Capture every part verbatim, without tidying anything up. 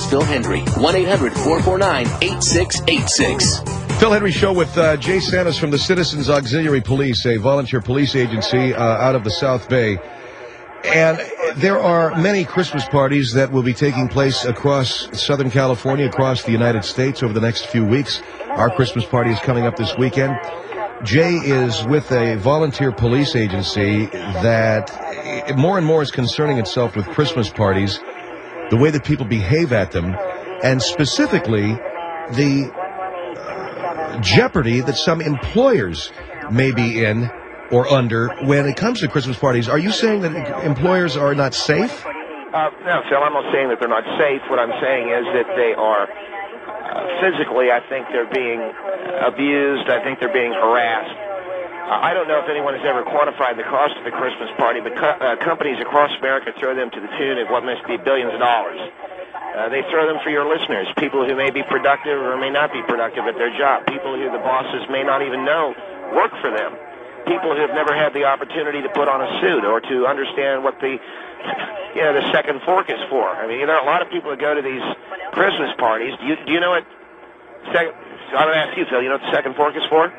Phil Hendry. one eight hundred four four nine eight six eight six. Phil Hendry Show with uh, Jay Santos from the Citizens Auxiliary Police, a volunteer police agency uh, out of the South Bay. And there are many Christmas parties that will be taking place across Southern California, across the United States over the next few weeks. Our Christmas party is coming up this weekend. Jay is with a volunteer police agency that more and more is concerning itself with Christmas parties, the way that people behave at them, and specifically the uh, jeopardy that some employers may be in or under when it comes to Christmas parties. Are you saying that employers are not safe? Uh, no, Phil, I'm not saying that they're not safe. What I'm saying is that they are uh, physically, I think they're being abused. I think they're being harassed. Uh, I don't know if anyone has ever quantified the cost of the Christmas party, but co- uh, companies across America throw them to the tune of what must be billions of dollars. Uh, they throw them for your listeners, people who may be productive or may not be productive at their job, people who the bosses may not even know work for them. People who have never had the opportunity to put on a suit or to understand what the, you know, the second fork is for. I mean, there are a lot of people that go to these Christmas parties. Do you, do you know what? Second, I'm going to ask you, Phil. You know what the second fork is for?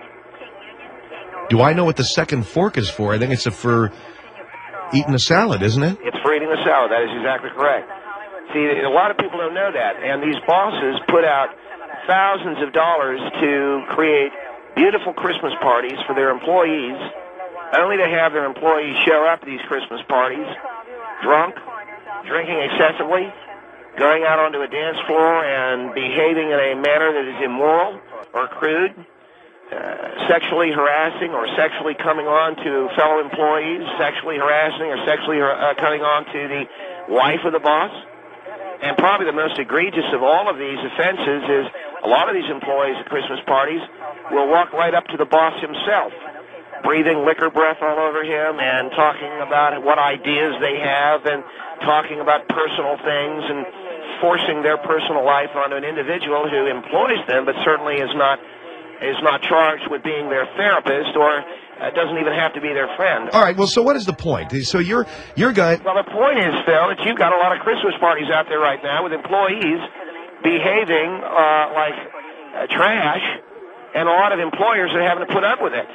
Do I know what the second fork is for? I think it's a, for eating a salad, isn't it? It's for eating a salad. That is exactly correct. See, a lot of people don't know that, and these bosses put out thousands of dollars to create beautiful Christmas parties for their employees, only to have their employees show up at these Christmas parties drunk, drinking excessively, going out onto a dance floor and behaving in a manner that is immoral or crude, uh, sexually harassing or sexually coming on to fellow employees, sexually harassing or sexually uh, coming on to the wife of the boss. And probably the most egregious of all of these offenses is a lot of these employees at Christmas parties will walk right up to the boss himself, breathing liquor breath all over him and talking about what ideas they have and talking about personal things and forcing their personal life onto an individual who employs them but certainly is not is not charged with being their therapist or uh, doesn't even have to be their friend. All right, well, so what is the point? So your your guy... Well, the point is, Phil, that you've got a lot of Christmas parties out there right now with employees behaving uh, like uh, trash, and a lot of employers are having to put up with it.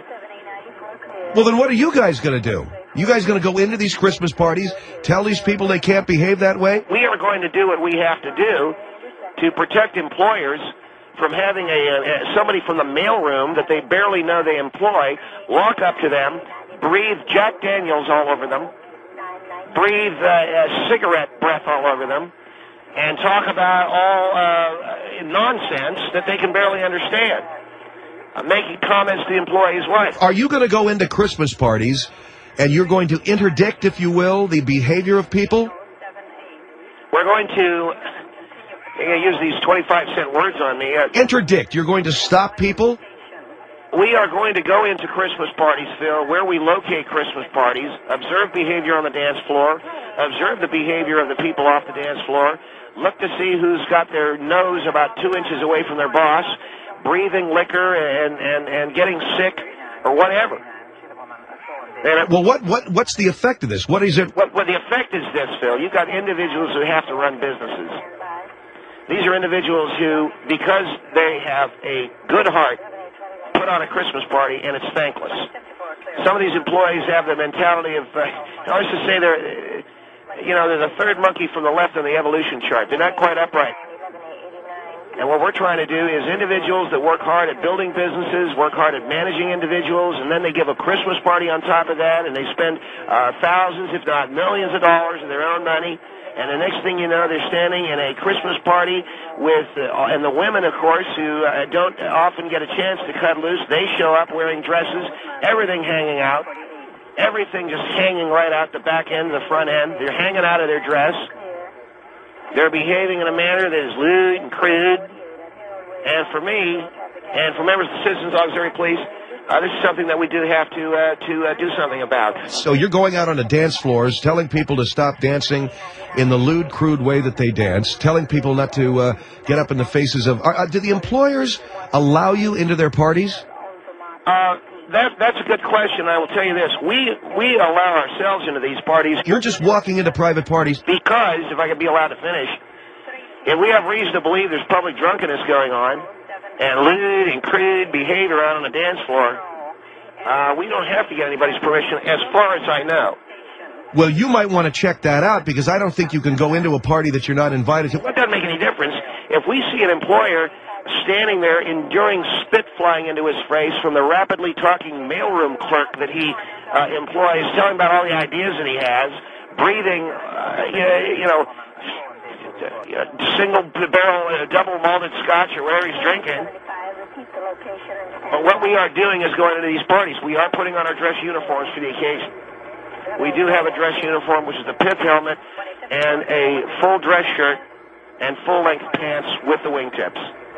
Well, then what are you guys going to do? You guys going to go into these Christmas parties, tell these people they can't behave that way? We are going to do what we have to do to protect employers from having a, a somebody from the mailroom that they barely know they employ walk up to them, breathe Jack Daniels all over them, breathe uh, uh, cigarette breath all over them, and talk about all uh, nonsense that they can barely understand, uh, making comments to the employee's wife. Are you going to go into Christmas parties and you're going to interdict, if you will, the behavior of people? We're going to... You're going to use these twenty-five cent words on me. Uh, Interdict. You're going to stop people? We are going to go into Christmas parties, Phil, where we locate Christmas parties, observe behavior on the dance floor, observe the behavior of the people off the dance floor, look to see who's got their nose about two inches away from their boss, breathing liquor and, and, and getting sick or whatever. And well, what, what what's the effect of this? What is it? What, well, the effect is this, Phil. You've got individuals who have to run businesses. These are individuals who, because they have a good heart, put on a Christmas party, and it's thankless. Some of these employees have the mentality of, uh, I used to say they're, uh, you know, they're the third monkey from the left on the evolution chart. They're not quite upright. And what we're trying to do is individuals that work hard at building businesses, work hard at managing individuals, and then they give a Christmas party on top of that, and they spend uh, thousands, if not millions of dollars of their own money. And the next thing you know, they're standing in a Christmas party with, uh, and the women, of course, who uh, don't often get a chance to cut loose, they show up wearing dresses, everything hanging out, everything just hanging right out the back end, the front end. They're hanging out of their dress. They're behaving in a manner that is lewd and crude. And for me, and for members of the Citizens Auxiliary Police, Uh, this is something that we do have to uh, to uh, do something about. So you're going out on the dance floors, telling people to stop dancing in the lewd, crude way that they dance, telling people not to uh, get up in the faces of... Uh, do the employers allow you into their parties? Uh, that, that's a good question. I will tell you this. We, we allow ourselves into these parties... You're just walking into private parties? Because, if I could be allowed to finish... if we have reason to believe there's public drunkenness going on and lewd and crude behavior out on the dance floor, uh, we don't have to get anybody's permission, as far as I know. Well, you might want to check that out, because I don't think you can go into a party that you're not invited to. Well, it doesn't make any difference. If we see an employer standing there enduring spit flying into his face from the rapidly talking mailroom clerk that he uh, employs, telling about all the ideas that he has, breathing, uh, you know, single barrel, uh, double malted scotch or whatever he's drinking. But what we are doing is going into these parties. We are putting on our dress uniforms for the occasion. We do have a dress uniform, which is a pith helmet and a full dress shirt and full-length pants with the wingtips.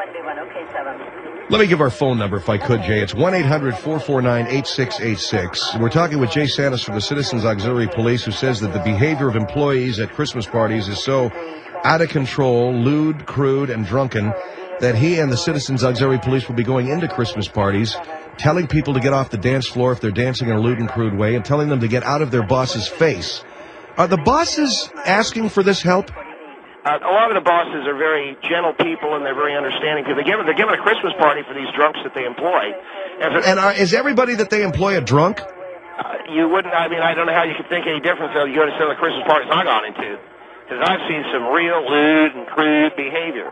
Let me give our phone number, if I could, Jay. It's one eight hundred, four four nine, eight six eight six. We're talking with Jay Santis from the Citizens Auxiliary Police, who says that the behavior of employees at Christmas parties is so out of control, lewd, crude, and drunken that he and the Citizens Auxiliary Police will be going into Christmas parties, telling people to get off the dance floor if they're dancing in a lewd and crude way, and telling them to get out of their boss's face. Are the bosses asking for this help? Uh, a lot of the bosses are very gentle people, and they're very understanding, because they're giving, they're giving a Christmas party for these drunks that they employ. And, and are, is everybody that they employ a drunk? Uh, you wouldn't, I mean, I don't know how you could think any different though you go to some of the Christmas parties I've gone into, because I've seen some real lewd and crude behavior.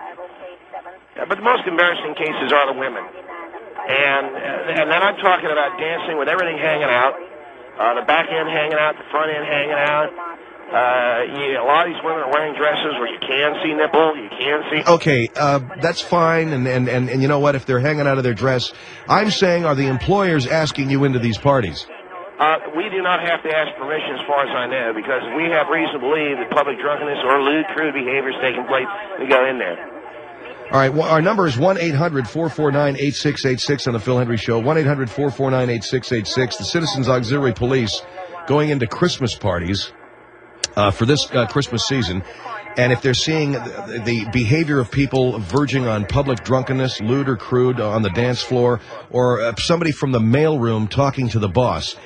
Uh, but the most embarrassing cases are the women. And, uh, and then I'm talking about dancing with everything hanging out, uh, the back end hanging out, the front end hanging out. Uh, yeah, a lot of these women are wearing dresses where you can see nipple, you can see... Okay, uh, that's fine, and, and, and, and you know what, if they're hanging out of their dress, I'm saying, are the employers asking you into these parties? Uh, we do not have to ask permission, as far as I know, because if we have reason to believe that public drunkenness or lewd, crude behavior is taking place, we go in there. All right, well, our number is one eight hundred, four four nine, eight six eight six on the Phil Hendry Show, one eight hundred, four four nine, eight six eight six. The Citizens Auxiliary Police going into Christmas parties uh, for this uh, Christmas season, and if they're seeing the, the behavior of people verging on public drunkenness, lewd or crude on the dance floor, or uh, somebody from the mailroom talking to the boss.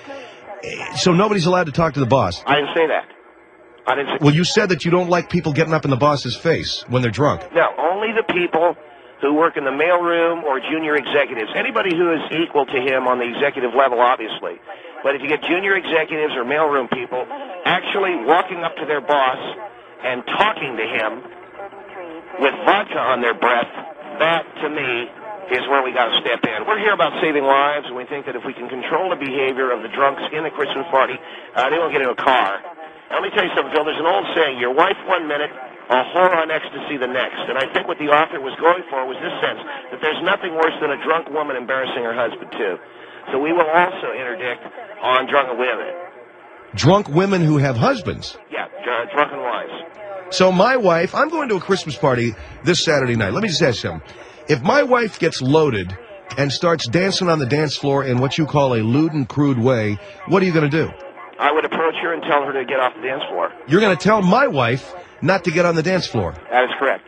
So nobody's allowed to talk to the boss. I didn't say that. I didn't say Well, you said that you don't like people getting up in the boss's face when they're drunk. No, only the people who work in the mailroom or junior executives. Anybody who is equal to him on the executive level, obviously. But if you get junior executives or mailroom people actually walking up to their boss and talking to him with vodka on their breath, that, to me, is where we got to step in. We're here about saving lives, and we think that if we can control the behavior of the drunks in the Christmas party, uh, they won't get into a car. Now, let me tell you something, Phil. There's an old saying, your wife one minute, a whore on ecstasy the next. And I think what the author was going for was this sense, that there's nothing worse than a drunk woman embarrassing her husband, too. So we will also interdict on drunken women. Drunk women who have husbands? Yeah, dr- drunken wives. So my wife, I'm going to a Christmas party this Saturday night. Let me just ask you something. If my wife gets loaded and starts dancing on the dance floor in what you call a lewd and crude way, what are you going to do? I would approach her and tell her to get off the dance floor. You're going to tell my wife not to get on the dance floor? That is correct.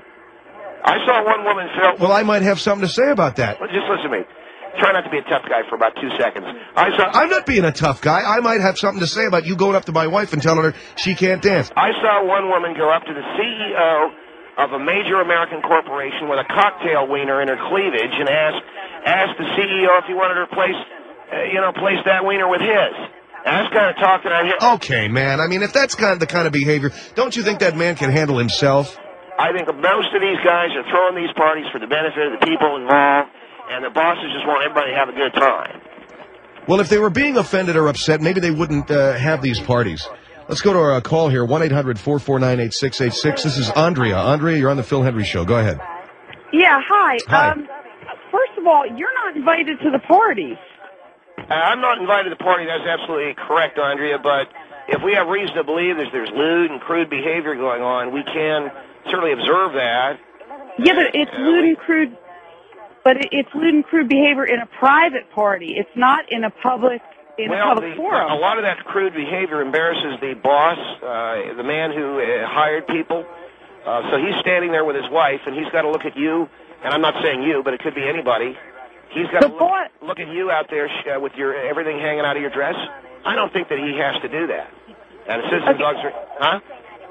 I saw one woman, Phil... Well, I might have something to say about that. Well, just listen to me. Try not to be a tough guy for about two seconds. I saw... I'm not being a tough guy. I might have something to say about you going up to my wife and telling her she can't dance. I saw one woman go up to the C E O of a major American corporation with a cocktail wiener in her cleavage and ask ask the C E O if he wanted her place, uh, you know, place that wiener with his. That's kind of talk that I hear. Okay, man. I mean, if that's kind of the kind of behavior, don't you think that man can handle himself? I think most of these guys are throwing these parties for the benefit of the people involved, and the bosses just want everybody to have a good time. Well, if they were being offended or upset, maybe they wouldn't uh, have these parties. Let's go to our uh, call here, one eight hundred, four four nine, eight six eight six. This is Andrea. Andrea, you're on the Phil Hendry Show. Go ahead. Yeah, hi. Hi. Um, first of all, you're not invited to the party. Uh, I'm not invited to the party. That's absolutely correct, Andrea, but if we have reason to believe there's, there's lewd and crude behavior going on, we can certainly observe that. Yeah, but it's uh, lewd and crude, but it, it's lewd and crude behavior in a private party. It's not in a public in well, a public the, forum. a lot of that crude behavior embarrasses the boss, uh, the man who uh, hired people. Uh, so he's standing there with his wife, and he's got to look at you, and I'm not saying you, but it could be anybody. He's got The to look, boy- look at you out there uh, with your everything hanging out of your dress. I don't think that he has to do that. And Citizens Okay. Dogs are, huh?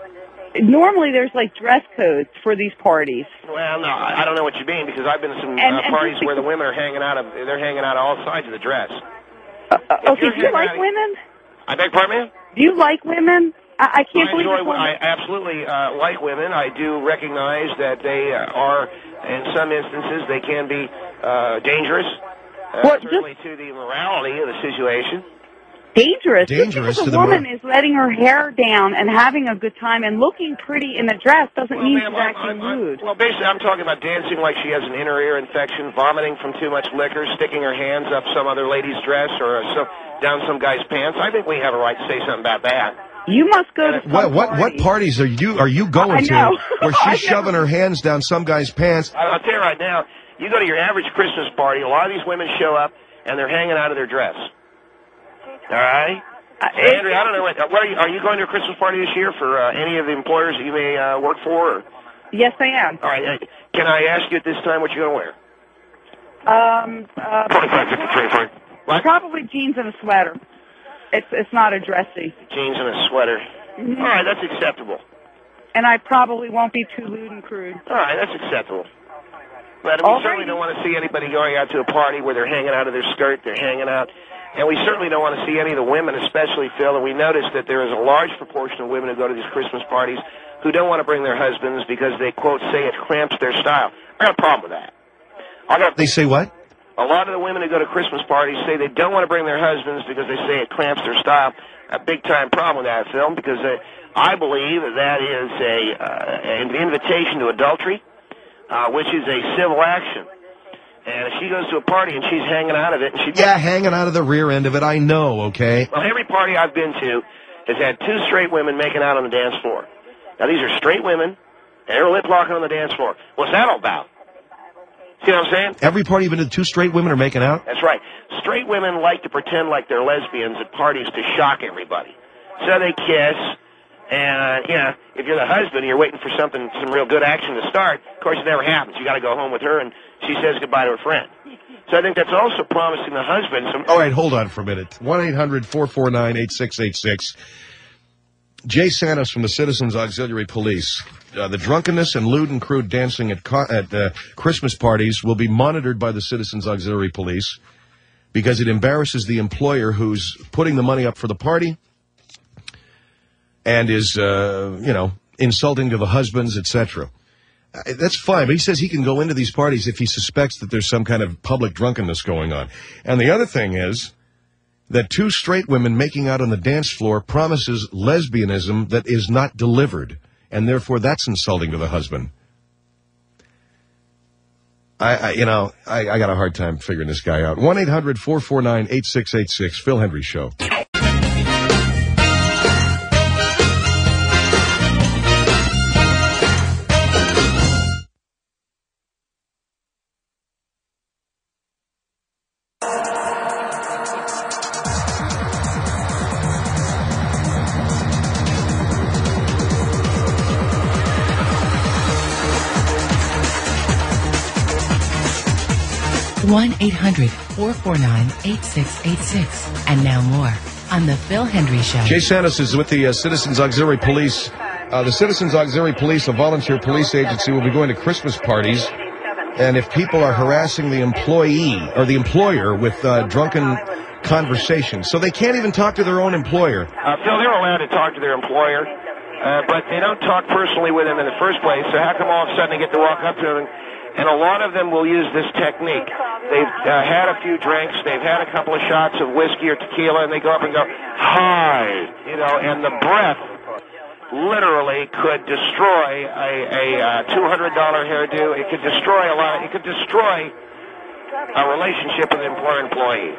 Normally, there's like dress codes for these parties. Well, no, I I don't know what you mean because I've been to some And- uh, and parties just where the women are hanging out of they're hanging out of all sides of the dress. Uh, uh, If okay, you're do you like hanging out- women? I beg pardon me? Do you like women? I, I can't I believe enjoy. this woman- I absolutely uh, like women. I do recognize that they uh, are, in some instances, they can be uh, dangerous. Uh, Well, certainly to the morality of the situation. dangerous. Dangerous Just to because the a woman mor- is letting her hair down and having a good time and looking pretty in a dress doesn't Well, mean ma'am, she's I'm- acting I'm- I'm- rude. Well, basically, I'm talking about dancing like she has an inner ear infection, vomiting from too much liquor, sticking her hands up some other lady's dress or uh, some, down some guy's pants. I think we have a right to say something about that. You must go to some What what what party. parties are you are you going I to know. where I've she's shoving never- her hands down some guy's pants? I- I'll tell you right now, you go to your average Christmas party, a lot of these women show up and they're hanging out of their dress. All right? Uh, Andrea, I don't know. What, what are, you, are you going to a Christmas party this year for uh, any of the employers that you may uh, work for? Or? Yes, I am. All right. uh, Can I ask you at this time what you're going to wear? Um, uh, twenty-five, fifty-three, fine. What? probably jeans and a sweater. It's it's not a dressy, Jeans and a sweater. Mhm. All right, that's acceptable. and I probably won't be too lewd and crude. All right, that's acceptable. But we All certainly right. don't want to see anybody going out to a party where they're hanging out of their skirt, they're hanging out. And we certainly don't want to see any of the women, especially, Phil, and we notice that there is a large proportion of women who go to these Christmas parties who don't want to bring their husbands because they, quote, say it cramps their style. I got a problem with that. I got They say what? a lot of the women who go to Christmas parties say they don't want to bring their husbands because they say it cramps their style. A big-time problem with that, Phil, because uh, I believe that that is a uh, an invitation to adultery, uh, which is a civil action. And if she goes to a party and she's hanging out of it, and she Yeah, hanging out of the rear end of it. I know. Okay. well, every party I've been to has had two straight women making out on the dance floor. Now these are straight women, and they're lip locking on the dance floor. What's that all about? See what I'm saying? Every party you've been to, two straight women are making out. That's right. Straight women like to pretend like they're lesbians at parties to shock everybody. So they kiss, and, you know, if you're the husband and you're waiting for something, some real good action to start, of course it never happens. You got to go home with her, and she says goodbye to her friend. So I think that's also promising the husband some... All right, hold on for a minute. one eight hundred four four nine eight six eight six. Jay Santos from the Citizens Auxiliary Police. Uh, the drunkenness and lewd and crude dancing at, co- at uh, Christmas parties will be monitored by the Citizens Auxiliary Police because it embarrasses the employer who's putting the money up for the party and is, uh, you know, insulting to the husbands, et cetera. Uh, that's fine, but he says he can go into these parties if he suspects that there's some kind of public drunkenness going on. And the other thing is that two straight women making out on the dance floor promises lesbianism that is not delivered, and therefore that's insulting to the husband. I, I you know, I, I got a hard time figuring this guy out. one eight hundred four four nine eight six eight six, Phil Hendry Show. one eight hundred four four nine eight six eight six. And now more on The Phil Hendry Show. Jay Santos is with the uh, Citizens Auxiliary Police. Uh, the Citizens Auxiliary Police, a volunteer police agency, will be going to Christmas parties. And if people are harassing the employee or the employer with uh, drunken conversations, so they can't even talk to their own employer. Uh, Phil, they're allowed to talk to their employer, uh, but they don't talk personally with him in the first place, so how come all of a sudden they get to walk up to him? And a lot of them will use this technique. They've uh, had a few drinks, they've had a couple of shots of whiskey or tequila, and they go up and go, hi, you know, and the breath literally could destroy a, a uh, two hundred dollar hairdo. It could destroy a lot. It could destroy a relationship with employer-employee.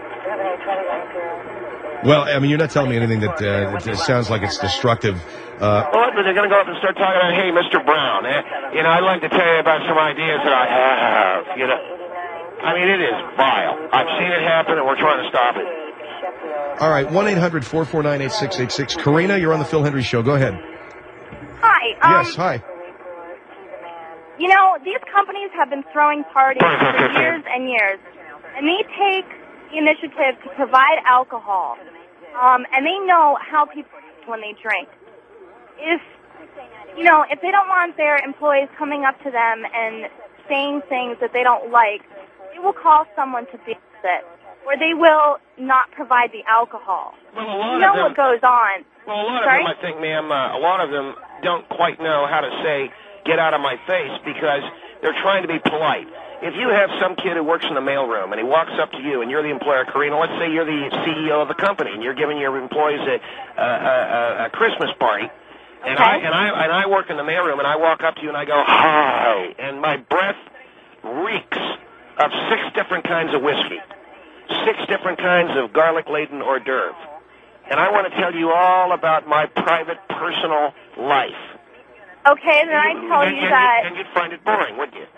Well, I mean, you're not telling me anything that, uh, that sounds like it's destructive. Uh, Well, but they're going to go up and start talking about, hey, Mister Brown, eh, you know, I'd like to tell you about some ideas that I have, you know. I mean, it is vile. I've seen it happen, and we're trying to stop it. all right, one eight hundred four four nine eight six eight six. Karina, you're on the Phil Hendry Show. Go ahead. Hi. Um, Yes, hi. You know, these companies have been throwing parties for years and years, and they take the initiative to provide alcohol, um, and they know how people when they drink. If you know, if they don't want their employees coming up to them and saying things that they don't like, they will call someone to deal with it, or they will not provide the alcohol. Well, a lot You know of them, what goes on. Well, a lot Sorry? of them, I think, ma'am, uh, a lot of them don't quite know how to say, get out of my face, because they're trying to be polite. If you have some kid who works in the mailroom and he walks up to you and you're the employer, Karina, let's say you're the C E O of the company and you're giving your employees a, a, a, a Christmas party, and Okay. I and I and I work in the mailroom and I walk up to you and I go, hi, and my breath reeks of six different kinds of whiskey, six different kinds of garlic-laden hors d'oeuvre. And I want to tell you all about my private, personal life. Okay, then I tell and, you and, that And you'd find it boring, wouldn't you?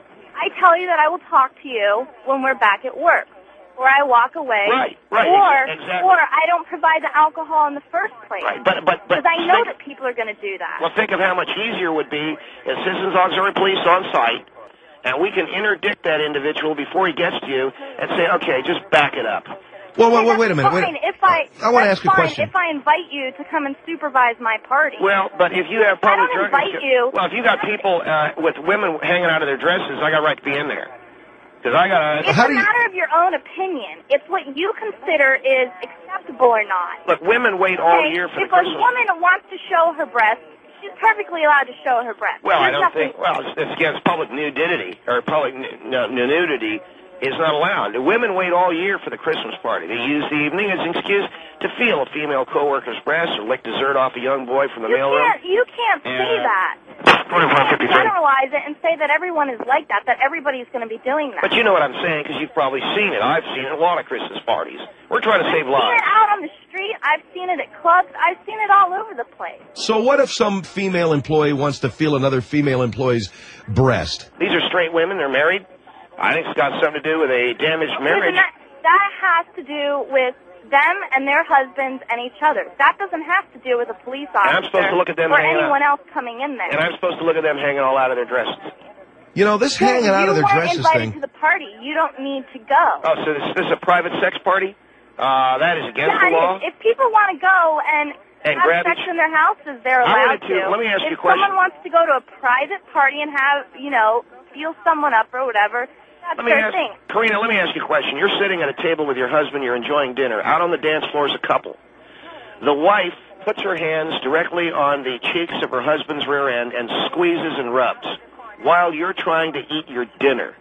I tell you that I will talk to you when we're back at work, or I walk away, Right, right, or exactly. or I don't provide the alcohol in the first place. Right, but but but Because I know think, that people are going to do that. well, think of how much easier it would be if Citizens Auxiliary Police on site, and we can interdict that individual before he gets to you and say, okay, just back it up. Well, wait, Okay, wait, wait a minute. that's Wait. fine. If I, I want to that's ask you a fine question. If I invite you to come and supervise my party. Well, but if you have public I don't drug invite you. well, if you got people uh, with women hanging out of their dresses, I got a right to be in there. Because I got It's How a do you- matter of your own opinion. It's what you consider is acceptable or not. look, women wait all Okay? year for if the a Christmas. woman wants to show her breasts, she's perfectly allowed to show her breasts. Well, I There's don't nothing- think. Well, it's, it's against public nudity or public n- n- nudity is not allowed. The women wait all year for the Christmas party. They use the evening as an excuse to feel a female coworker's breast or lick dessert off a young boy from the You mailroom. can't, you can't say Yeah. that. You can't generalize it and say that everyone is like that, that everybody's going to be doing that. But you know what I'm saying, because you've probably seen it. I've seen it at a lot of Christmas parties. We're trying to save I've seen lives. it out on the street. I've seen it at clubs. I've seen it all over the place. So what if some female employee wants to feel another female employee's breast? These are straight women. They're married. I think it's got something to do with a damaged marriage. Listen, that, that has to do with them and their husbands and each other. That doesn't have to do with a police officer I'm supposed to look at them or hanging out. anyone else coming in there. And I'm supposed to look at them hanging all out of their dresses. You know, this If hanging out of their you weren't dresses invited thing. to the party, you don't need to go. Oh, so this, this is a private sex party? Uh, that is against yeah, the law? if, if people want to go and, And have grab sex each- in their houses, they're I allowed wanted to- let me ask you a if question. someone wants to go to a private party and have, you know, feel someone up or whatever, that's Let me their ask, thing. Karina, let me ask you a question. You're sitting at a table with your husband, you're enjoying dinner. Out on the dance floor is a couple. The wife puts her hands directly on the cheeks of her husband's rear end and squeezes and rubs while you're trying to eat your dinner.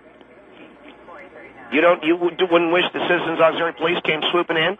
You don't, you would- wouldn't wish the Citizens Auxiliary Police came swooping in?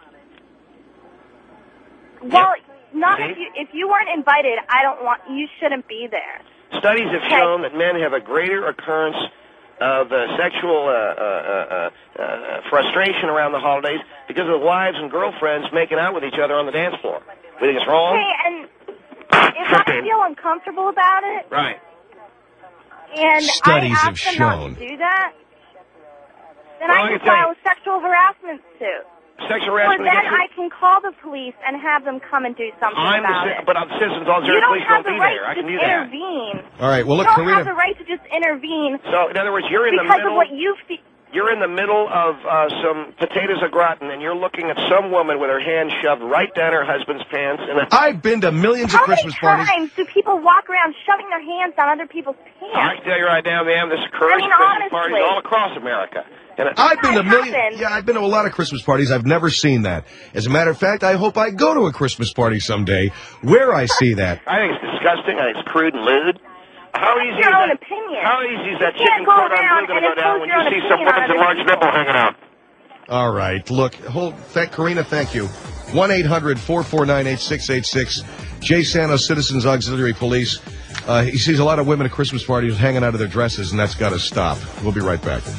Well, not See? if you if you weren't invited. I don't want. You shouldn't be there. Studies have Okay. shown that men have a greater occurrence of uh, sexual uh, uh, uh, uh, frustration around the holidays because of the wives and girlfriends making out with each other on the dance floor. We think it's wrong? Okay, and if I feel uncomfortable about it, Right. and Studies I have ask them shown. not to do that, then Well, I I can can tell you- file a sexual harassment suit. Sexual Or harassment then against I can call the police and have them come and do something I'm the, about ci- it. but I'm Citizens You Auxiliary don't Police have don't the be right there. I to can just do that. intervene. All right, well, You look, don't have Karina. the right to just intervene So, in other words, you're in the because middle. of what you feel. You're in the middle of uh, some potatoes au gratin, and you're looking at some woman with her hand shoved right down her husband's pants. And I've been to millions of How many Christmas parties. times do people walk around shoving their hands down other people's I pants? can tell you right now, ma'am, this occurs I mean, at Christmas honestly. parties all across America. And it, I've been to That millions. happens. Yeah, I've been to a lot of Christmas parties. I've never seen that. As a matter of fact, I hope I go to a Christmas party someday where I see that. I think it's disgusting. I think it's crude and lewd. How easy your is own that? opinion. How easy is that You can't chicken go cordon around bleu going to and go down impose when your you own see some opinion woman's on enlarged other nipple hanging out? All right, look, hold, thank Karina, thank you. one eight hundred four four nine eight six eight six. Jay Santos, Citizens Auxiliary Police. Uh, he sees a lot of women at Christmas parties hanging out of their dresses, and that's got to stop. We'll be right back.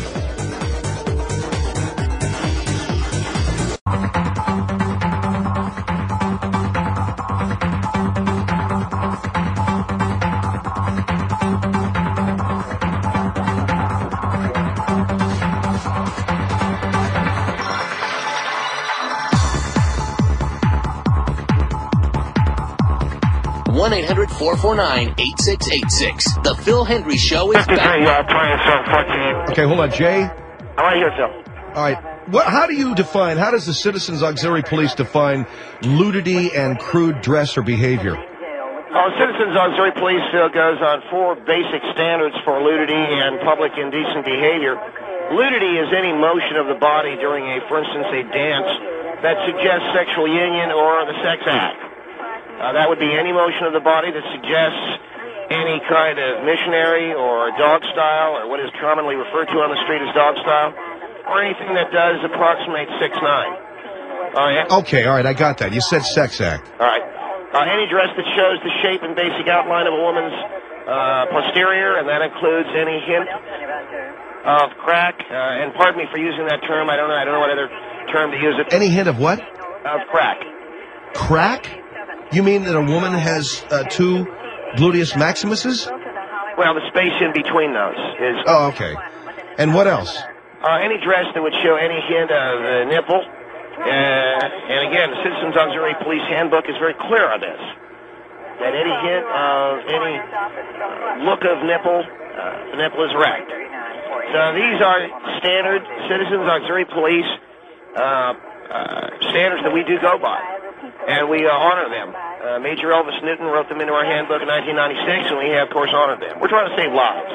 one eight hundred four four nine eight six eight six. The Phil Hendry Show is back. Okay, hold on, Jay. I'm right here, Phil. All right. What, how do you define, how does the Citizens Auxiliary Police define nudity and crude dress or behavior? Oh, Well, Citizens Auxiliary Police uh, goes on four basic standards for nudity and public indecent behavior. Nudity is any motion of the body during a, for instance, a dance that suggests sexual union or the sex act. Uh, that would be any motion of the body that suggests any kind of missionary or dog style, or what is commonly referred to on the street as dog style, or anything that does approximate six nine. All right? Okay, all right, I got that. You said sex act. All right. Uh, any dress that shows the shape and basic outline of a woman's uh, posterior, and that includes any hint of crack. Uh, and pardon me for using that term. I don't know. I don't know what other term to use it. Any hint of what? Of crack. Crack? You mean that a woman has uh, two gluteus maximuses? Well, the space in between those is. Oh, okay. And what else? Uh, any dress that would show any hint of the nipple. Uh, and again, the Citizens Auxiliary Police Handbook is very clear on this. That any hint of any look of nipple, uh, the nipple is wrecked. So these are standard Citizens Auxiliary Police uh, uh, standards that we do go by. And we uh, honor them. Uh, Major Elvis Newton wrote them into our handbook in nineteen ninety-six, and we have, of course, honored them. We're trying to save lives.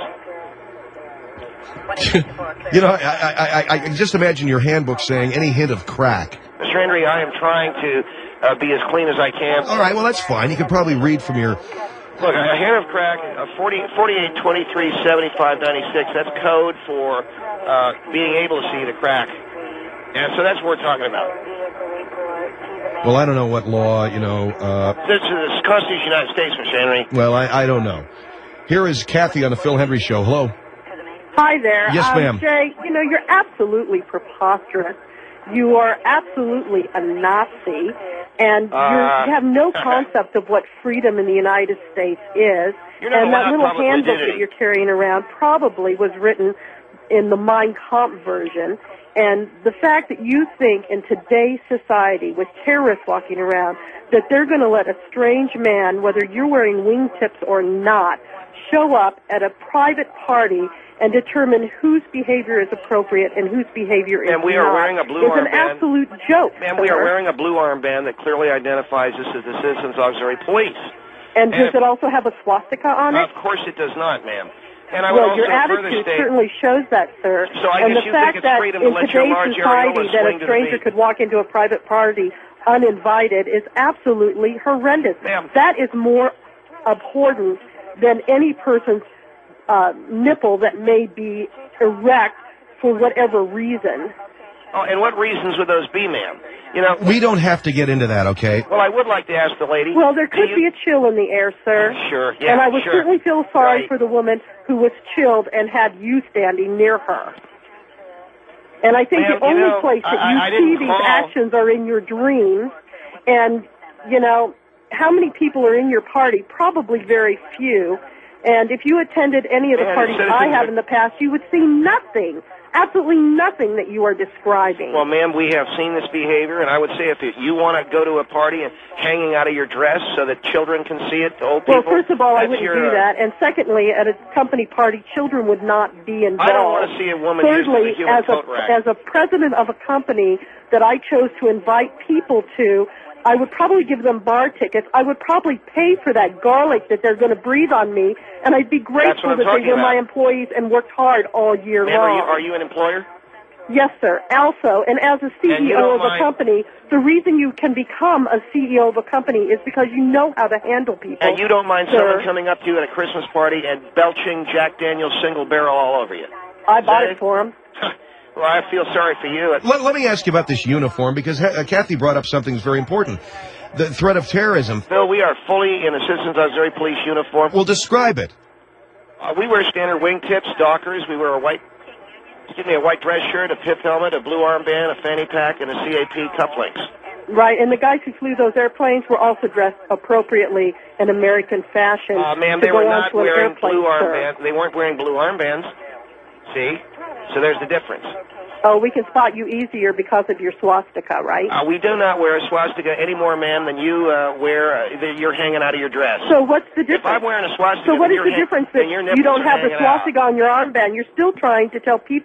You know, I, I, I, I just imagine your handbook saying any hint of crack. Mister Henry, I am trying to uh, be as clean as I can. All right, well, that's fine. You can probably read from your... Look, a hint of crack, uh, forty, forty-eight twenty-three seventy-five ninety-six, that's code for uh, being able to see the crack. And so that's what we're talking about. Well, I don't know what law, you know... Uh, this is the Constitution of the United States, Mister Henry. Well, I, I don't know. Here is Kathy on the Phil Henry Show. Hello. Hi there. Yes, um, ma'am. Jay, you know, you're absolutely preposterous. You are absolutely a Nazi, and Uh, you're, you have no concept of what freedom in the United States is. You're not And that allowed little public handbook nudity. that you're carrying around probably was written in the Mein Kampf version. And the fact that you think in today's society, with terrorists walking around, that they're going to let a strange man, whether you're wearing wingtips or not, show up at a private party and determine whose behavior is appropriate and whose behavior is And we not. are wearing a blue It's an armband. absolute joke. Man, we sir. are wearing a blue armband that clearly identifies us as the Citizens Auxiliary Police. And does and- it also have a swastika on it? Of course it does not, ma'am. And I would Well, also your further attitude state... certainly shows that, sir. So I and guess the you fact think it's that freedom to in let your today's large society areola that swing a to the stranger beat. could walk into a private party uninvited is absolutely horrendous. Ma'am. That is more abhorrent than any person's uh, nipple that may be erect for whatever reason. Oh, and what reasons would those be, ma'am? You know... We don't have to get into that, okay? Well, I would like to ask the lady... Well, there do could you- be a chill in the air, sir. Sure, yeah, And I would sure. certainly feel sorry Right. for the woman who was chilled and had you standing near her. And I think Ma'am, the you only know, place that I- you I see didn't these call- actions are in your dreams. And, you know, how many people are in your party? Probably very few. And if you attended any of the And parties citizens I have are- in the past, you would see nothing, absolutely nothing that you are describing. Well, ma'am, we have seen this behavior, and I would say if you want to go to a party and hanging out of your dress so that children can see it, old people... Well, first of all, I that's wouldn't your, do uh, that. And secondly, at a company party, children would not be involved. I don't want to see a woman Thirdly, using a human as a, coat rack. as a president of a company that I chose to invite people to, I would probably give them bar tickets. I would probably pay for that garlic that they're going to breathe on me, and I'd be That's grateful what I'm that they talking were my about. employees and worked hard all year Ma'am, long. are you, are you an employer? Yes, sir. Also, and as a C And E you O don't of a mind- company, the reason you can become a C E O of a company is because you know how to handle people. And you don't mind sir. someone coming up to you at a Christmas party and belching Jack Daniel's single barrel all over you? I bought Say- it for him. Well, I feel sorry for you. Let, let me ask you about this uniform, because uh, Kathy brought up something that's very important. The threat of terrorism. Phil, we are fully in a Citizens Auxiliary Police uniform. Well, describe it. Uh, we wear standard wingtips, dockers. We wear a white, excuse me, a white dress shirt, a pith helmet, a blue armband, a fanny pack, and a C A P cufflinks. Right, and the guys who flew those airplanes were also dressed appropriately in American fashion. Uh, ma'am, to they go were not onto an wearing airplane, blue sir. armbands. They weren't wearing blue armbands. See? So there's the difference. Oh, we can spot you easier because of your swastika, right? Uh, we do not wear a swastika any more, ma'am, than you uh, wear. Uh, that you're hanging out of your dress. So what's the If I'm difference? wearing a swastika, So what then is you're the hang- difference then that your you nipples don't are have the hanging out. swastika on your armband? You're still trying to tell people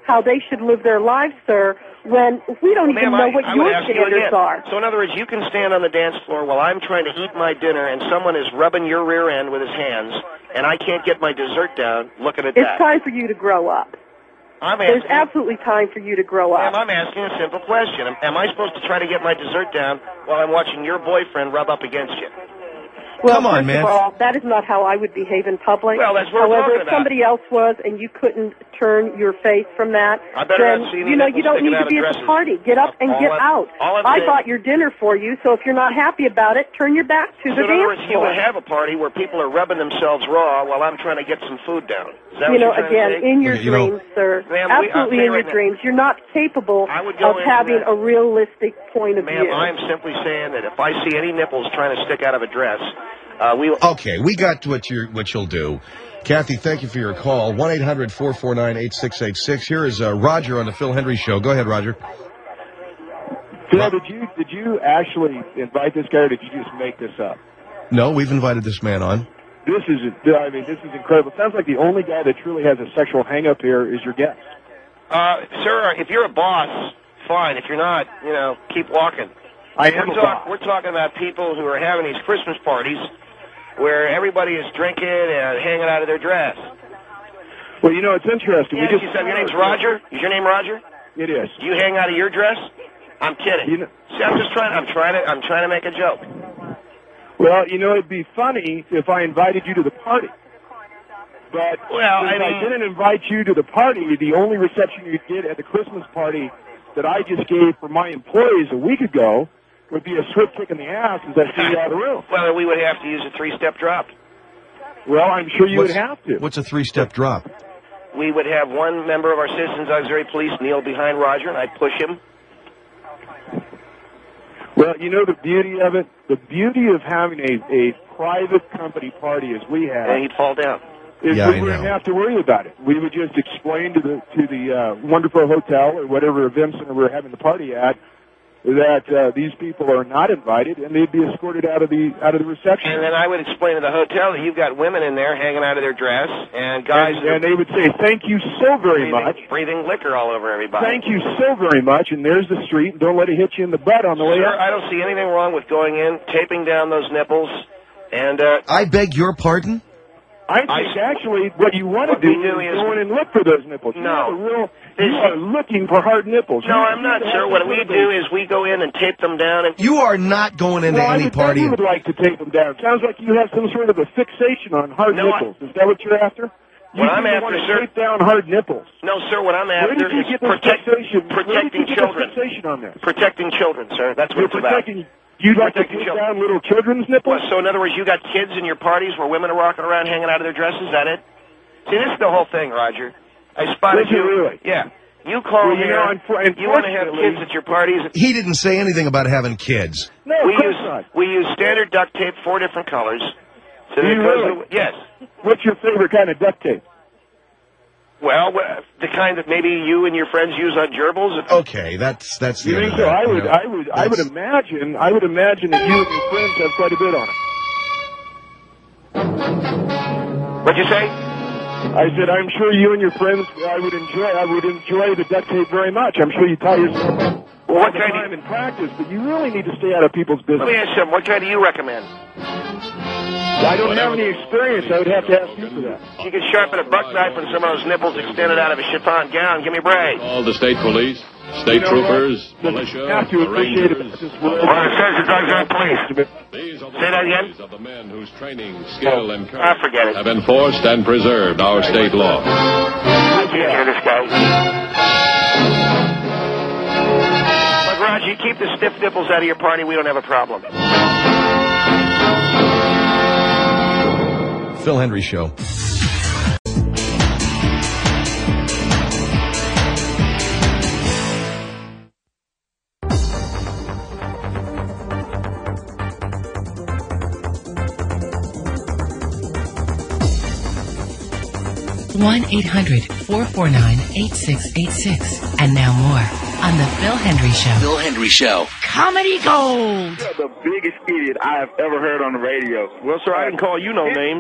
how they should live their lives, sir, when we don't Well, even ma'am, know I, what I your would ask you standards again. are. So in other words, you can stand on the dance floor while I'm trying to eat my dinner and someone is rubbing your rear end with his hands and I can't get my dessert down looking at It's that. time for you to grow up. I'm There's asking, absolutely time for you to grow up. ma'am, I'm asking a simple question. Am, am I supposed to try to get my dessert down while I'm watching your boyfriend rub up against you? Well, Come on, first man. of all, that is not how I would behave in public. Well, that's what we're However, talking if about. somebody else was and you couldn't turn your face from that, I better then not see any you know nipples you don't sticking need out to of be at dresses. the party. Get up and All get I'm- out. all I'm I saying- bought your dinner for you, so if you're not happy about it, turn your back to So the in other words, dance you floor. would have a party where people are rubbing themselves raw while I'm trying to get some food down. Is that You what know, you're trying again, to say? in your Okay, you know- dreams, sir. Ma'am, we- I'll Absolutely tell you in your right now. dreams. You're not capable I would go of into having that. a realistic point of Ma'am, view. I'm simply saying that if I see any nipples trying to stick out of a dress, uh, we will... Okay, we got what you what you'll do. Kathy, thank you for your call. one eight hundred four four nine eight six eight six. Here is uh, Roger on the Phil Hendry Show. Go ahead, Roger. Phil, did you did you actually invite this guy, or did you just make this up? No, we've invited this man on. This is, I mean, this is incredible. It sounds like the only guy that truly has a sexual hang-up here is your guest. Uh, sir, if you're a boss, fine. If you're not, you know, keep walking. I am we're, a talk, boss. we're talking about people who are having these Christmas parties where everybody is drinking and hanging out of their dress. Well, you know, it's interesting. Yes, we just you said your name's Roger? Is your name Roger? It is. Do you hang out of your dress? I'm kidding. You know, See, I'm just trying. I'm trying to. I'm trying to make a joke. well, you know, it'd be funny if I invited you to the party. But Well, since I mean- I didn't invite you to the party, the only reception you'd get at the Christmas party that I just gave for my employees a week ago would be a swift kick in the ass as I see you out of the room. Well, we would have to use a three-step drop. Well, I'm sure you What's- would have to. What's a three-step drop? We would have one member of our Citizens Auxiliary Police kneel behind Roger, and I'd push him. Well, you know the beauty of it? The beauty of having a, a private company party as we have And he'd fall down. is Yeah, we I wouldn't know. have to worry about it. We would just explain to the to the uh, wonderful hotel or whatever event center we're having the party at that uh, these people are not invited, and they'd be escorted out of the out of the reception. And then I would explain to the hotel that you've got women in there hanging out of their dress, and guys and, that are and they would say, "Thank you so very breathing, much. breathing liquor all over everybody." Thank you so very much." And there's the street. And don't let it hit you in the butt on the way Sir, up. I don't see anything wrong with going in, taping down those nipples, and uh, I beg your pardon? I think I- actually what you want to What we do, do is is- go in and look for those nipples. You No. have a real, This- you are looking for hard nipples. no, You- I'm not, you sir. have What to we put do them- is we go in and tape them down, and You are not going into well, I any would party. think you would like to take them down. Sounds like you have some sort of a fixation on hard No, I- nipples. Is that what you're after? You What I'm seem to after, want to sir- tape down hard nipples. no, sir. What I'm Where after did you is get this protect, fixation? Where did protecting you get children. this fixation on this? Protecting children, sir. That's what You're it's about. protecting. You'd like to Protecting take children. down little children's nipples? Well, so in other words, you got kids in your parties where women are walking around hanging out of their dresses. Is that it? See, this is the whole thing, Roger. I spotted Is it you. really? Yeah. You call Well, you here. know, unfor- you want to have unfortunately- kids at your parties. He didn't say anything about having kids. No, We of course use not. we use standard duct tape, four different colors. So Do that you it goes really? with- yes. What's your favorite kind of duct tape? Well, wh- the kind that maybe you and your friends use on gerbils. Okay, that's that's the You end think of so? that, I you would, know. I would, I would That's- imagine, I would imagine that you and your friends have quite a bit on it. What'd you say? I said, I'm sure you and your friends, I would enjoy, I would enjoy the duct tape very much. I'm sure you tie yourself up Well, all what the kind time of, in practice, but you really need to stay out of people's let me business. ask you something. What kind do you recommend? I don't have any experience. I would have to ask you for that. You could sharpen a buck knife when some of those nipples extended out of a chiffon gown. Give me a break. All the state police, state You know troopers, what? militia, You have to the appreciate it. rangers. This world. Well, it says it's auxiliary police. These are the Say that again? stories of the men whose training, skill, and Ah, courage forget it. have enforced and preserved our state law. I can't hear this guy. Look, Roger, you keep the stiff nipples out of your party, we don't have a problem. Phil Hendry Show. one eight hundred four four nine eight six eight six. And now more on The Phil Hendry Show. Phil Hendry Show. Comedy Gold! You're the biggest idiot I have ever heard on the radio. Well, sir, I can call you no names.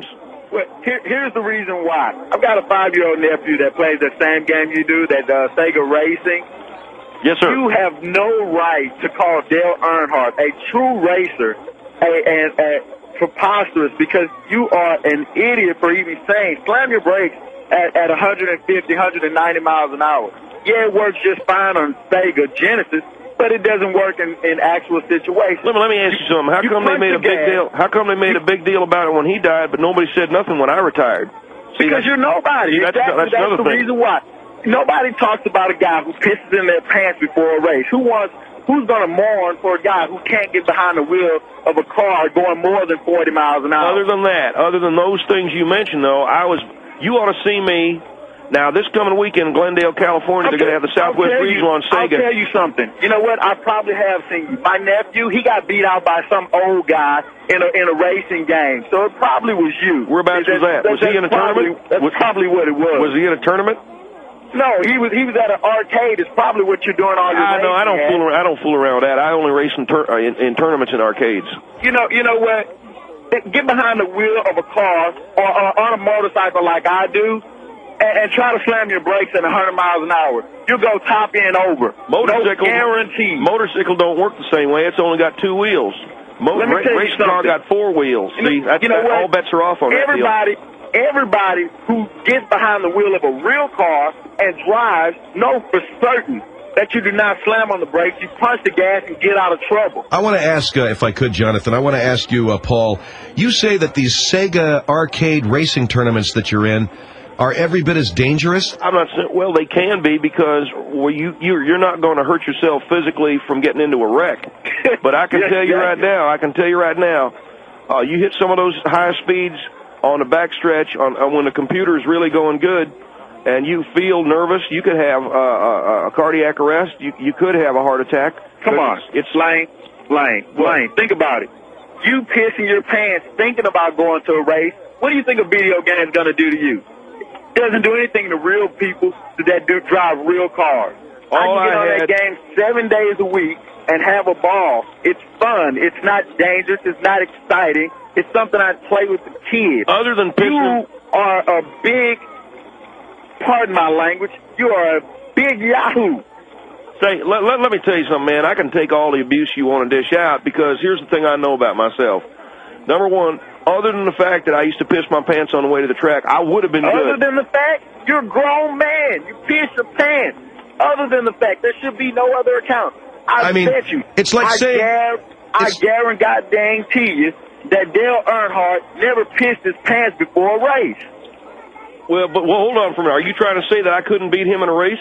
Well, here, here's the reason why. I've got a five-year-old nephew that plays that same game you do, that uh, Sega Racing. Yes, sir. You have no right to call Dale Earnhardt a true racer and a, a preposterous, because you are an idiot for even saying slam your brakes at, at one fifty, one ninety miles an hour. Yeah, it works just fine on Sega Genesis, but it doesn't work in, in actual situations. Let me, let me ask you something. How You come they punch made the a big gas. deal? How come they made a big deal about it when he died, but nobody said nothing when I retired? See, Because that's- you're nobody. See, that's, exactly. that's That's, another the thing. reason why. Nobody talks about a guy who pisses in their pants before a race. Who wants? Who's going to mourn for a guy who can't get behind the wheel of a car going more than forty miles an hour? Other than that, other than those things you mentioned, though, I was. You ought to see me. Now, this coming weekend in Glendale, California, they're going to have the Southwest I'll tell Regional you, on Sega. I'll tell you something. You know what? I probably have seen you. My nephew, he got beat out by some old guy in a in a racing game, so it probably was you. Whereabouts was that? Was he in a probably, tournament? That's Was- probably what it was. Was he in a tournament? No, he was he was at an arcade. It's probably what you're doing all your I know. I don't racing fool. at. Around, I don't fool around with that. I only race in, tur- uh, in, in tournaments in arcades. You know, you know what? Get behind the wheel of a car or, or on a motorcycle like I do, and, and try to slam your brakes at one hundred miles an hour. You'll go top end over. Motorcycle, no guarantee. Motorcycle don't work the same way. It's only got two wheels. Mo- Let me ra- tell you race car something. got four wheels. You know- See, that's, you know that, what? all bets are off on Everybody, everybody who gets behind the wheel of a real car and drives knows for certain that you do not slam on the brakes. You punch the gas and get out of trouble. I want to ask, uh, if I could, Jonathan, I want to ask you, uh, Paul, you say that these Sega arcade racing tournaments that you're in are every bit as dangerous? I'm not saying, well, they can be because well, you, you're, you're not going to hurt yourself physically from getting into a wreck. But I can Yes, tell you yes. right now, I can tell you right now, uh, you hit some of those high speeds on the backstretch on, on when the computer is really going good and you feel nervous, you could have uh, a, a cardiac arrest. You, you could have a heart attack. Come on. It's Lane, Lane, Lane, think about it. You pissing your pants thinking about going to a race. What do you think a video game is going to do to you? It doesn't do anything to real people that do drive real cars. All I can get I on had- that game seven days a week and have a ball. It's fun. It's not dangerous. It's not exciting. It's something I play with the kids. Other than pissing, You are a big, pardon my language, you are a big yahoo. Say, let, let, let me tell you something, man. I can take all the abuse you want to dish out because here's the thing I know about myself. Number one, other than the fact that I used to piss my pants on the way to the track, I would have been Other good. than the fact, you're a grown man. You piss your pants. Other than the fact, there should be no other account. I, I mean, bet you. it's like I saying- Gar- I it's- guarantee you that Dale Earnhardt never pissed his pants before a race. Well, but well, hold on for a minute. Are you trying to say that I couldn't beat him in a race?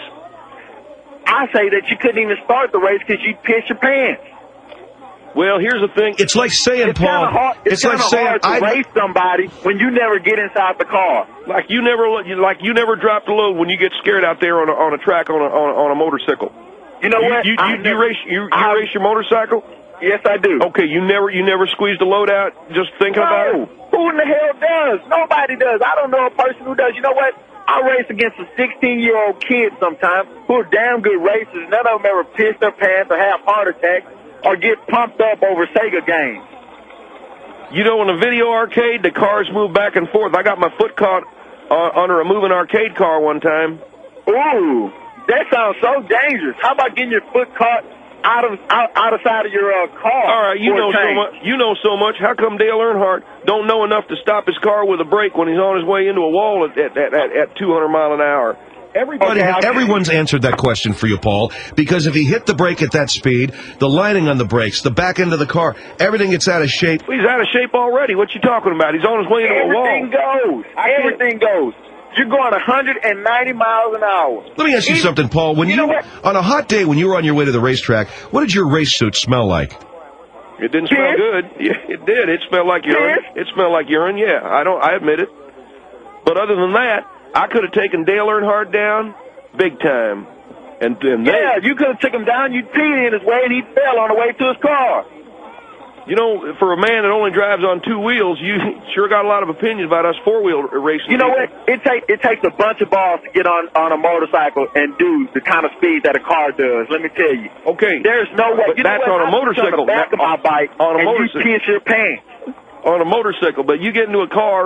I say that you couldn't even start the race because you pissed your pants. Well, here's the thing. It's like saying, It's Paul, kind of hard. It's, it's like kinda saying, hard to I, race somebody when you never get inside the car. Like you never, you- like you never dropped a load when you get scared out there on a, on a track on a on a, on a motorcycle. You know You, what? you, you, I you never- race you, you I- race your motorcycle? Yes, I do. Okay, you never you never squeezed a load out just thinking about No. it. Who in the hell does? Nobody does. I don't know a person who does. You know what? I race against a sixteen-year-old kid sometimes who are damn good racers. None of them ever piss their pants or have heart attacks or get pumped up over Sega games. You know, in a video arcade, the cars move back and forth. I got my foot caught uh, under a moving arcade car one time. Ooh, that sounds so dangerous. How about getting your foot caught out of out, out of side of your uh, car? All right, you for a know so change? much. You know so much. How come Dale Earnhardt don't know enough to stop his car with a brake when he's on his way into a wall at at at, at two hundred mile an hour? Everybody, Okay, okay. everyone's answered that question for you, Paul, because if he hit the brake at that speed, the lining on the brakes, the back end of the car, everything gets out of shape. Well, he's out of shape already. What you talking about? He's on his way into a Everything wall. goes. Everything goes. You're going one hundred ninety miles an hour. Let me ask you Even- something, Paul. When You you, know what? on a hot day when you were on your way to the racetrack, what did your race suit smell like? It didn't smell Piss? good. Yeah, it did. It smelled like urine. Piss? It smelled like urine. Yeah, I don't. I admit it. But other than that, I could have taken Dale Earnhardt down big time. And then they, Yeah, you could have took him down. You'd peed in his way, and he fell on the way to his car. you know, for a man that only drives on two wheels, you sure got a lot of opinions about us four-wheel racing. You know people. what? It takes it takes a bunch of balls to get on on a motorcycle and do the kind of speed that a car does. Let me tell you. Okay, There's no way. But You know that's what? on a I was motorcycle. On the back of my bike, On a and motorcycle. you piss your pants. on a motorcycle, but you get into a car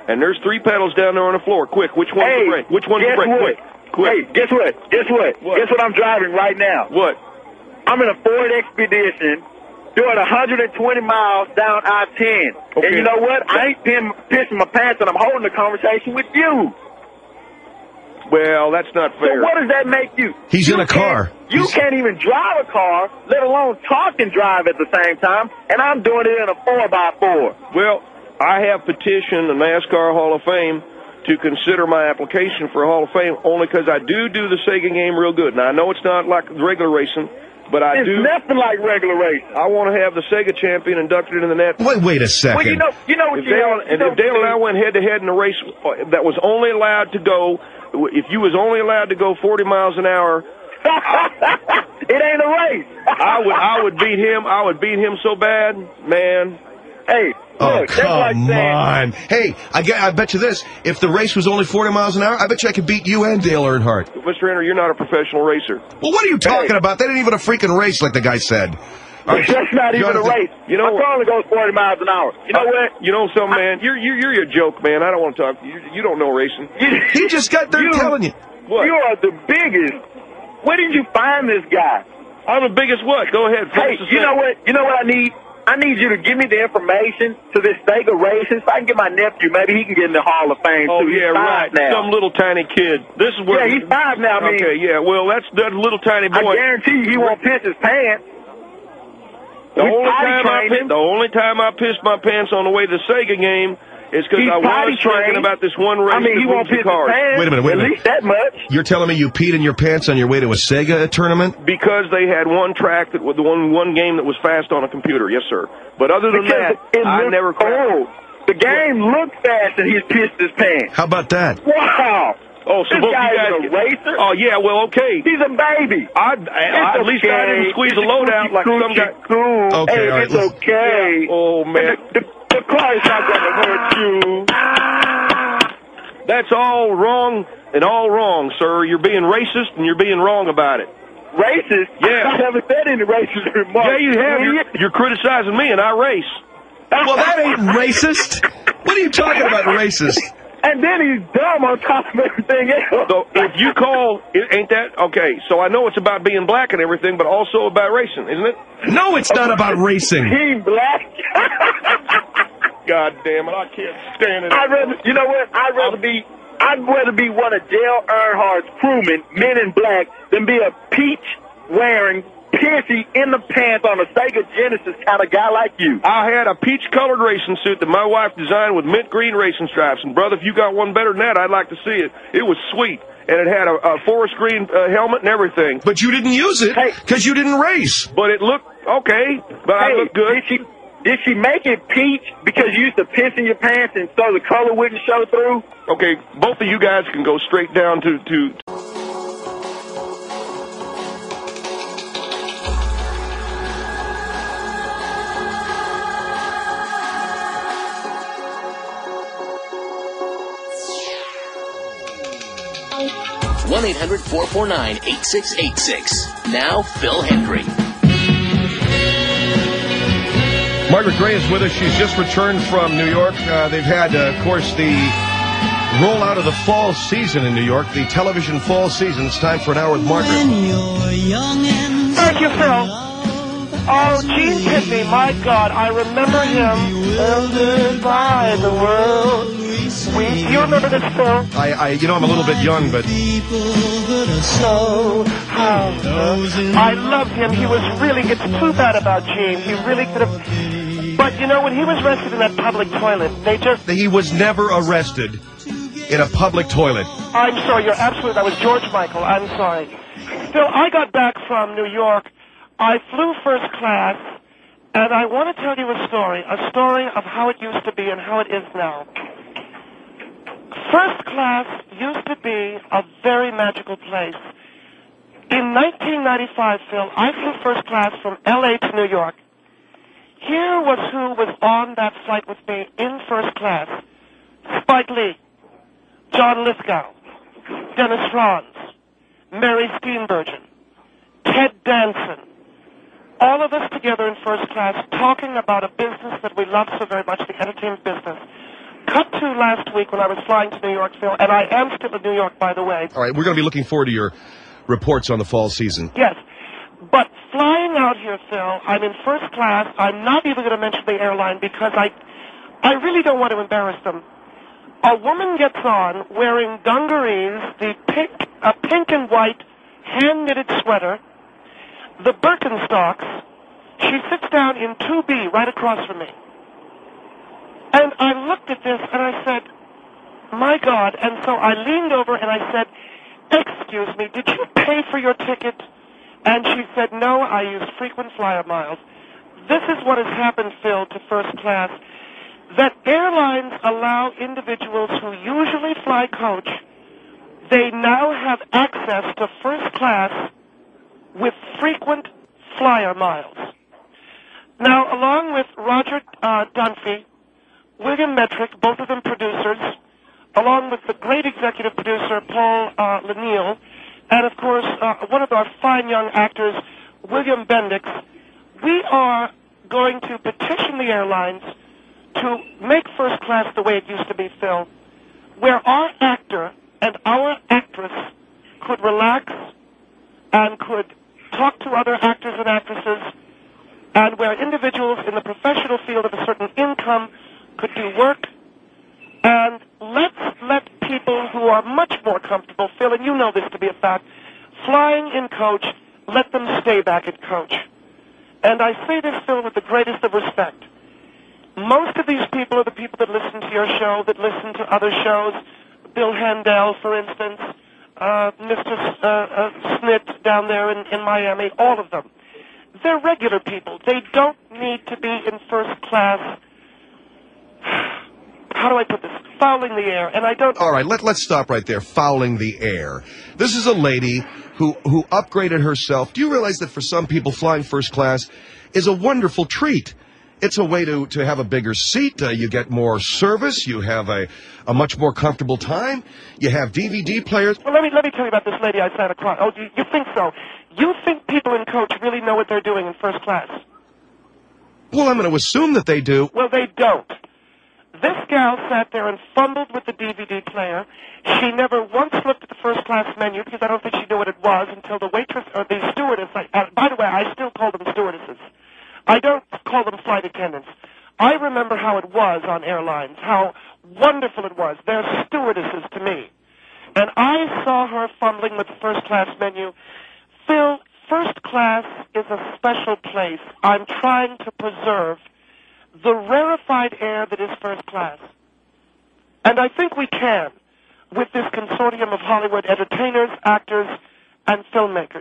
and there's three pedals down there on the floor. Quick, which one's Hey, the brake? Which one's the guess brake? what? Quick, quick. Hey, guess what? Guess what? What? Guess what I'm driving right now? What? I'm in a Ford Expedition doing one hundred twenty miles down I ten. Okay. And you know what? I ain't pin- pissing my pants and I'm holding a conversation with you. Well, that's not So fair. what does that make you? He's you in a car. can't- You He's- can't even drive a car, let alone talk and drive at the same time, and I'm doing it in a four by four. Well, I have petitioned the NASCAR Hall of Fame to consider my application for a Hall of Fame only because I do do the Sega game real good. Now, I know it's not like regular racing, but I It's do. nothing like regular racing. I want to have the Sega champion inducted into the net. Wait, wait a second. Well, you know, you know what If you, Dale, you and know if what you Dale and I do? went head to head in a race that was only allowed to go, if you was only allowed to go forty miles an hour, it ain't a race. I would I would beat him. I would beat him so bad, man. Hey, Oh, look, that's like come saying, on. Hey, I, get, I bet you this. If the race was only forty miles an hour, I bet you I could beat you and Dale Earnhardt. Mister Henry, you're not a professional racer. Well, what are you talking Hey. about? That ain't even a freaking race, like the guy said. All right, That's not even a Jonathan, race. you know My what? car only goes forty miles an hour. You know what? You know something, man? You're you're you're a joke, man. I don't want to talk to you. You don't know racing. He just got there You- telling you. What? You are the biggest. Where did you find this guy? I'm the biggest what? Go ahead. Hey, finish the you know sentence. what? You know what I need? I need you to give me the information to this Sega racing so I can get my nephew. Maybe he can get in the Hall of Fame Oh too. He's yeah, right. five now. Some little tiny kid. This is where. Yeah, he's five now. I mean, Okay, yeah. Well, that's that little tiny I boy. guarantee you he won't piss his pants. The We only potty time I trained pi- him. the only time I pissed my pants on the way to the Sega game is because He's I potty was thinking trained. about this one race. I mean, that he won't moves the piss his cars. pants. Wait a minute, wait a At minute. least that much. You're telling me you peed in your pants on your way to a Sega tournament? Because they had one track that was the one one game that was fast on a computer. Yes, sir. But other than Because that, it I looked never cracked. old. The game looked fast and he's pissed his pants. How about that? Wow. Oh, so This both guy you guys is a racer? Oh yeah, well okay. He's a baby. I, I, I at least I didn't squeeze the load out like some guy. Cool. Okay, hey, all right, it's let's- okay. Oh man, The, the, the car is not going to hurt you. that's all wrong and all wrong, sir. You're being racist and you're being wrong about it. Racist? Yeah. I haven't said any racist remarks. Yeah, you have. You're, you're criticizing me, and I race. Well, that ain't racist. What are you talking about, racist? And then he's dumb on top of everything else. So if you call, it, ain't that okay? So I know it's about being black and everything, but also about racing, isn't it? No, it's not about racing. Team black. God damn it, I can't stand it. I'd rather, you know what? I'd rather be, I'd rather be one of Dale Earnhardt's crewmen, Men in Black, than be a peach-wearing, pissy in the pants on a Sega Genesis kind of guy like you. I had a peach-colored racing suit that my wife designed with mint green racing stripes, and brother, if you got one better than that, I'd like to see it. It was sweet, and it had a, a forest green uh, helmet and everything. But you didn't use it Hey. because you didn't race. But it looked okay. But I Hey, looked good. Did she, did she make it peach because you used to piss in your pants and so the color wouldn't show through? Okay, both of you guys can go straight down to to. one eight hundred four four nine eight six eight six. Now, Phil Hendry. Margaret Gray is with us. She's just returned from New York. Uh, they've had, uh, of course, the rollout of the fall season in New York, the television fall season. It's time for an hour with Margaret. Thank you, Phil. Oh, Gene Tippy, my God, I remember him. Eldered by the world. We, you remember this, Phil? I, I, you know, I'm a little bit young, but So, oh, I love him. He was really, it's too bad about Gene. He really could have, but you know, when he was arrested in that public toilet, they just, he was never arrested in a public toilet. I'm sorry, you're absolutely, that was George Michael, I'm sorry. Phil, I got back from New York. I flew first class, and I want to tell you a story, a story of how it used to be and how it is now. First class used to be a very magical place. In nineteen ninety-five, Phil, I flew first class from L A to New York. Here was who was on that flight with me in first class. Spike Lee, John Lithgow, Dennis Franz, Mary Steenburgen, Ted Danson. All of us together in first class talking about a business that we love so very much, the entertainment business. cut to last week when I was flying to New York, Phil, and I am still in New York, by the way. All right, we're going to be looking forward to your reports on the fall season. Yes. But flying out here, Phil, I'm in first class. I'm not even going to mention the airline because I, I really don't want to embarrass them. A woman gets on wearing dungarees, the pink, a pink and white hand-knitted sweater, the Birkenstocks. She sits down in two B right across from me. And I looked at this and I said, my God. And so I leaned over and I said, excuse me, did you pay for your ticket? And she said, no, I use frequent flyer miles. This is what has happened, Phil, to first class, that airlines allow individuals who usually fly coach, they now have access to first class with frequent flyer miles. Now, along with Roger uh, Dunphy, William Metrick, both of them producers, along with the great executive producer, Paul uh, Lenneal, and, of course, uh, one of our fine young actors, William Bendix, we are going to petition the airlines to make first class the way it used to be, Phil, where our actor and our actress could relax and could talk to other actors and actresses, and where individuals in the professional field of a certain income could do work. And let's let people who are much more comfortable, Phil, and you know this to be a fact, flying in coach, let them stay back in coach. And I say this, Phil, with the greatest of respect. Most of these people are the people that listen to your show, that listen to other shows. Bill Handel, for instance, uh, Mister S- uh, uh, Snit down there in, in Miami, all of them. They're regular people. They don't need to be in first class. How do I put this? Fouling the air, and I don't... All right, let, let's stop right there, fouling the air. This is a lady who, who upgraded herself. Do you realize that for some people, flying first class is a wonderful treat? It's a way to, to have a bigger seat. Uh, you get more service. You have a, a much more comfortable time. You have D V D players. Well, let me, let me tell you about this lady I sat across. Oh, you, you think so? You think people in coach really know what they're doing in first class? Well, I'm going to assume that they do. Well, they don't. This gal sat there and fumbled with the D V D player. She never once looked at the first class menu because I don't think she knew what it was until the waitress or the stewardess. I, uh, by the way, I still call them stewardesses. I don't call them flight attendants. I remember how it was on airlines, how wonderful it was. They're stewardesses to me. And I saw her fumbling with the first class menu. Phil, first class is a special place. I'm trying to preserve the rarefied air that is first class. And I think we can with this consortium of Hollywood entertainers, actors, and filmmakers.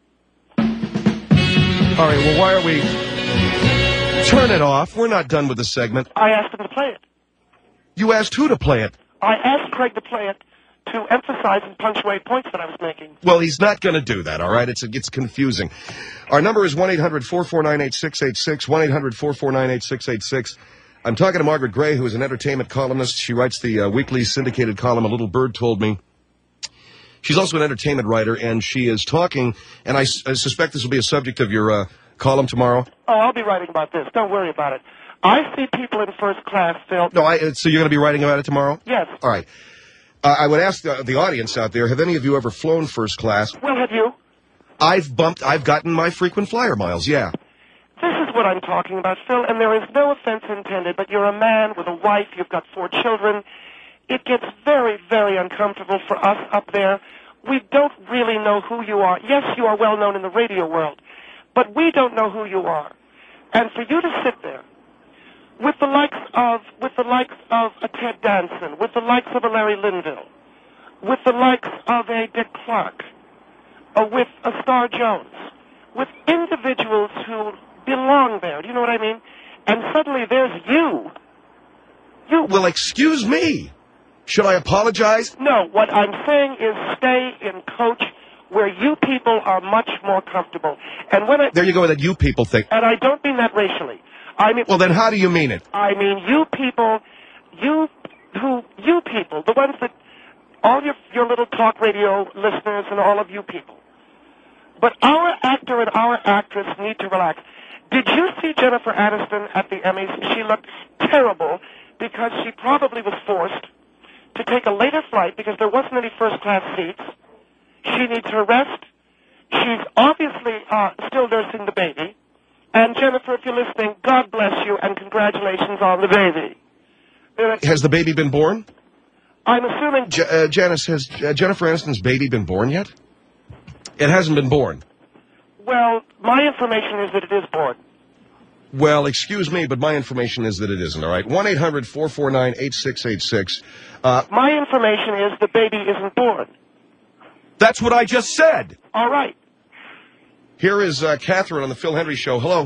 All right, well, why are we... Turn it off. We're not done with the segment. I asked him to play it. You asked who to play it? I asked Craig to play it to emphasize and punctuate points that I was making. Well, he's not going to do that, all right? It's it's confusing. Our number is one eight hundred four four nine eight six eight six, one eight hundred four four nine eight six eight six. I'm talking to Margaret Gray, who is an entertainment columnist. She writes the uh, weekly syndicated column, A Little Bird Told Me. She's also an entertainment writer, and she is talking, and I, I suspect this will be a subject of your uh, column tomorrow. Oh, I'll be writing about this. Don't worry about it. I see people in first class, Phil. No, I, so you're going to be writing about it tomorrow? Yes. All right. Uh, I would ask the, the audience out there, have any of you ever flown first class? Well, have you? I've bumped, I've gotten my frequent flyer miles, yeah. This is what I'm talking about, Phil, and there is no offense intended, but you're a man with a wife, you've got four children. It gets very, very uncomfortable for us up there. We don't really know who you are. Yes, you are well known in the radio world, but we don't know who you are. And for you to sit there with the likes of with the likes of a Ted Danson, with the likes of a Larry Linville, with the likes of a Dick Clark, or with a Star Jones, with individuals who belong there. Do you know what I mean? And suddenly there's you. You. Well, excuse me. Should I apologize? No, what I'm saying is stay in coach where you people are much more comfortable. And when I... There you go with that you people thing. And I don't mean that racially. I mean... Well, then how do you mean it? I mean you people, you who, you people, the ones that, all your, your little talk radio listeners and all of you people. But our actor and our actress need to relax. Did you see Jennifer Aniston at the Emmys? She looked terrible. because she probably was forced to take a later flight because there wasn't any first-class seats. She needs her rest. She's obviously uh, still nursing the baby. And Jennifer, if you're listening, God bless you and congratulations on the baby. Uh, Has the baby been born? I'm assuming... J- uh, Janice, has uh, Jennifer Aniston's baby been born yet? It hasn't been born. Well, my information is that it is born. Well, excuse me, but my information is that it isn't, all right? one eight hundred four four nine eight six eight six. Uh, my information is the baby isn't born. That's what I just said. All right. Here is uh, Catherine on the Phil Hendry Show. Hello.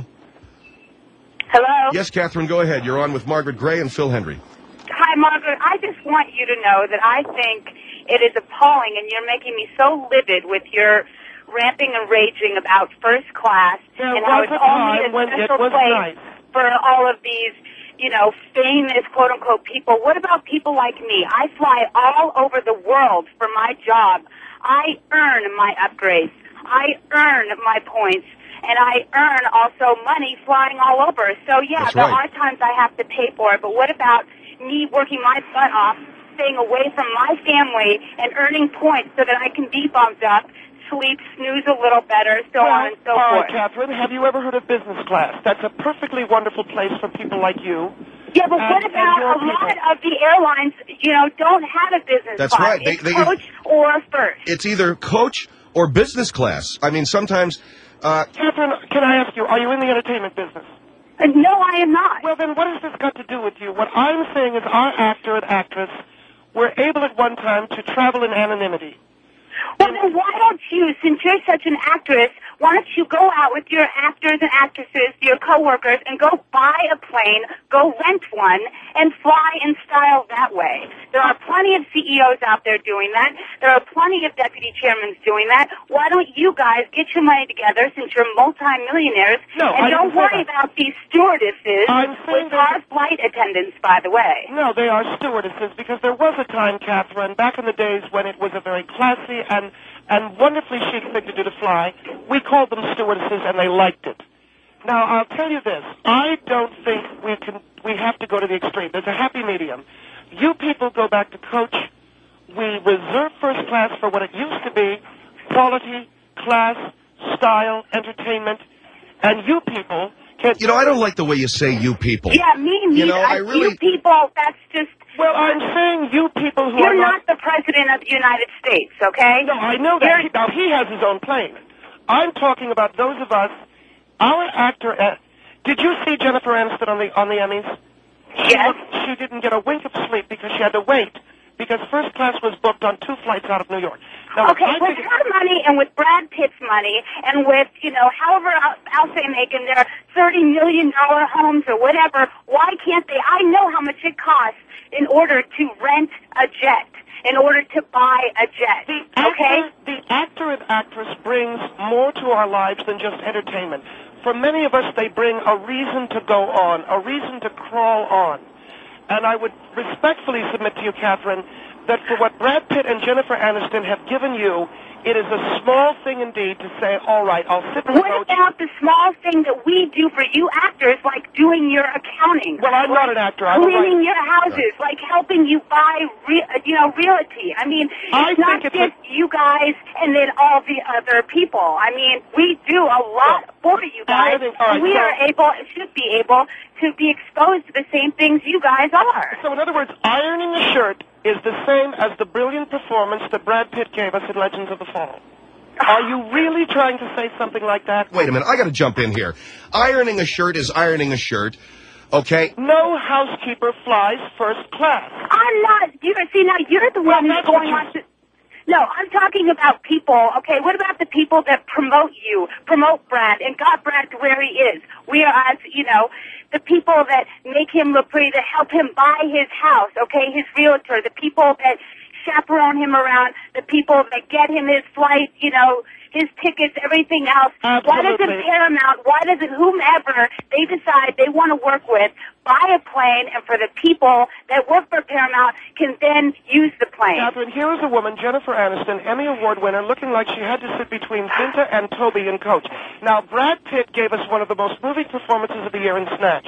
Hello? Yes, Catherine, go ahead. You're on with Margaret Gray and Phil Hendry. Hi, Margaret. I just want you to know that I think it is appalling, and you're making me so livid with your ranting and raging about first class there and how it's only a when special it was place nice. for all of these, you know, famous quote-unquote people. What about people like me? I fly all over the world for my job. I earn my upgrades. I earn my points. And I earn also money flying all over. So, yeah, That's there right. are times I have to pay for it. But what about me working my butt off, staying away from my family, and earning points so that I can be bumped up, sleep, snooze a little better, so well, on and so all forth. right, Catherine, have you ever heard of business class? That's a perfectly wonderful place for people like you. Yeah, but and, what about a lot of the airlines, you know, don't have a business That's class. right. They- It's they- coach or first. It's either coach or business class. I mean, sometimes... Uh, Catherine, can I ask you, are you in the entertainment business? Uh, no, I am not. Well, then what has this got to do with you? What I'm saying is our actor and actress were able at one time to travel in anonymity. Well, then why don't you, since you're such an actress, why don't you go out with your actors and actresses, your coworkers, and go buy a plane, go rent one, and fly in style that way? There are plenty of C E Os out there doing that. There are plenty of deputy chairmen doing that. Why don't you guys get your money together, since you're multimillionaires, No, and I don't didn't say worry that. about these stewardesses, I'm saying which are flight attendants, by the way. No, they are stewardesses because there was a time, Catherine, back in the days when it was a very classy and, and wonderfully chic thing to do to fly. We called them stewardesses and they liked it. Now, I'll tell you this. I don't think we can, we have to go to the extreme. There's a happy medium. You people go back to coach. We reserve first class for what it used to be, quality, class, style, entertainment, and you people can... You know, I don't like the way you say you people. Yeah, me neither. You know, I I- really... You people, that's just... Well, I'm saying you people who You're are not the president of the United States, okay? No, I know that. He, now, he has his own plane. I'm talking about those of us, our actor... Uh, did you see Jennifer Aniston on the on the Emmys? She Yes. looked- she didn't get a wink of sleep because she had to wait because first class was booked on two flights out of New York. Now, Okay, I with think- her money and with Brad Pitt's money and with, you know, however else they make in their thirty million dollars homes or whatever, why can't they? I know how much it costs in order to rent a jet, in order to buy a jet, The okay? actor, the actor and actress brings more to our lives than just entertainment. For many of us, they bring a reason to go on, a reason to crawl on. And I would respectfully submit to you, Catherine, that for what Brad Pitt and Jennifer Aniston have given you, it is a small thing indeed to say, all right, I'll sit in the What coach. about the small thing that we do for you actors, like doing your accounting? Well, I'm not an actor. I'm a Cleaning writer. your houses, like helping you buy, re- you know, realty. I mean, I it's not think it's just you guys and then all the other people. I mean, we do a lot for you I guys. think- all right, we so- are able, should be able, to be exposed to the same things you guys are. So in other words, ironing a shirt is the same as the brilliant performance that Brad Pitt gave us in Legends of the Fall. Are you really trying to say something like that? Wait a minute, I got to jump in here. Ironing a shirt is ironing a shirt, okay? No housekeeper flies first class. I'm not, you see, now you're the one who's going on to... No, I'm talking about people, okay? What about the people that promote you, promote Brad, and got Brad to where he is? Whereas, you know, the people that make him look pretty, that help him buy his house, okay, his realtor, the people that chaperone him around, the people that get him his flight, you know, his tickets, everything else. Why doesn't Absolutely. Paramount, why doesn't whomever they decide they want to work with buy a plane, and for the people that work for Paramount can then use the plane? Catherine, here is a woman, Jennifer Aniston, Emmy Award winner, looking like she had to sit between Zinta and Toby in Coach. Now, Brad Pitt gave us one of the most moving performances of the year in Snatch.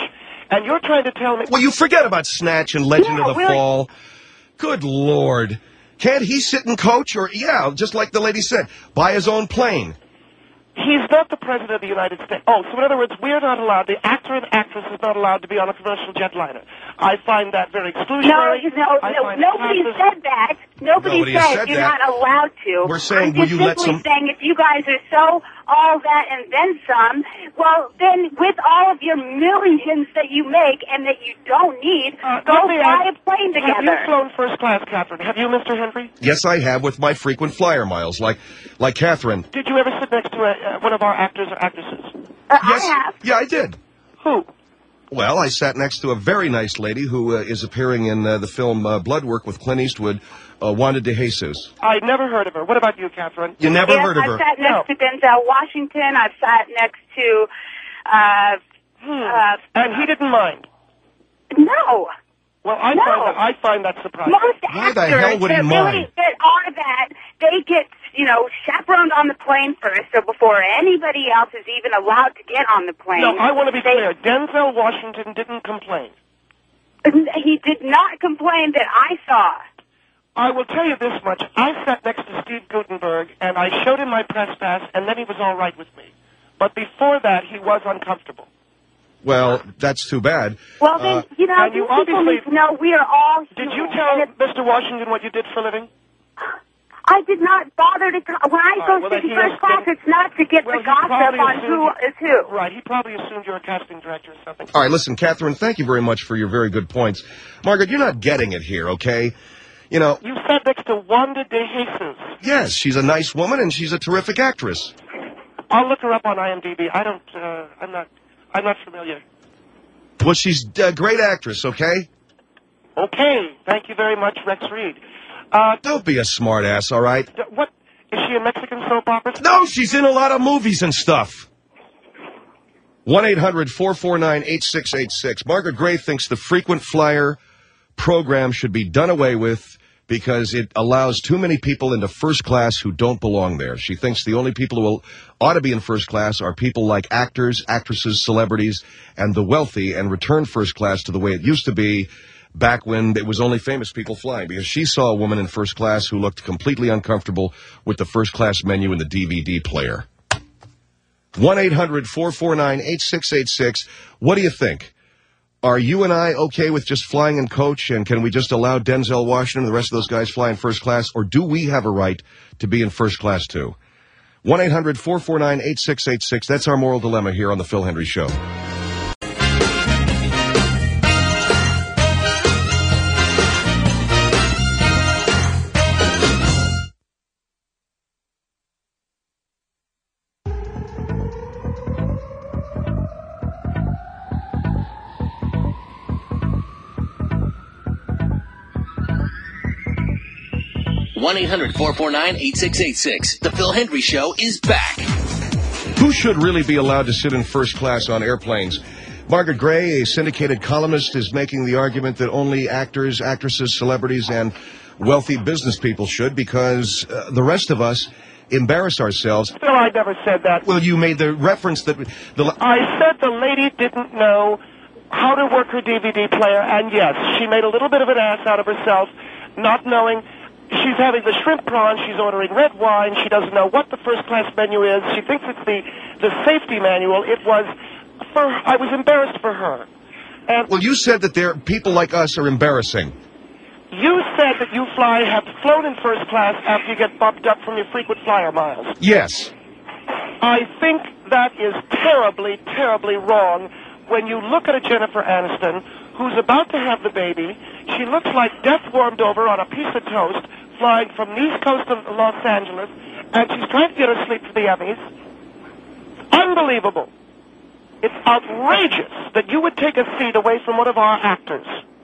And you're trying to tell me... Well, you forget about Snatch and Legend Yeah, of the really? Fall. Good Lord. Can't he sit and coach? Or, yeah, just like the lady said, buy his own plane. He's not the president of the United States. Oh, so in other words, we're not allowed, the actor and actress is not allowed to be on a commercial jetliner. I find that very No, exclusionary. no, I no, find it nobody classist. said that. Nobody, Nobody has said, said you're that. not allowed to. We're saying, I'm will just you let simply some- saying if you guys are so all that and then some, well, then with all of your millions that you make and that you don't need, Uh, go let me fly ask- a plane Have you together. flown first class, Catherine? Have you, Mister Henry? Yes, I have with my frequent flyer miles, like like Catherine. Did you ever sit next to a, uh, one of our actors or actresses? Uh, Yes. I have. Yeah, I did. Who? Well, I sat next to a very nice lady who uh, is appearing in uh, the film uh, Bloodwork with Clint Eastwood, uh, Wanda De Jesus. I never heard of her. What about you, Catherine? You never Yes, heard of I've her? sat next to Denzel Washington. I've sat next to, uh, uh, And he didn't mind. no. Well, I No. find that, I find that surprising. Most Why the actors hell would he that mind? really that are that they get you know chaperoned on the plane first, so before anybody else is even allowed to get on the plane. No, I want to be they, clear. Denzel Washington didn't complain. He did not complain that I saw. I will tell you this much. I sat next to Steve Gutenberg, and I showed him my press pass, and then he was all right with me. But before that, he was uncomfortable. Well, that's too bad. Well, then Uh, you know and these you people obviously- need to know we are all. Did human, you and tell it's- Mister Washington what you did for a living? I did not bother to. Co- when I All go right, well, sit then in he first has class, been- it's not to get Well, the he gossip probably on assumed who you- is who. Right, he probably assumed you're a casting director or something. All right, listen, Catherine, thank you very much for your very good points. Margaret, you're not getting it here, okay? You know, You sat next to Wanda De Jesus. yes, she's a nice woman and she's a terrific actress. I'll look her up on I M D B. I don't, uh, I'm not, I'm not familiar. Well, she's a great actress, okay? Okay, thank you very much, Rex Reed. Uh, Don't be a smart ass, all right? d- what, is she in Mexican soap operas? No, she's in a lot of movies and stuff. one eight hundred four four nine eight six eight six. Margaret Gray thinks the frequent flyer program should be done away with because it allows too many people into first class who don't belong there. She thinks the only people who will, ought to be in first class are people like actors, actresses, celebrities, and the wealthy, and return first class to the way it used to be back when it was only famous people flying, because she saw a woman in first class who looked completely uncomfortable with the first class menu and the D V D player. one eight hundred four four nine eight six eight six. What do you think? Are you and I okay with just flying in coach, and can we just allow Denzel Washington and the rest of those guys fly in first class, or do we have a right to be in first class too? one eight hundred four four nine eight six eight six. That's our moral dilemma here on The Phil Hendry Show. one eight hundred four four nine eight six eight six. The Phil Hendry Show is back. Who should really be allowed to sit in first class on airplanes? Margaret Gray, a syndicated columnist, is making the argument that only actors, actresses, celebrities, and wealthy business people should, because uh, the rest of us embarrass ourselves. Phil, I never said that. Well, you made the reference that the... I said the lady didn't know how to work her D V D player, and yes, she made a little bit of an ass out of herself, not knowing she's having the shrimp prawn, she's ordering red wine, she doesn't know what the first class menu is, she thinks it's the, the safety manual. It was, for I was embarrassed for her. And Well, you said that there people like us are embarrassing. you said that you fly have flown in first class after you get bumped up from your frequent flyer miles. Yes. I think that is terribly, terribly wrong when you look at a Jennifer Aniston who's about to have the baby. She looks like death warmed over on a piece of toast, flying from the east coast of Los Angeles, and she's trying to get her sleep for the Emmys. Unbelievable. It's outrageous that you would take a seat away from one of our actors.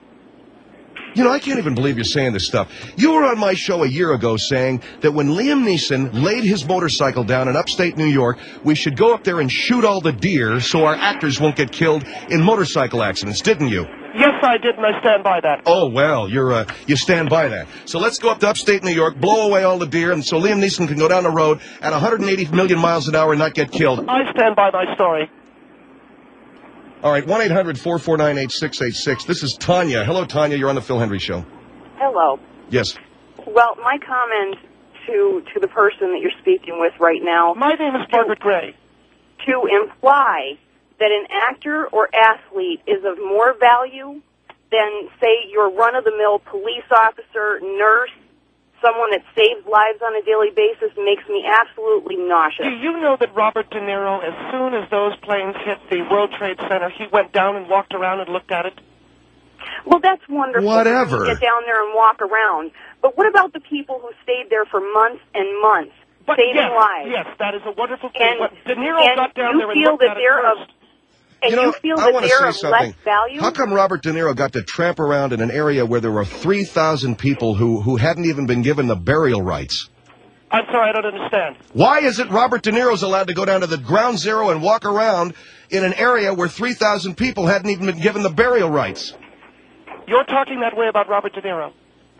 You know, I can't even believe you're saying this stuff. You were on my show a year ago saying that when Liam Neeson laid his motorcycle down in upstate New York, we should go up there and shoot all the deer so our actors won't get killed in motorcycle accidents, didn't you? Yes, I did, and I stand by that. Oh, well, you're, uh, you stand by that. So let's go up to upstate New York, blow away all the deer, and so Liam Neeson can go down the road at one hundred eighty million miles an hour and not get killed. I stand by my story. All right, one eight hundred four four nine eight six eight six. This is Tanya. Hello, Tanya. You're on the Phil Hendry Show. Hello. Yes. Well, my comment to to the person that you're speaking with right now. My name is Margaret Gray. To imply that an actor or athlete is of more value than, say, your run-of-the-mill police officer, nurse, someone that saves lives on a daily basis makes me absolutely nauseous. Do you know that Robert De Niro, as soon as those planes hit the World Trade Center, he went down and walked around and looked at it? Well, that's wonderful. Whatever. To get down there and walk around. But what about the people who stayed there for months and months, but saving yes, lives? Yes, that is a wonderful thing. And, but De Niro and got down you there and feel looked that at they're it first. Of, and you know, you feel I that want to they're say of something. less value? How come Robert De Niro got to tramp around in an area where there were three thousand people who, who hadn't even been given the burial rights? I'm sorry, I don't understand. Why is it Robert De Niro's allowed to go down to the ground zero and walk around in an area where three thousand people hadn't even been given the burial rights? You're talking that way about Robert De Niro?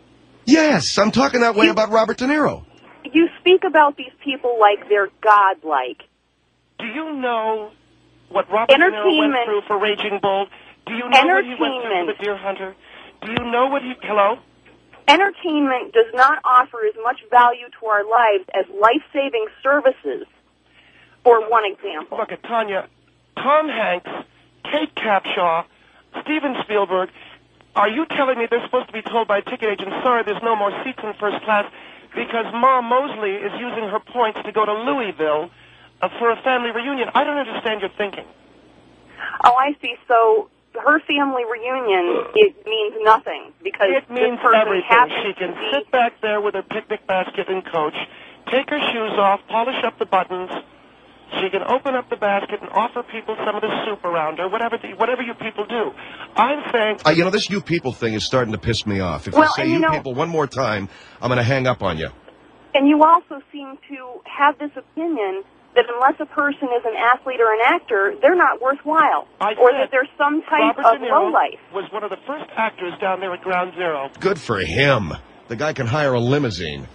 Yes, I'm talking that way You- about Robert De Niro. You speak about these people like they're godlike. Do you know what Robert De Niro went Entertainment. through for Raging Bull? Do you know what he went through Entertainment. for The Deer Hunter? Do you know what he... Hello? Entertainment does not offer as much value to our lives as life-saving services, for one example. Look at Tanya. Tom Hanks, Kate Capshaw, Steven Spielberg. Are you telling me they're supposed to be told by a ticket agent, sorry, there's no more seats in first class because Ma Mosley is using her points to go to Louisville uh, for a family reunion? I don't understand your thinking. Oh, I see. So her family reunion, it means nothing because It means this person everything. happens She can to be... sit back there with her picnic basket and coach, take her shoes off, polish up the buttons. She can open up the basket and offer people some of the soup around her, whatever the, whatever you people do. I'm saying... Uh, you know, this you people thing is starting to piss me off. If Well, you say and you you know- people one more time, I'm going to hang up on you. And you also seem to have this opinion that unless a person is an athlete or an actor, they're not worthwhile, I or said that there's some type Robert of De Niro lowlife. was one of the first actors down there at Ground Zero. Good for him. The guy can hire a limousine.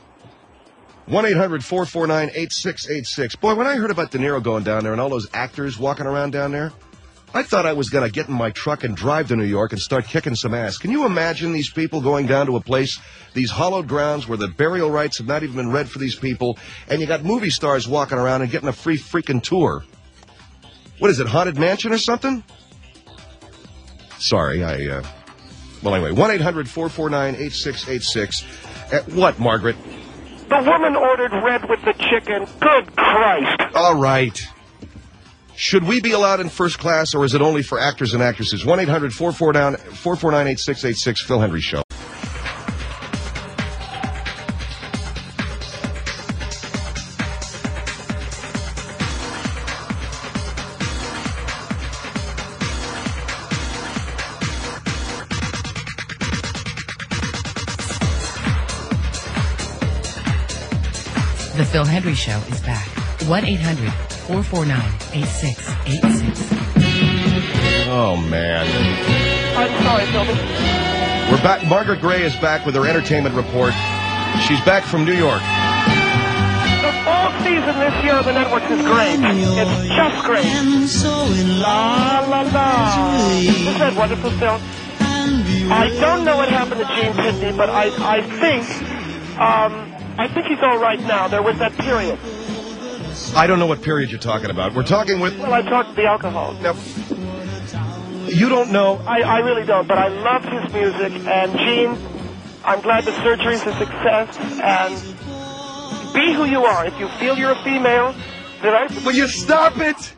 one eight hundred four four nine eight six eight six. Boy, when I heard about De Niro going down there and all those actors walking around down there, I thought I was going to get in my truck and drive to New York and start kicking some ass. Can you imagine these people going down to a place, these hallowed grounds where the burial rights have not even been read for these people, and you got movie stars walking around and getting a free freaking tour? What is it, Haunted Mansion or something? Sorry, I, uh... Well, anyway, one eight hundred four four nine eight six eight six. At what, Margaret? The woman ordered red with the chicken. Good Christ. All right. Should we be allowed in first class, or is it only for actors and actresses? one eight hundred four four nine eight six eight six, Phil Hendry Show. The Phil Hendry Show is back. one eight hundred four four nine eight six eight six. Oh, man. I'm sorry, Philby. We're back. Margaret Gray is back with her entertainment report. She's back from New York. The fall season this year on the networks is great. It's just great. La, la, la. Isn't that wonderful, Phil? I don't know what happened to Gene Pitney, but I, I think, um, I think he's all right now. There was that period. I don't know what period you're talking about. We're talking with... Well, I talked the alcohol. Now, you don't know... I, I really don't, but I love his music. And, Gene, I'm glad the surgery's a success. And be who you are. If you feel you're a female, then I... Will you stop it?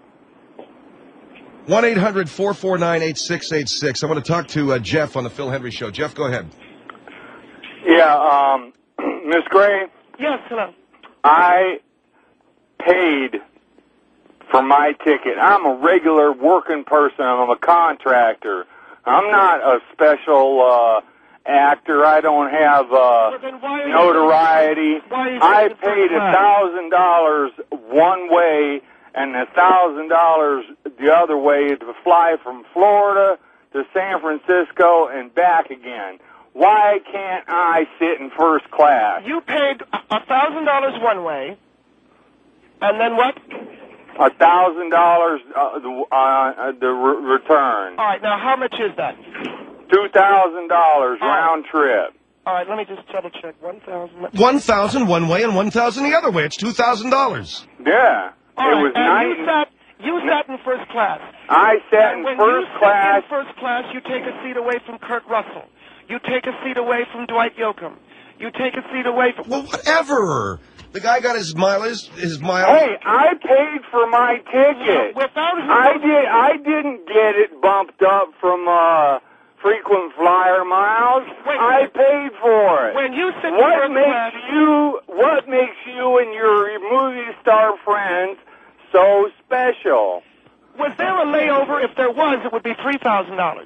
one eight hundred four four nine eight six eight six. I want to talk to uh, Jeff on the Phil Hendry Show. Jeff, go ahead. Yeah, um, Miss Gray? Yes, hello. I paid for my ticket. I'm a regular working person. I'm a contractor. I'm not a special uh, actor. I don't have uh, well, notoriety. I paid a thousand dollars one way and a thousand dollars the other way to fly from Florida to San Francisco and back again. Why can't I sit in first class? You paid a thousand dollars one way, and then what? a thousand dollars uh, the uh, the re- return. All right, now how much is that? Two thousand dollars round trip. All right, let me just double check. One thousand. One thousand one way and one thousand the other way. It's two thousand dollars. Yeah, All it right, was and nice. you sat, you sat in first class. I sat in and when first you class. sit in first class, you take a seat away from Kurt Russell. You take a seat away from Dwight Yoakam. You take a seat away from... Well, whatever. The guy got his mileage, his mileage. Hey, I paid for my ticket. Without I did. I didn't get it bumped up from uh, frequent flyer miles. Wait, I paid for it. When you sit in what first makes class... you? What makes you and your movie star friends so special? Was there a layover? If there was, it would be three thousand dollars.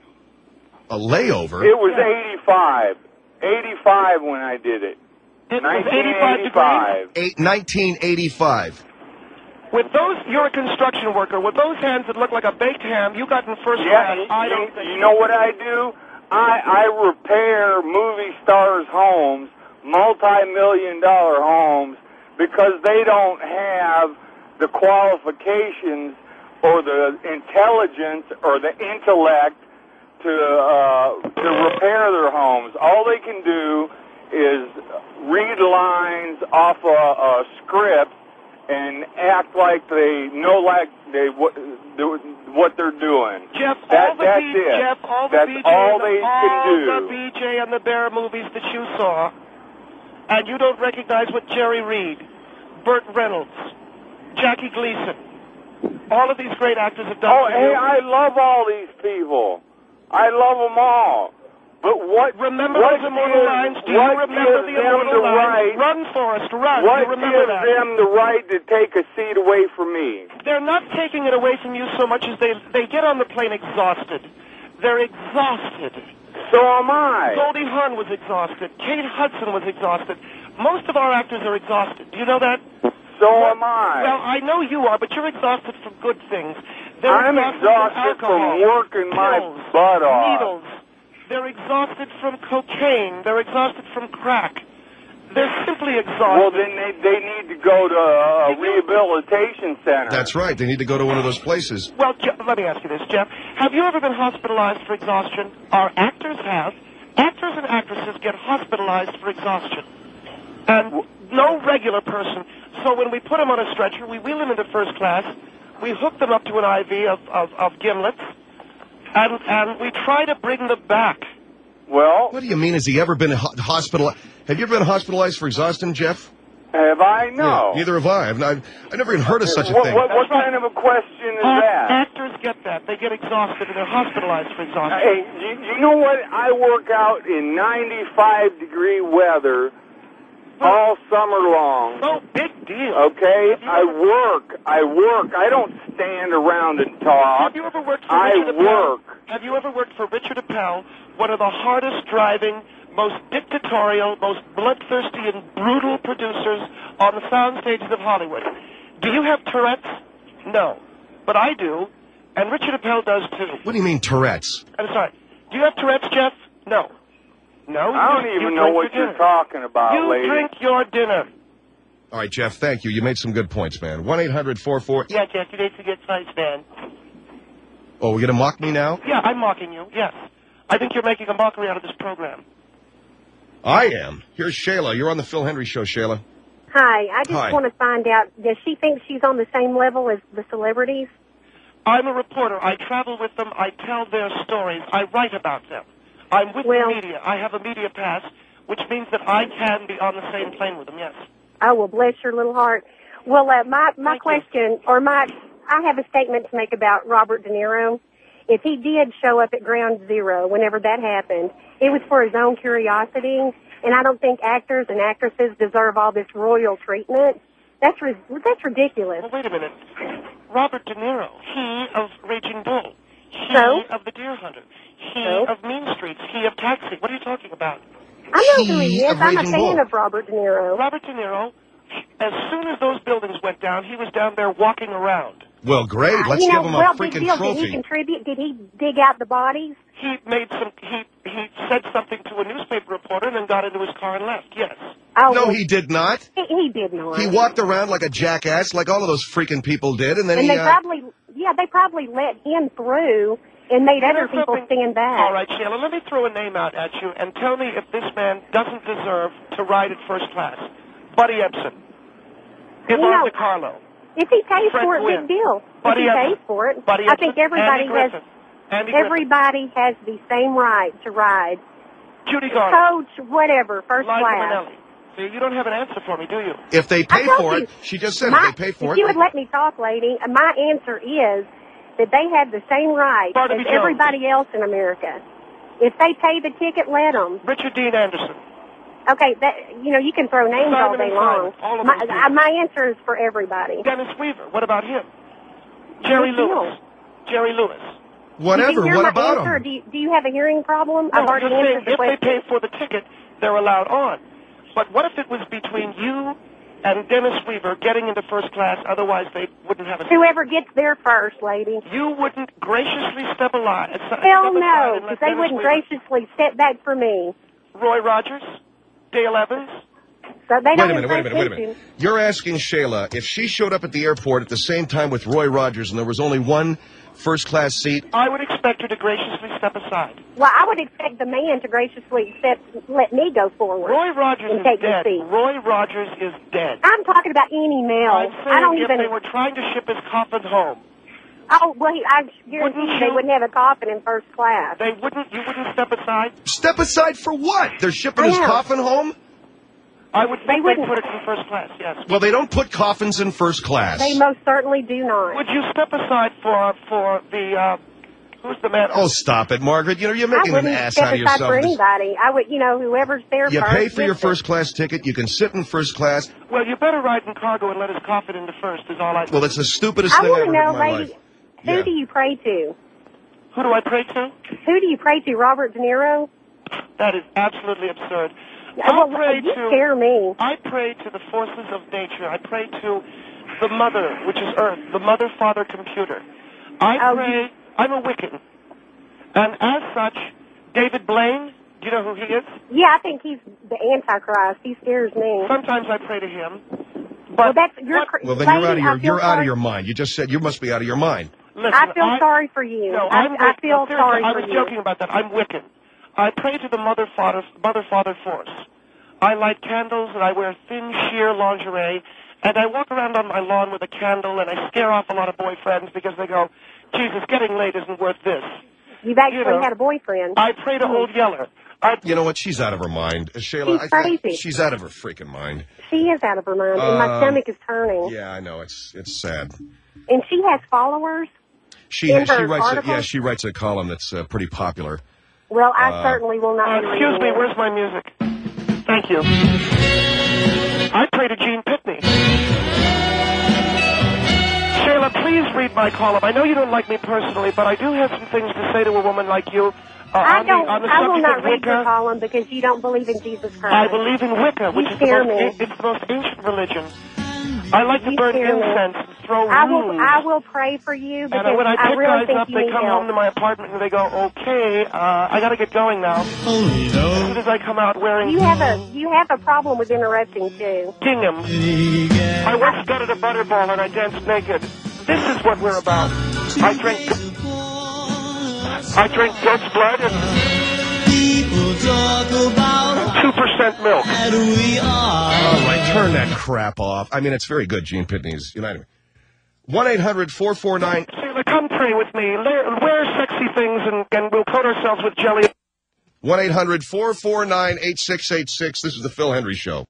A layover? It was eighty-five. eighty-five when I did it. It was nineteen eighty-five eighty-five. Eight, nineteen eighty-five. With those, you're a construction worker. With those hands that look like a baked ham, you got in first Yeah, class. I you, don't think you know what I do? I, I repair movie stars' homes, multi-million dollar homes, because they don't have the qualifications or the intelligence or the intellect to uh, to repair their homes. All they can do is read lines off a, a script and act like they know like they what, what they're doing. Jeff, that, all the that's B, it. Jeff, all the that's B J all and the, they all can do. the B J and the Bear movies that you saw, and you don't recognize what Jerry Reed, Burt Reynolds, Jackie Gleason, all of these great actors have done Oh, for hey, you. I love all these people. I love them all. But what? Remember what those immortal gives, lines? Do what you remember gives the them immortal the lines? right? Run, Forrest, run. What you remember gives that? them the right to take a seat away from me? They're not taking it away from you so much as they they get on the plane exhausted. They're exhausted. So am I. Goldie Hawn was exhausted. Kate Hudson was exhausted. Most of our actors are exhausted. Do you know that? So am I. Well, I know you are, but you're exhausted from good things. They're I'm exhausted, exhausted from, alcohol, from working my pills, butt off. needles. They're exhausted from cocaine. They're exhausted from crack. They're simply exhausted. Well, then they, they need to go to a rehabilitation center. That's right. They need to go to one of those places. Well, Je- let me ask you this, Jeff. Have you ever been hospitalized for exhaustion? Our actors have. Actors and actresses get hospitalized for exhaustion. And no regular person. So when we put them on a stretcher, we wheel them into first class, we hook them up to an I V of, of, of gimlets, and, and we try to bring them back. Well, what do you mean? Has he ever been ho- hospitalized? Have you ever been hospitalized for exhaustion, Jeff? Have I? No. Yeah, neither have I. I've, I've, I've never even heard of such a what, thing. What, what kind of a question is Uh, that? Actors get that. They get exhausted and they're hospitalized for exhaustion. Hey, you, you know what? I work out in ninety-five degree weather all summer long. No big deal. Okay? I work. I work. I don't stand around and talk. Have you ever worked for I Richard Appel? work. Have you ever worked for Richard Appel, one of the hardest driving, most dictatorial, most bloodthirsty and brutal producers on the sound stages of Hollywood? Do you have Tourette's? No. But I do, and Richard Appel does too. What do you mean Tourette's? I'm sorry. Do you have Tourette's, Jeff? No. No? I don't you, even you know drink what your you're dinner. talking about, You lady. drink your dinner. All right, Jeff, thank you. You made some good points, man. one eight hundred four four... Yeah, Jeff, you need to get nice, man. Oh, we're going to mock me now? Yeah, I'm mocking you, yes. I think you're making a mockery out of this program. I am. Here's Shayla. You're on the Phil Hendry Show, Shayla. Hi, I just Hi. want to find out, does she think she's on the same level as the celebrities? I'm a reporter. I travel with them. I tell their stories. I write about them. I'm with Well- the media. I have a media pass, which means that I can be on the same plane with them, yes. Oh, well, bless your little heart. Well, uh, my, my question, or my, I have a statement to make about Robert De Niro. If he did show up at Ground Zero, whenever that happened, it was for his own curiosity, and I don't think actors and actresses deserve all this royal treatment. That's ri- that's ridiculous. Well, wait a minute. Robert De Niro, he of Raging Bull, he So? of The Deer Hunter, he So? of Mean Streets, he of Taxi. What are you talking about? I know who He he is. of I'm a Raging fan Bull. of Robert De Niro. Robert De Niro, as soon as those buildings went down, he was down there walking around. Well, great. Let's you know, give him well, a big freaking deal. Did trophy. he contribute? Did he dig out the bodies? He made some. He he said something to a newspaper reporter and then got into his car and left. Yes. Oh, No, well, he did not. He, he did not. He walked around like a jackass, like all of those freaking people did, and then and he. they uh, probably, yeah, they probably let him through and made You other know people something? stand back. All right, Sheila, let me throw a name out at you and tell me if this man doesn't deserve to ride at first class. Buddy Ebsen. You Yvonne know, DiCarlo. If he pays Fred for it, Gwynn. big deal. Buddy if he Ebsen. pays for it, Buddy I think Ebsen. everybody Andy has. Griffith. Andy Griffith. Everybody has the same right to ride. Judy Garland. Coach, whatever, first Liza class. Minnelli. See, you don't have an answer for me, do you? If they I pay told for you. it, she just said My- if they pay for if it. you would let me talk, lady, uh, my answer is that they have the same right Barnaby as Jones. everybody else in America. If they pay the ticket, let them. Richard Dean Anderson. Okay, that you know you can throw names Simon all day and long. Simon, all of My, those uh, people. my answer is for everybody. Dennis Weaver. What about him? Jerry Big deal. Lewis. Jerry Lewis. Whatever. Did you hear What my about answer? him? Do you, do you have a hearing problem? No, I've already I'm just saying, answered the if they question. pay for the ticket, they're allowed on. But what if it was between you and Dennis Weaver getting into first class? Otherwise, they wouldn't have a. Whoever gets there first, lady. You wouldn't graciously step alive. Hell no, because they wouldn't graciously step back for me. Roy Rogers, Dale Evans. So they Wait don't a minute, wait a impress minute, wait a me minute. You're asking Shayla if she showed up at the airport at the same time with Roy Rogers and there was only one first class seat. I would expect her to graciously step aside. to. Well, I would expect the man to graciously accept, let me go forward. Roy Rogers and is take the dead. seat. Roy Rogers is dead. I'm talking about any male. I'm saying I don't if even. they were trying to ship his coffin home, Oh well, he, I guarantee Wouldn't you they you- wouldn't have a coffin in first class. they wouldn't. You wouldn't step aside. Step aside for what? They're shipping I his know. coffin home? I would They think they'd wouldn't. put it in first class. Yes. Well, they don't put coffins in first class. They most certainly do not. Would you step aside for for the uh, who's the man? Oh, stop it, Margaret. You know, you're making I an wouldn't ass step out of aside yourself. for anybody. I would, you know, whoever's there You first. pay for your gets it. first class ticket. You can sit in first class. Well, you better ride in cargo and let his coffin into first. Is all I. Well, it's the stupidest I thing I've want ever to heard know, in my lady, life. who Yeah. do you pray to? Who do I pray to? Who do you pray to? Robert De Niro? That is absolutely absurd. Yeah, I well, pray you to. scare me. I pray to the forces of nature. I pray to the mother, which is Earth, the mother, father, computer. I Oh, pray. I'm a Wiccan, and as such, David Blaine. Do you know who he is? Yeah, I think he's the Antichrist. He scares me. Sometimes I pray to him. But well, that's you're. cr- Well, then lady, you're out of I your feel you're out sorry- of your mind. You just said you must be out of your mind. listen, I feel I, sorry for you. No, I, I'm I Wic- feel seriously, sorry I for was you. joking about that. I'm Wiccan. I pray to the mother, father, mother, father force. I light candles and I wear thin, sheer lingerie, and I walk around on my lawn with a candle, and I scare off a lot of boyfriends because they go, "Jesus, getting laid isn't worth this." You've actually You know, had a boyfriend. I pray to Old Yeller. I, You know what? She's out of her mind, Uh, Shayla. She's I think crazy. she's out of her freaking mind. She is out of her mind, and my Um, stomach is turning. Yeah, I know. It's it's sad. And she has followers. She In she her writes a, article? yeah she writes a column that's uh, pretty popular. Well, I Uh, certainly will not. Uh, be excuse reading me, it. where's my music? Thank you. I pray to Gene Pitney. Shayla, please read my column. I know you don't like me personally, but I do have some things to say to a woman like you. Uh, I on don't. The, on the I will subject not of read your Wicca. column because you don't believe in Jesus Christ. I believe in Wicca, which You is the scare most, me. a- it's the most ancient religion. I like to You burn scare me. incense and throw I will. runes. I will pray for you because And when I pick really guys think up, you they need come help. home to my apartment and they go, "Okay, uh, I got to get going now." As soon as I come out wearing You have a you have a problem with interrupting too. gingham, I once gutted a butterball and I danced naked. This is what we're about. I drink, I drink goat's blood and two percent milk. All right, turn that crap off. I mean, it's very good, Gene Pitney's. You know what I mean? one eight hundred four four nine Sheila, come pray with me. Wear, wear sexy things and, and we'll coat ourselves with jelly. one eight hundred four four nine eight six eight six. This is the Phil Hendry Show.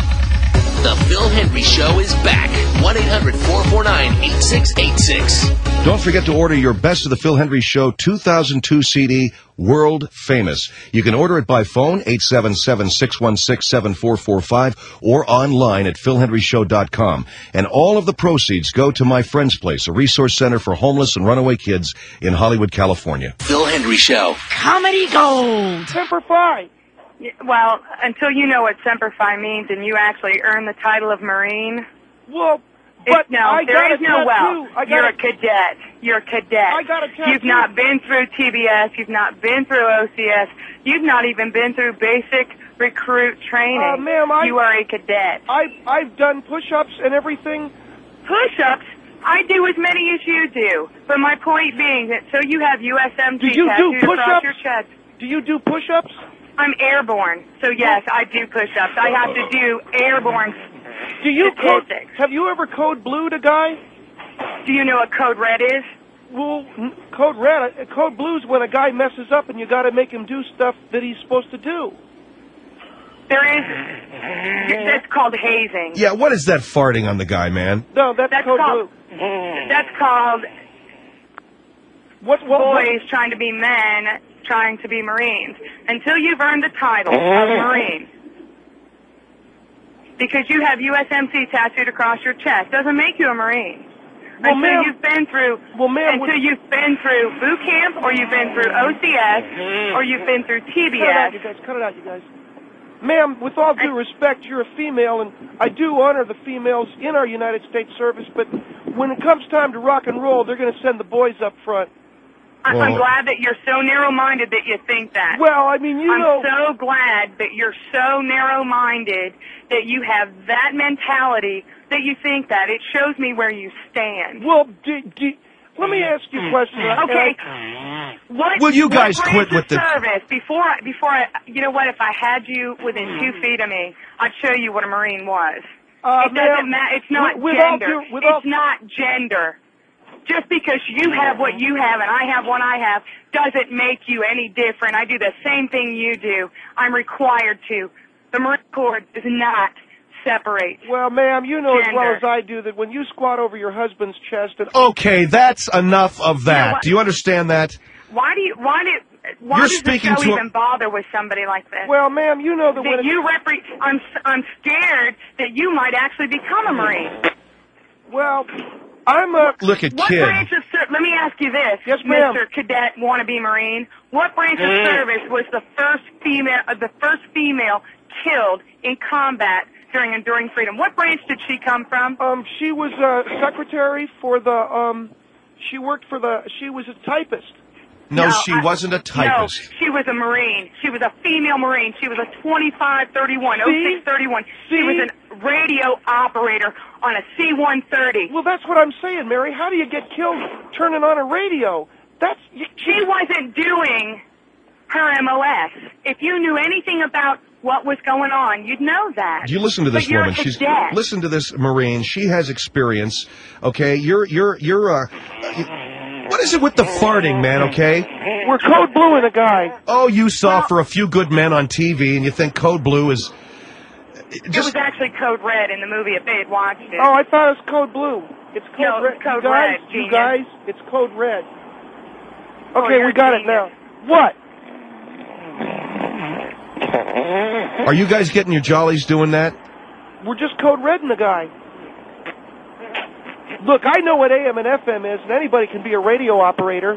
The Phil Hendry Show is back. one eight hundred four four nine eight six eight six. Don't forget to order your Best of the Phil Hendry Show two thousand two C D, World Famous. You can order it by phone, eight seven seven, six one six, seven four four five, or online at phil hendry show dot com. And all of the proceeds go to My Friend's Place, a resource center for homeless and runaway kids in Hollywood, California. Phil Hendry Show. Comedy gold. Semper Fi. Y- Well, until you know what Semper Fi means and you actually earn the title of Marine. Well, It's, but no, I there got is a no tattoo. well. I got You're a- a cadet. You're a cadet. I got a tattoo. You've not been through T B S. You've not been through O C S. You've not even been through basic recruit training. Uh, ma'am, I- you are a cadet. I've, I've done push-ups and everything. Push-ups? I do as many as you do. But my point being that so you have U S M T Do you do tattooed across push-ups? your chest. Do you do push-ups? I'm airborne. So yes, I do push-ups. I have to do airborne Do you code, statistics. have you ever code blued a guy? Do you know what code red is? Well, n- code red, uh, code blue's when a guy messes up and you got to make him do stuff that he's supposed to do. There is. That's called hazing. Yeah, what is that farting on the guy, man? No, that's, That's code called. blue. That's called What, what, what- boys trying to be men, trying to be Marines. Until you've earned the title of Marine, because you have U S M C tattooed across your chest, doesn't make you a Marine. Well, until ma'am- you've been through, well, ma'am, until would- you've been through boot camp, or you've been through O C S, or you've been through T B Cut it out, S. you guys. Cut it out, you guys. Ma'am, with all due respect, you're a female, and I do honor the females in our United States service, but when it comes time to rock and roll, they're going to send the boys up front. I- I'm Well- glad that you're so narrow-minded that you think that. Well, I mean, you I'm know... so glad that you're so narrow-minded that you have that mentality that you think that. It shows me where you stand. Well, do, do, let me ask you a question. Okay. What, Will you guys what quit branch with of the- service before? I, before I, you know what? If I had you within two feet of me, I'd show you what a Marine was. Uh, it doesn't ma'am, matter. It's not with- with all gender. due- with all- it's not gender. Just because you have what you have and I have what I have doesn't make you any different. I do the same thing you do. I'm required to. The Marine Corps does not separate. Well, ma'am, you know as well Gender. as I do that when you squat over your husband's chest and... Okay, that's enough of You know that. what? Do you understand that? Why do you? Why do? Why You're does speaking the show to a- even bother with somebody like this? Well, ma'am, you know that when that it- you repre- I'm I'm scared that you might actually become a Marine. Well, I'm a... Look at What kid. branch of service? Let me ask you this, Yes, ma'am. Mister Cadet Wannabe Marine. What branch of service was the first female? Uh, the first female killed in combat during Enduring Freedom? What branch did she come from? Um, she was a secretary for the, um, she worked for the, she was a typist. No, No, she I- wasn't a typist. No, she was a Marine. She was a female Marine. She was a twenty-five thirty-one, See? oh six thirty-one. She See? was a radio operator on a C one thirty. Well, that's what I'm saying, Mary. How do you get killed turning on a radio? That's... You, She wasn't doing her M O S. If you knew anything about what was going on, you'd know that. You listen to this But you're woman. a She's cadet. listen to this Marine. She has experience. Okay, you're you're you're uh. you- what is it with the farting, man? Okay. We're code blue in a guy. Oh, you saw for a few good men on T V, and you think Code Blue is It was actually Code Red in the movie if they had watched it. Oh, I thought it was code blue. It's code No, red. it's code you guys, red, you genius. guys, it's code red. Oh, Okay, you're we got it genius. now. What? Are you guys getting your jollies doing that? We're just code red in the guy. Look, I know what A M and F M is, and anybody can be a radio operator.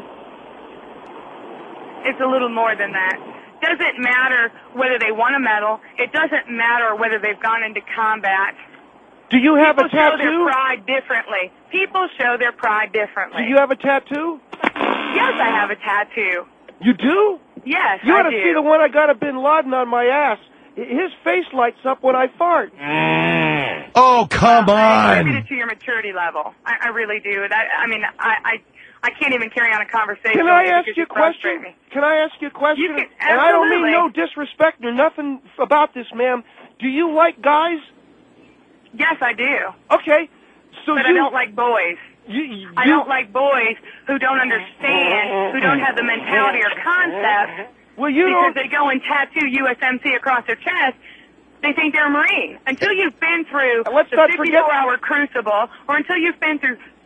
It's a little more than that. Doesn't matter whether they won a medal. It doesn't matter whether they've gone into combat. Do you have People a show their tattoo? pride differently. People show their pride differently. Do you have a tattoo? Yes, I have a tattoo. You do? Yes, You I ought to do. see the one I got a Bin Laden on my ass. His face lights up when I fart. Oh, come I attribute on. it to your maturity level. I, I really do. That, I mean, I, I, I can't even carry on a conversation. Can I with ask because you a frustrate question? me. Can I ask you a question? You can- and I don't mean no absolutely. disrespect or nothing about this, ma'am. Do you like guys? Yes, I do. Okay. So But you, I don't like boys. You, you, I don't like boys who don't understand, who don't have the mentality or concept. Well, you because don't. they go and tattoo U S M C across their chest. They think they're a Marine. Until you've been through Let's the not forget- fifty-four hour crucible, or until you've been through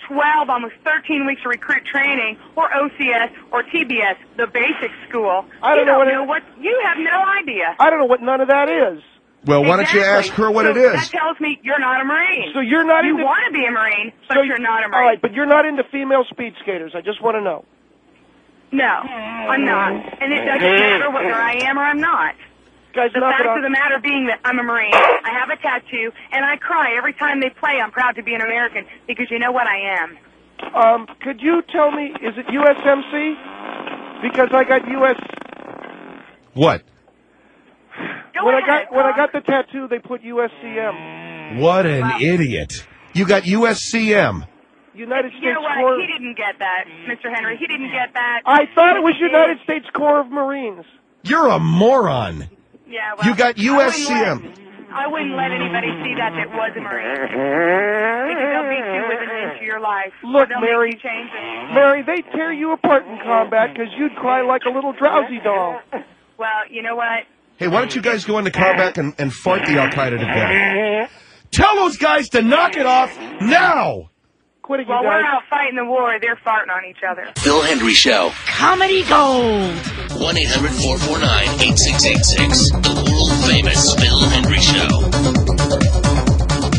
twelve, almost thirteen weeks of recruit training, or O C S, or T B S, the basic school. I don't you know don't what it- know what. You have no idea. I don't know what none of that is. Well, why don't you ask her what so it is? That tells me you're not a Marine. So you're not You into- want to be a Marine, but So- you're not a All Marine. right, but you're not into female speed skaters. I just want to know. No, I'm not. And it doesn't matter whether I am or I'm not. Guys, the knock it fact off. of the matter being that I'm a Marine, I have a tattoo, and I cry every time they play I'm proud to be an American, because you know what I am. Um, could you tell me, is it U S M C? Because I got U S... What? when I got when I got the tattoo, they put U S C M. What an idiot. You got U S C M. United States You know what? Corps... He didn't get that, Mister Henry. He didn't get that. I thought it was He did. United States Corps of Marines. You're a moron. Yeah, well, You got U S C M. I wouldn't let, I wouldn't let anybody see that that was a Marine. Because they'll beat you with an inch of your life. or Look, they'll Mary, make you change it. Mary, they tear you apart in combat because you'd cry like a little drowsy doll. Well, you know what? Hey, why don't you guys go into combat and, and fart the Al-Qaeda to death? Tell those guys to knock it off now! Quitting While we're out fighting the war, they're farting on each other. Phil Hendry Show. Comedy Gold. one eight hundred four four nine eight six eight six. The world famous Phil Hendry Show.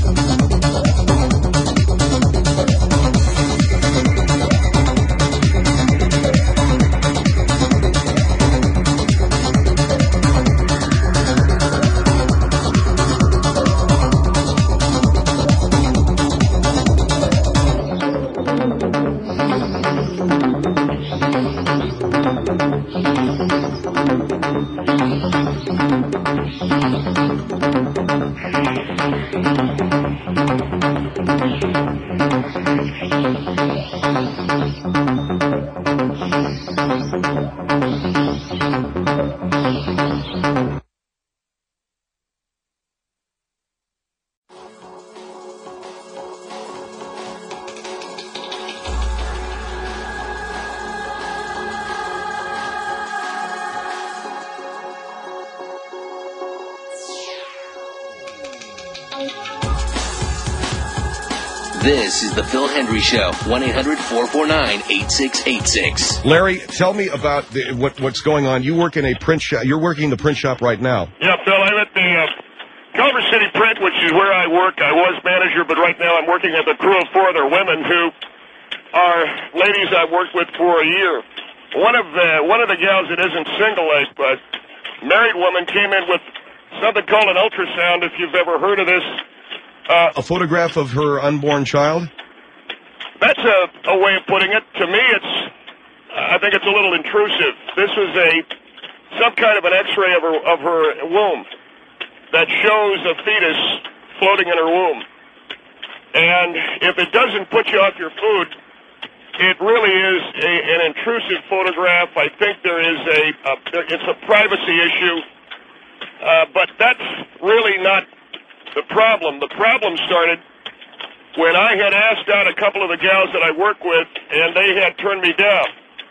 This is the Phil Hendry Show. one eight hundred four four nine eight six eight six. Larry, tell me about the, what, what's going on. You work in a print shop. You're working in the print shop right now. Yeah, Phil, I'm at the uh, Culver City Print, which is where I work. I was manager, but right now I'm working at the crew of four other women who are ladies I've worked with for a year. One of the one of the gals that isn't single, a uh, married woman, came in with something called an ultrasound, if you've ever heard of this. Uh, A photograph of her unborn child? That's a, a way of putting it. To me, it's, I think it's a little intrusive. This was a, some kind of an x-ray of her, of her womb that shows a fetus floating in her womb. And if it doesn't put you off your food, it really is a, an intrusive photograph. I think there is a, a it's a privacy issue. Uh, but that's really not the problem. The problem started when I had asked out a couple of the gals that I work with, and they had turned me down.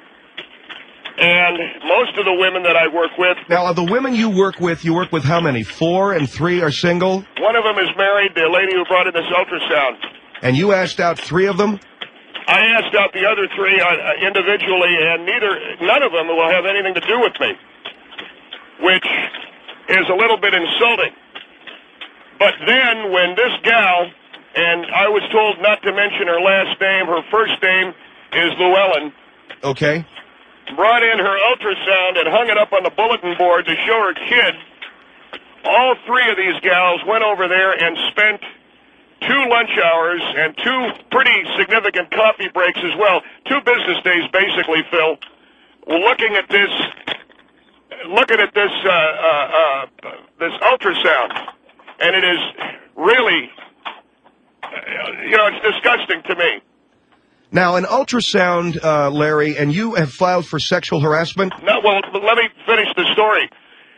And most of the women that I work with... Now, of the women you work with, you work with how many? Four and three are single? One of them is married, the lady who brought in this ultrasound. And you asked out three of them? I asked out the other three uh, individually, and neither, none of them will have anything to do with me, which is a little bit insulting. But then when this gal, and I was told not to mention her last name, her first name is Llewellyn, Okay. brought in her ultrasound and hung it up on the bulletin board to show her kid, all three of these gals went over there and spent two lunch hours and two pretty significant coffee breaks as well, two business days basically, Phil, looking at this, looking at this, uh, uh, uh, this ultrasound. And it is really, uh, you know, it's disgusting to me. Now, an ultrasound, uh, Larry, and you have filed for sexual harassment? No, well, let me finish the story.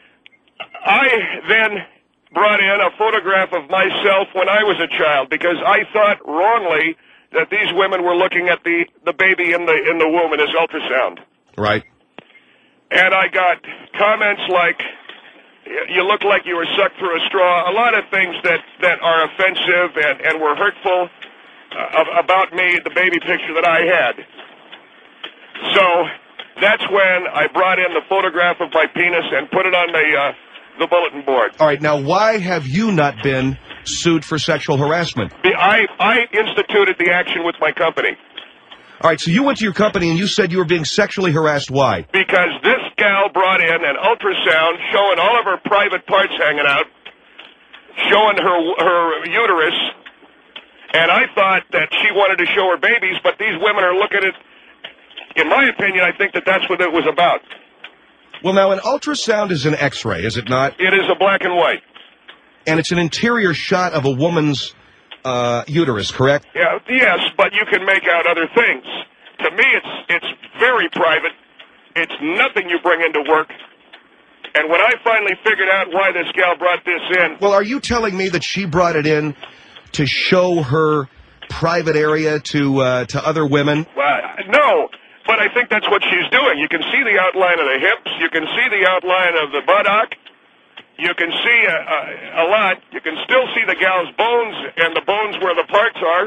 I then brought in a photograph of myself when I was a child because I thought wrongly that these women were looking at the, the baby in the in the womb in his ultrasound. Right. And I got comments like, you look like you were sucked through a straw, a lot of things that, that are offensive and, and were hurtful. uh, about me, the baby picture that I had. So that's when I brought in the photograph of my penis and put it on the uh, the bulletin board. All right, now why have you not been sued for sexual harassment? The, I, I instituted the action with my company. All right, so you went to your company and you said you were being sexually harassed. Why? Because this gal brought in an ultrasound showing all of her private parts hanging out, showing her her uterus, and I thought that she wanted to show her babies, but these women are looking at, in my opinion, I think that that's what it was about. Well, now, an ultrasound is an X-ray, is it not? It is a black and white. And it's an interior shot of a woman's uh, uterus, correct? Yeah, yes, but you can make out other things. To me, it's it's very private. It's nothing you bring into work. And when I finally figured out why this gal brought this in... Well, are you telling me that she brought it in to show her private area to uh, to other women? Well, no. But I think that's what she's doing. You can see the outline of the hips. You can see the outline of the buttock. You can see a, a, a lot. You can still see the gal's bones and the bones where the parts are.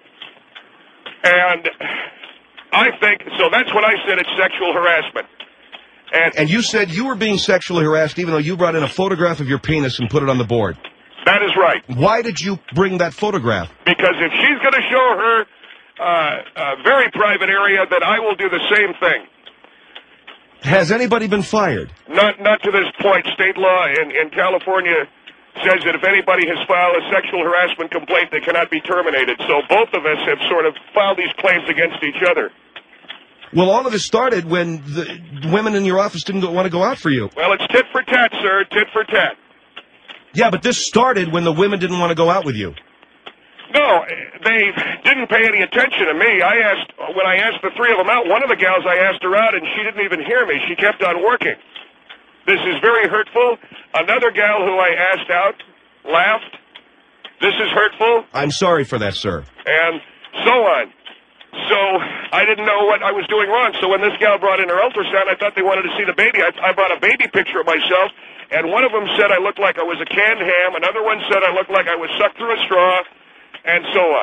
And I think, so that's when I said it's sexual harassment. And, and you said you were being sexually harassed even though you brought in a photograph of your penis and put it on the board. That is right. Why did you bring that photograph? Because if she's going to show her Uh, a very private area, that I will do the same thing. Has anybody been fired? Not not to this point. State law in, in California says that if anybody has filed a sexual harassment complaint, they cannot be terminated. So both of us have sort of filed these claims against each other. Well, all of this started when the women in your office didn't go, want to go out for you. Well, it's tit for tat, sir, tit for tat. Yeah, but this started when the women didn't want to go out with you. No, they didn't pay any attention to me. I asked, when I asked the three of them out, one of the gals I asked her out, and she didn't even hear me. She kept on working. This is very hurtful. Another gal who I asked out laughed. This is hurtful. I'm sorry for that, sir. And so on. So I didn't know what I was doing wrong. So when this gal brought in her ultrasound, I thought they wanted to see the baby. I, I brought a baby picture of myself, and one of them said I looked like I was a canned ham. Another one said I looked like I was sucked through a straw. And so on.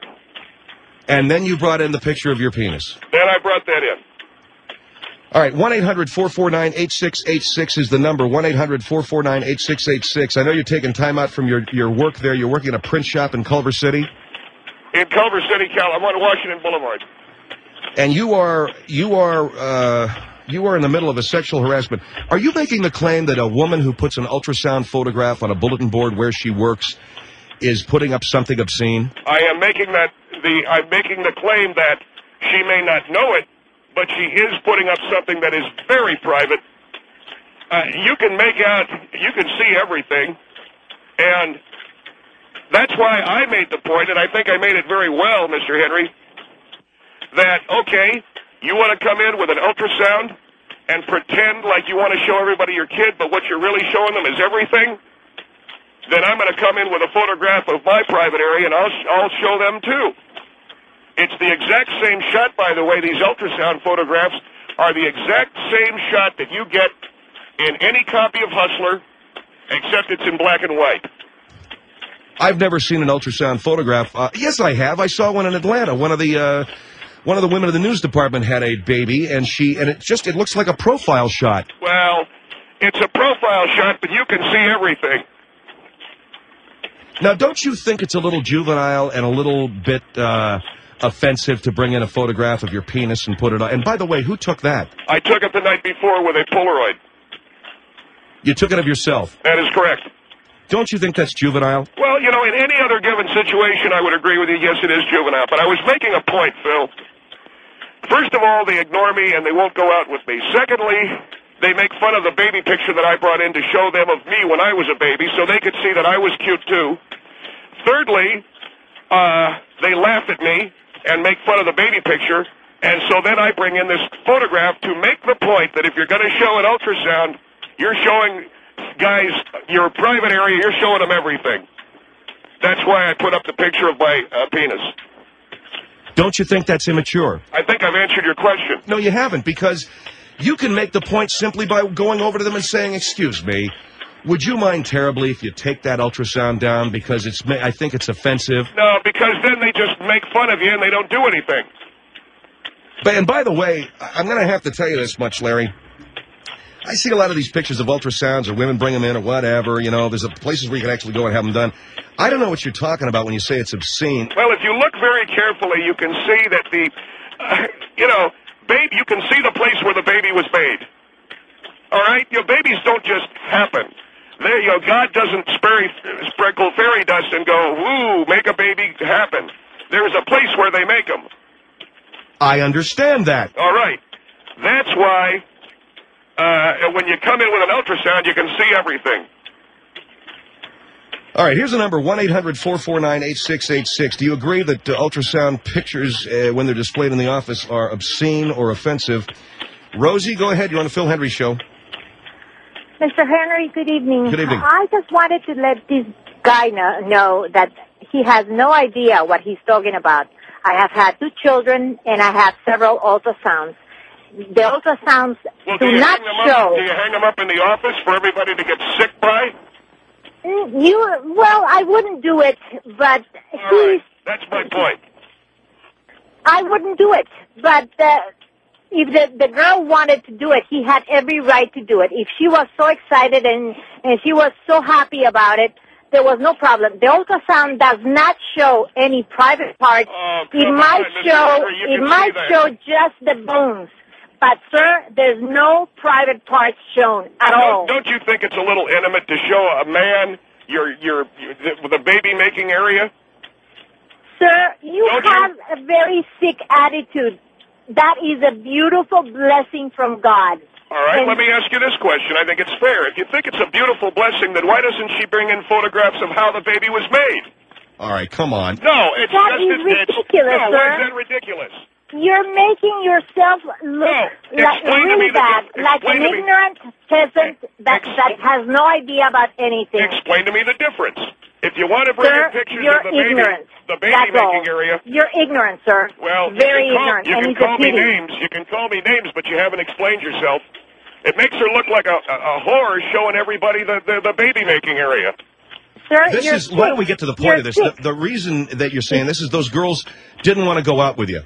And then you brought in the picture of your penis. Then I brought that in. All right, one eight hundred four four nine eight six eight six is the number, one eight hundred four four nine eight six eight six. I know you're taking time out from your, your work there. You're working at a print shop in Culver City? In Culver City, Cal. I'm on Washington Boulevard. And you are, you are, uh, you are in the middle of a sexual harassment. Are you making the claim that a woman who puts an ultrasound photograph on a bulletin board where she works is putting up something obscene? I am making that the I'm making the claim that she may not know it, but she is putting up something that is very private. Uh, you can make out, you can see everything, and that's why I made the point, and I think I made it very well, Mister Henry, that, okay, you want to come in with an ultrasound and pretend like you want to show everybody your kid, but what you're really showing them is everything? Then I'm going to come in with a photograph of my private area, and I'll, I'll show them, too. It's the exact same shot, by the way. These ultrasound photographs are the exact same shot that you get in any copy of Hustler, except it's in black and white. I've never seen an ultrasound photograph. Uh, yes, I have. I saw one in Atlanta. One of the uh, one of the women in the news department had a baby, and she and it just it looks like a profile shot. Well, it's a profile shot, but you can see everything. Now, don't you think it's a little juvenile and a little bit uh, offensive to bring in a photograph of your penis and put it on? And by the way, who took that? I took it the night before with a Polaroid. You took it of yourself? That is correct. Don't you think that's juvenile? Well, you know, in any other given situation, I would agree with you. Yes, it is juvenile. But I was making a point, Phil. First of all, they ignore me and they won't go out with me. Secondly, they make fun of the baby picture that I brought in to show them of me when I was a baby so they could see that I was cute, too. Thirdly, uh, they laugh at me and make fun of the baby picture, and so then I bring in this photograph to make the point that if you're going to show an ultrasound, you're showing guys your private area, you're showing them everything. That's why I put up the picture of my uh, penis. Don't you think that's immature? I think I've answered your question. No, you haven't, because you can make the point simply by going over to them and saying, excuse me, Would you mind terribly if you take that ultrasound down because it's? I think it's offensive. No, because then they just make fun of you and they don't do anything. But, and by the way, I'm going to have to tell you this much, Larry. I see a lot of these pictures of ultrasounds or women bring them in or whatever. You know, there's a, places where you can actually go and have them done. I don't know what you're talking about when you say it's obscene. Well, if you look very carefully, you can see that the, uh, you know, babe, you can see the place where the baby was made. All right? Your babies don't just happen. There you go. God doesn't spray, sprinkle fairy dust and go, woo, make a baby happen. There's a place where they make them. I understand that. All right. That's why uh, when you come in with an ultrasound, you can see everything. All right, here's the number, one eight hundred four four nine eight six eight six. Do you agree that uh, ultrasound pictures, uh, when they're displayed in the office, are obscene or offensive? Rosie, go ahead. You're on the Phil Hendry Show. Mister Henry, good evening. Good evening. I just wanted to let this guy know, know that he has no idea what he's talking about. I have had two children, and I have several ultrasounds. The ultrasounds well, do, do you not hang them show... Up, do you hang them up in the office for everybody to get sick by? You, well, I wouldn't do it, but All he's... right. That's my point. I wouldn't do it, but uh, if the, the girl wanted to do it, he had every right to do it. If she was so excited and, and she was so happy about it, there was no problem. The ultrasound does not show any private parts. Oh, it come might on, show Mister You it can might see that. show just the bones. But sir, there's no private parts shown at don't, all. Don't you think it's a little intimate to show a man your your, your the, the baby making area? Sir, you Don't have a very sick attitude. That is a beautiful blessing from God. All right, And- let me ask you this question. I think it's fair. If you think it's a beautiful blessing, then why doesn't she bring in photographs of how the baby was made? All right, come on. No, it's That just is as it's, ridiculous, no, sir. why is that ridiculous? You're making yourself look like explain to really me the bad, dif- like explain an to me- ignorant peasant that, that has no idea about anything. Explain to me the difference. If you want to bring Sir, in pictures you're of the baby, ignorant. the baby That's making all. area. You're ignorant, sir. Well, Very you can call, ignorant, you and can it's a call me pity. names. You can call me names, but you haven't explained yourself. It makes her look like a, a, a whore showing everybody the, the, the baby making area. Sir, This you're is, why don't we sick. get to the You're point of this? The, sick. the reason that you're saying this is those girls didn't want to go out with you.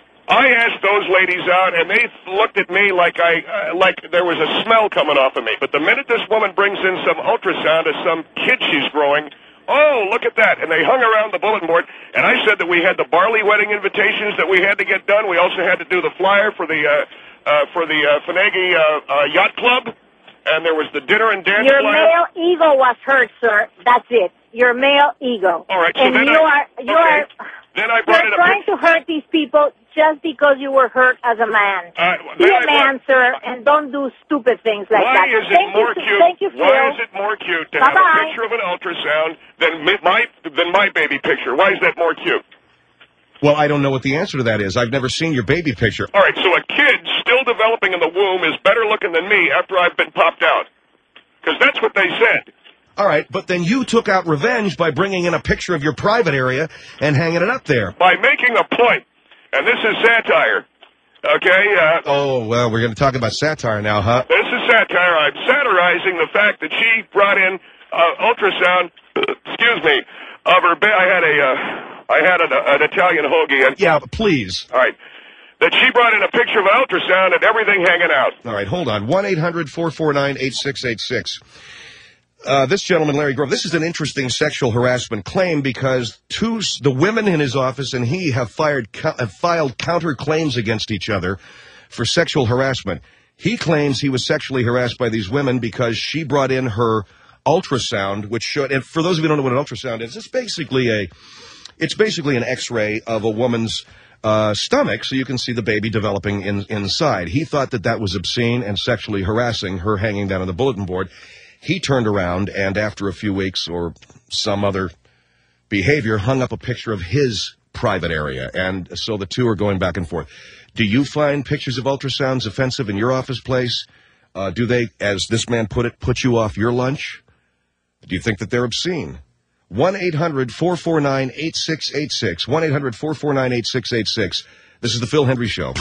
I asked those ladies out, and they looked at me like I uh, like there was a smell coming off of me. But the minute this woman brings in some ultrasound of some kid she's growing, oh, look at that. And they hung around the bulletin board, and I said that we had the barley wedding invitations that we had to get done. We also had to do the flyer for the uh, uh, for the uh, Finaggy uh, uh, Yacht Club, and there was the dinner and dance Your flyer. male ego was hurt, sir. That's it. Your male ego. All right, so and then you I- are you okay. are Then I brought you're in a trying to hurt these people just because you were hurt as a man. Uh, Be then a I man, brought- sir, and don't do stupid things like Why that. is it thank more you, cute? Thank you, Phil. Why is it more cute to have a Bye-bye. picture of an ultrasound than mi- my than my baby picture? Why is that more cute? Well, I don't know what the answer to that is. I've never seen your baby picture. All right, so a kid still developing in the womb is better looking than me after I've been popped out, because that's what they said. All right, but then you took out revenge by bringing in a picture of your private area and hanging it up there. By making a point, and this is satire. Okay. Uh, Oh, well, we're going to talk about satire now, huh? This is satire. I'm satirizing the fact that she brought in uh, ultrasound. excuse me. Of her. Ba- I had a. Uh, I had an, an Italian hoagie. And, Yeah, but please. all right. That she brought in a picture of an ultrasound and everything hanging out. All right, hold on. one eight hundred four four nine eight six eight six. Uh, this gentleman, Larry Grove, this is an interesting sexual harassment claim because two, the women in his office and he have, fired, have filed counterclaims against each other for sexual harassment. He claims he was sexually harassed by these women because she brought in her ultrasound, which showed, and for those of you who don't know what an ultrasound is, it's basically a, it's basically an x-ray of a woman's uh, stomach so you can see the baby developing in, inside. He thought that that was obscene and sexually harassing, her hanging down on the bulletin board. He turned around and after a few weeks or some other behavior hung up a picture of his private area. And so the two are going back and forth. Do you find pictures of ultrasounds offensive in your office place? Uh, do they, as this man put it, put you off your lunch? Do you think that they're obscene? one eight hundred four four nine eight six eight six. one eight hundred four four nine eight six eight six. This is the Phil Hendry Show.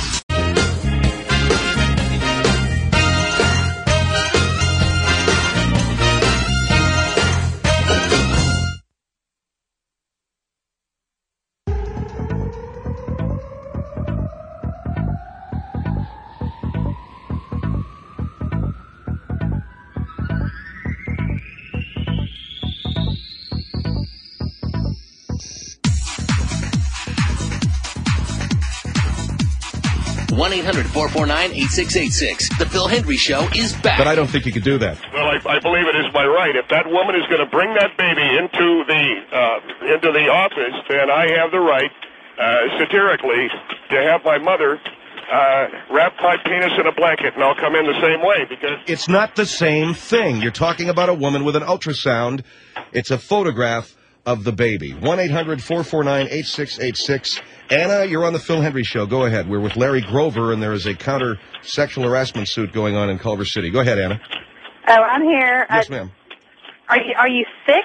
one eight hundred four four nine eight six eight six. The Phil Hendry Show is back. But I don't think you could do that. Well, I, I believe it is my right. If that woman is going to bring that baby into the uh, into the office, then I have the right, uh, satirically, to have my mother uh, wrap my penis in a blanket, and I'll come in the same way because It's not the same thing. You're talking about a woman with an ultrasound. It's a photograph of the baby. one eight hundred four four nine eight six eight six. Anna, you're on the Phil Hendry Show. Go ahead. We're with Larry Grover, and there is a counter sexual harassment suit going on in Culver City. Go ahead, Anna. Oh, I'm here. Yes, uh, ma'am. Are you are you sick?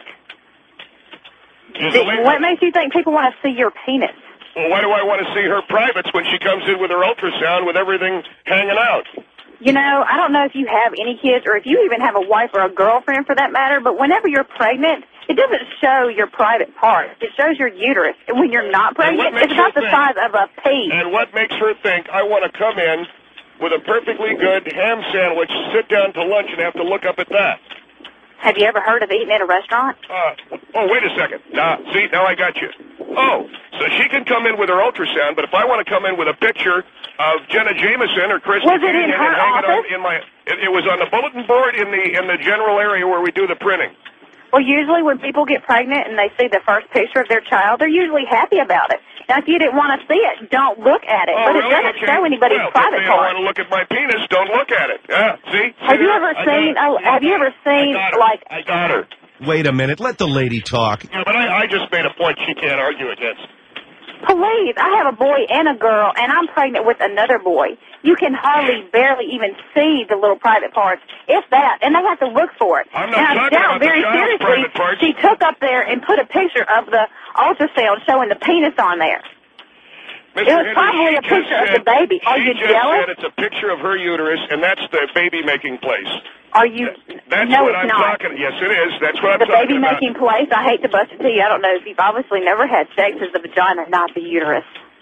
Did, what makes you think people want to see your penis? well, why do I want to see her privates when she comes in with her ultrasound with everything hanging out? You know, I don't know if you have any kids or if you even have a wife or a girlfriend for that matter, but whenever you're pregnant, it doesn't show your private parts. It shows your uterus. And when you're not pregnant, it's about the think, size of a pea. And what makes her think I want to come in with a perfectly good ham sandwich, sit down to lunch, and have to look up at that? Have you ever heard of eating at a restaurant? Uh, oh, wait a second. Now, see, now I got you. Oh, so she can come in with her ultrasound, but if I want to come in with a picture of Jenna Jameson or Christy Was it in Teigen her and hang it office? on in my, it, it was on the bulletin board in the in the general area where we do the printing. Well, usually when people get pregnant and they see the first picture of their child, they're usually happy about it. Now, if you didn't want to see it, don't look at it. Oh, but it really? doesn't Okay. show anybody's well, private if they don't parts. want to look at my penis, don't look at it. Yeah, see? Have See you that? ever I seen? got Oh, it. have you ever seen I got her. like? I got her. Wait a minute. Let the lady talk. Yeah, but I, I just made a point she can't argue against. Please, I have a boy and a girl, and I'm pregnant with another boy. You can hardly, barely even see the little private parts, if that, and they have to look for it. I'm not and I talking doubt about the very child's seriously private parts. she took up there and put a picture of the ultrasound showing the penis on there. Mister It was Henry, probably she a picture just of said, the baby. Are she you just jealous? said it's a picture of her uterus, and that's the baby-making place. Are you? That's no, what it's I'm not. talking. Yes, it is. That's what I'm The talking about. baby-making place, I hate to bust it to you. I don't know if you've obviously never had sex as the vagina, not the uterus.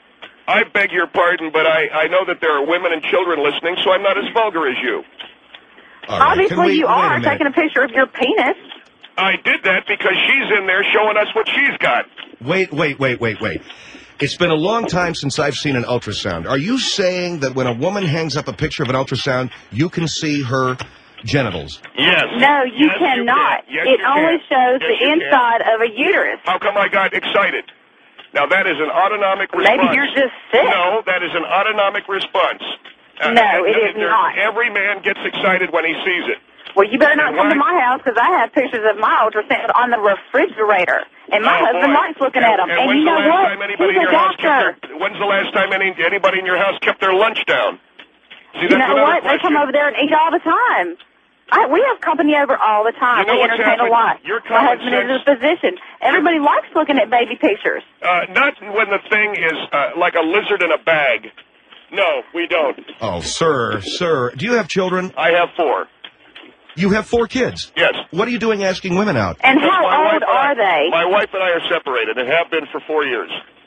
I beg your pardon, but I, I know that there are women and children listening, so I'm not as vulgar as you. All right, Obviously, can we- you wait a are minute. taking a picture of your penis. I did that because she's in there showing us what she's got. Wait, wait, wait, wait, wait. It's been a long time since I've seen an ultrasound. Are you saying that when a woman hangs up a picture of an ultrasound, you can see her genitals? Yes. No, you Yes, cannot. You can. Yes, it you only can. shows Yes, the you can. inside of a uterus. How come I got excited? Now, that is an autonomic response. Maybe you're just sick. No, that is an autonomic response. Uh, No, it is there- not. Every man gets excited when he sees it. Well, you better not And come to why- my house because I have pictures of my ultrasound on the refrigerator, and my Oh, husband boy. likes looking and, at them. And, And, when's you know the last what? time anybody He's in a your house doctor. kept their, when's the last time any, anybody in your house kept their lunch down? See, You that's know another what? They come question. over there and eat all the time. I, we have company over all the time. You know we what's entertain a happening? lot. Your My common husband is sense- a physician. Everybody likes looking at baby pictures. Uh, not when the thing is uh, like a lizard in a bag. No, we don't. Oh, sir, sir. Do you have children? I have four. You have four kids? Yes. What are you doing asking women out? And Because how my old wife and I- are they? My wife and I are separated and have been for four years.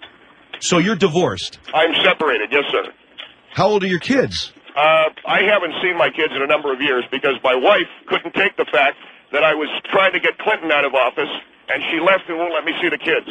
So you're divorced. I'm separated, yes, sir. How old are your kids? Uh, I haven't seen my kids in a number of years because my wife couldn't take the fact that I was trying to get Clinton out of office, and she left and won't let me see the kids.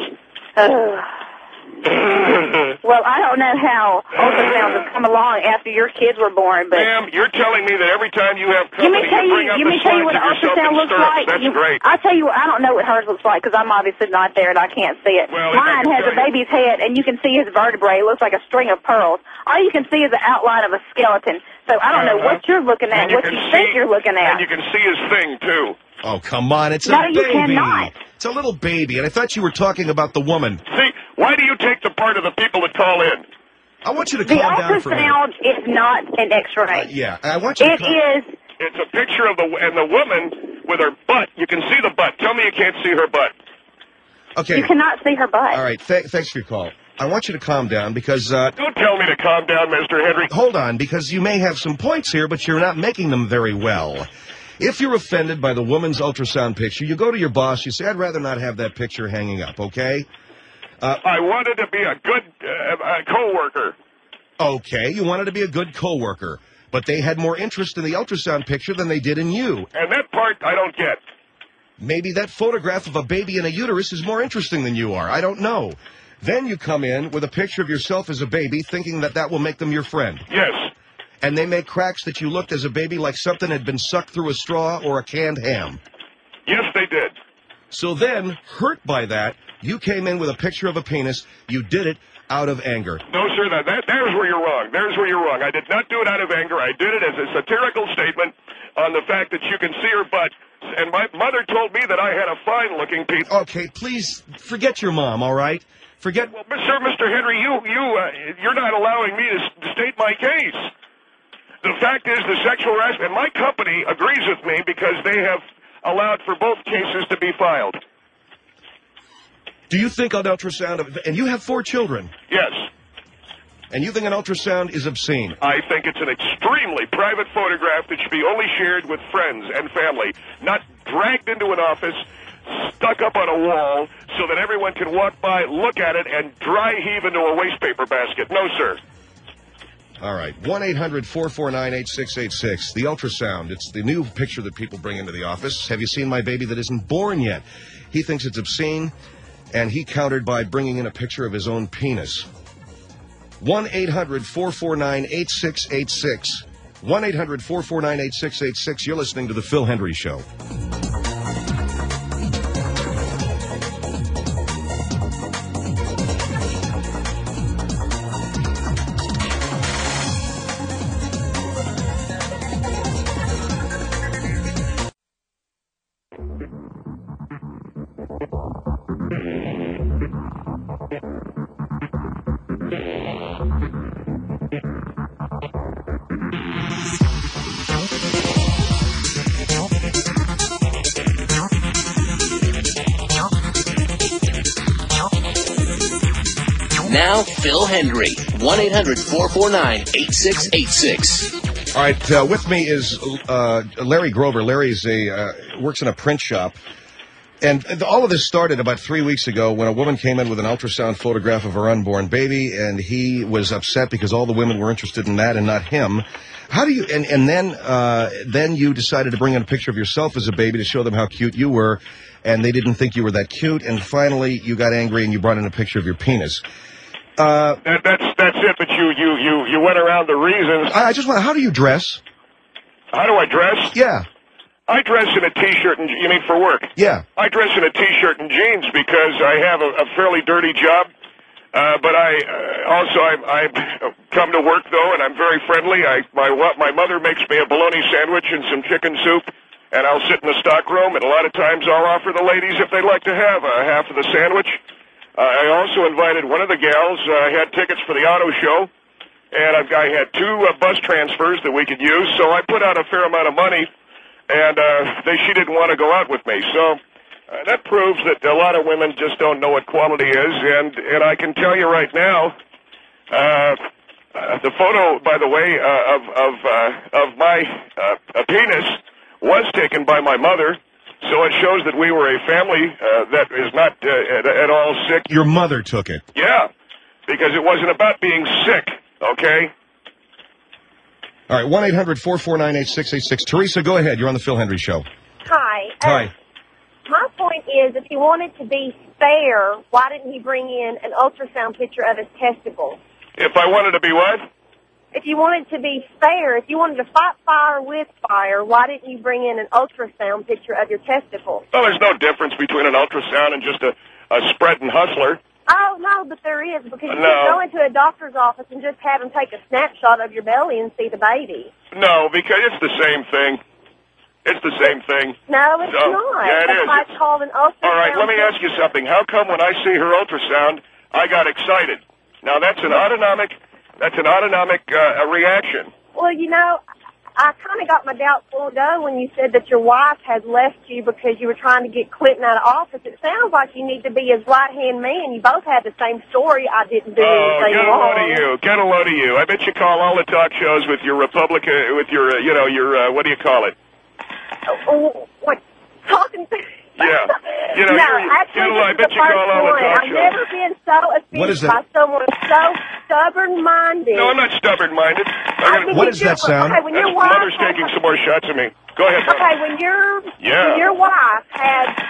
Well, I don't know how ultrasounds have come along after your kids were born, but Ma'am, you're telling me that every time you have let me company, tell you you, bring up let the me tell you slides what of an yourself ultrasound in looks stirrups. like. That's You- great. I'll tell you, I don't know what hers looks like because I'm obviously not there and I can't see it. Well, if I Mine can has tell a you- baby's head, and you can see his vertebrae. It looks like a string of pearls. All you can see is the outline of a skeleton. So I don't know Uh-huh. what you're looking at, And you what can you see- think you're looking at. And you can see his thing, too. Oh, come on. It's a No, you baby. cannot. It's a little baby, and I thought you were talking about the woman. See, why do you take the part of the people that call in? I want you to The calm down for a minute. ultrasound is not an X-ray. Uh, yeah, I want you to It calm- is. It's a picture of the and the woman with her butt. You can see the butt. Tell me you can't see her butt. Okay. You cannot see her butt. All right. Th- thanks for your call. I want you to calm down because... Uh, Don't tell me to calm down, Mister Henry. Hold on, because you may have some points here, but you're not making them very well. If you're offended by the woman's ultrasound picture, you go to your boss, you say, I'd rather not have that picture hanging up, okay? Uh, I wanted to be a good uh, uh, co-worker. okay, you wanted to be a good coworker, but they had more interest in the ultrasound picture than they did in you. And that part I don't get. Maybe that photograph of a baby in a uterus is more interesting than you are. I don't know. Then you come in with a picture of yourself as a baby, thinking that that will make them your friend. Yes. And they make cracks that you looked as a baby like something had been sucked through a straw or a canned ham. Yes, they did. So then, hurt by that, you came in with a picture of a penis. You did it out of anger. No, sir, that, that there's where you're wrong. There's where you're wrong. I did not do it out of anger. I did it as a satirical statement on the fact that you can see her butt. And my mother told me that I had a fine-looking penis. Okay, please forget your mom, all right? Forget... Well, sir, Mister Henry, you, you, uh, you're not allowing me to, to state my case. The fact is the sexual harassment, and my company agrees with me because they have allowed for both cases to be filed. Do you think an ultrasound... Of, and you have four children. Yes. And you think an ultrasound is obscene? I think it's an extremely private photograph that should be only shared with friends and family, not dragged into an office, stuck up on a wall, so that everyone can walk by, look at it, and dry heave into a waste paper basket. No, sir. All right. one eight hundred four four nine eight six eight six. The ultrasound. It's the new picture that people bring into the office. Have you seen my baby that isn't born yet? He thinks it's obscene, and he countered by bringing in a picture of his own penis. one eight hundred four four nine eight six eight six. one eight hundred four four nine eight six eight six. You're listening to The Phil Hendry Show. Now, Phil Hendry, one eight hundred four four nine eight six eight six. All right, uh, with me is uh, Larry Grover. Larry's a uh, works in a print shop. And all of this started about three weeks ago when a woman came in with an ultrasound photograph of her unborn baby, and he was upset because all the women were interested in that and not him. How do you, and, and then, uh, then you decided to bring in a picture of yourself as a baby to show them how cute you were, and they didn't think you were that cute, and finally you got angry and you brought in a picture of your penis. Uh, that, that's that's it. But you you you you went around the reasons. I, I just want. How do you dress? How do I dress? Yeah. I dress in a t-shirt and you mean for work? Yeah. I dress in a t-shirt and jeans because I have a, a fairly dirty job. Uh, but I uh, also I I come to work though, and I'm very friendly. I my my mother makes me a bologna sandwich and some chicken soup, and I'll sit in the stock room. And a lot of times I'll offer the ladies if they'd like to have a half of the sandwich. Uh, I also invited one of the gals. I uh, had tickets for the auto show, and I've, I had two uh, bus transfers that we could use. So I put out a fair amount of money, and uh, they, she didn't want to go out with me. So uh, that proves that a lot of women just don't know what quality is. And and I can tell you right now, uh, uh, the photo, by the way, uh, of of uh, of my uh, penis was taken by my mother. So it shows that we were a family uh, that is not uh, at, at all sick. Your mother took it. Yeah, because it wasn't about being sick, okay? All right, one eight hundred four four nine eight six eight six. Teresa, go ahead. You're on the Phil Hendry Show. Hi. Hi. Uh, my point is, if he wanted to be fair, why didn't he bring in an ultrasound picture of his testicles? If I wanted to be what? If you wanted to be fair, if you wanted to fight fire with fire, why didn't you bring in an ultrasound picture of your testicles? Well, there's no difference between an ultrasound and just a, a spread and hustler. Oh, no, but there is, because you No. can go into a doctor's office and just have him take a snapshot of your belly and see the baby. No, because it's the same thing. It's the same thing. No, it's So, not. yeah, it That's is. why it's called an ultrasound. All right, let me ask you something. How come when I see her ultrasound, I got excited? Now, that's an autonomic... That's an autonomic uh, reaction. Well, you know, I kind of got my doubts long ago when you said that your wife had left you because you were trying to get Clinton out of office. It sounds like you need to be his right-hand man. You both have the same story. I didn't do Oh, anything get a wrong. load of you. Get a load of you. I bet you call all the talk shows with your Republican, with your, uh, you know, your, uh, what do you call it? Oh, what, talking to... Yeah. You know, no, you're, actually, you know, I this bet is you the call first all the one. talk I've shows. never been so What is offended by that? someone so stubborn-minded. No, I'm not stubborn-minded. I mean, What when is that your- sound? Okay, when That's your wife mother's taking some more shots at me. Go ahead. Mom. Okay, when your Yeah. when your wife had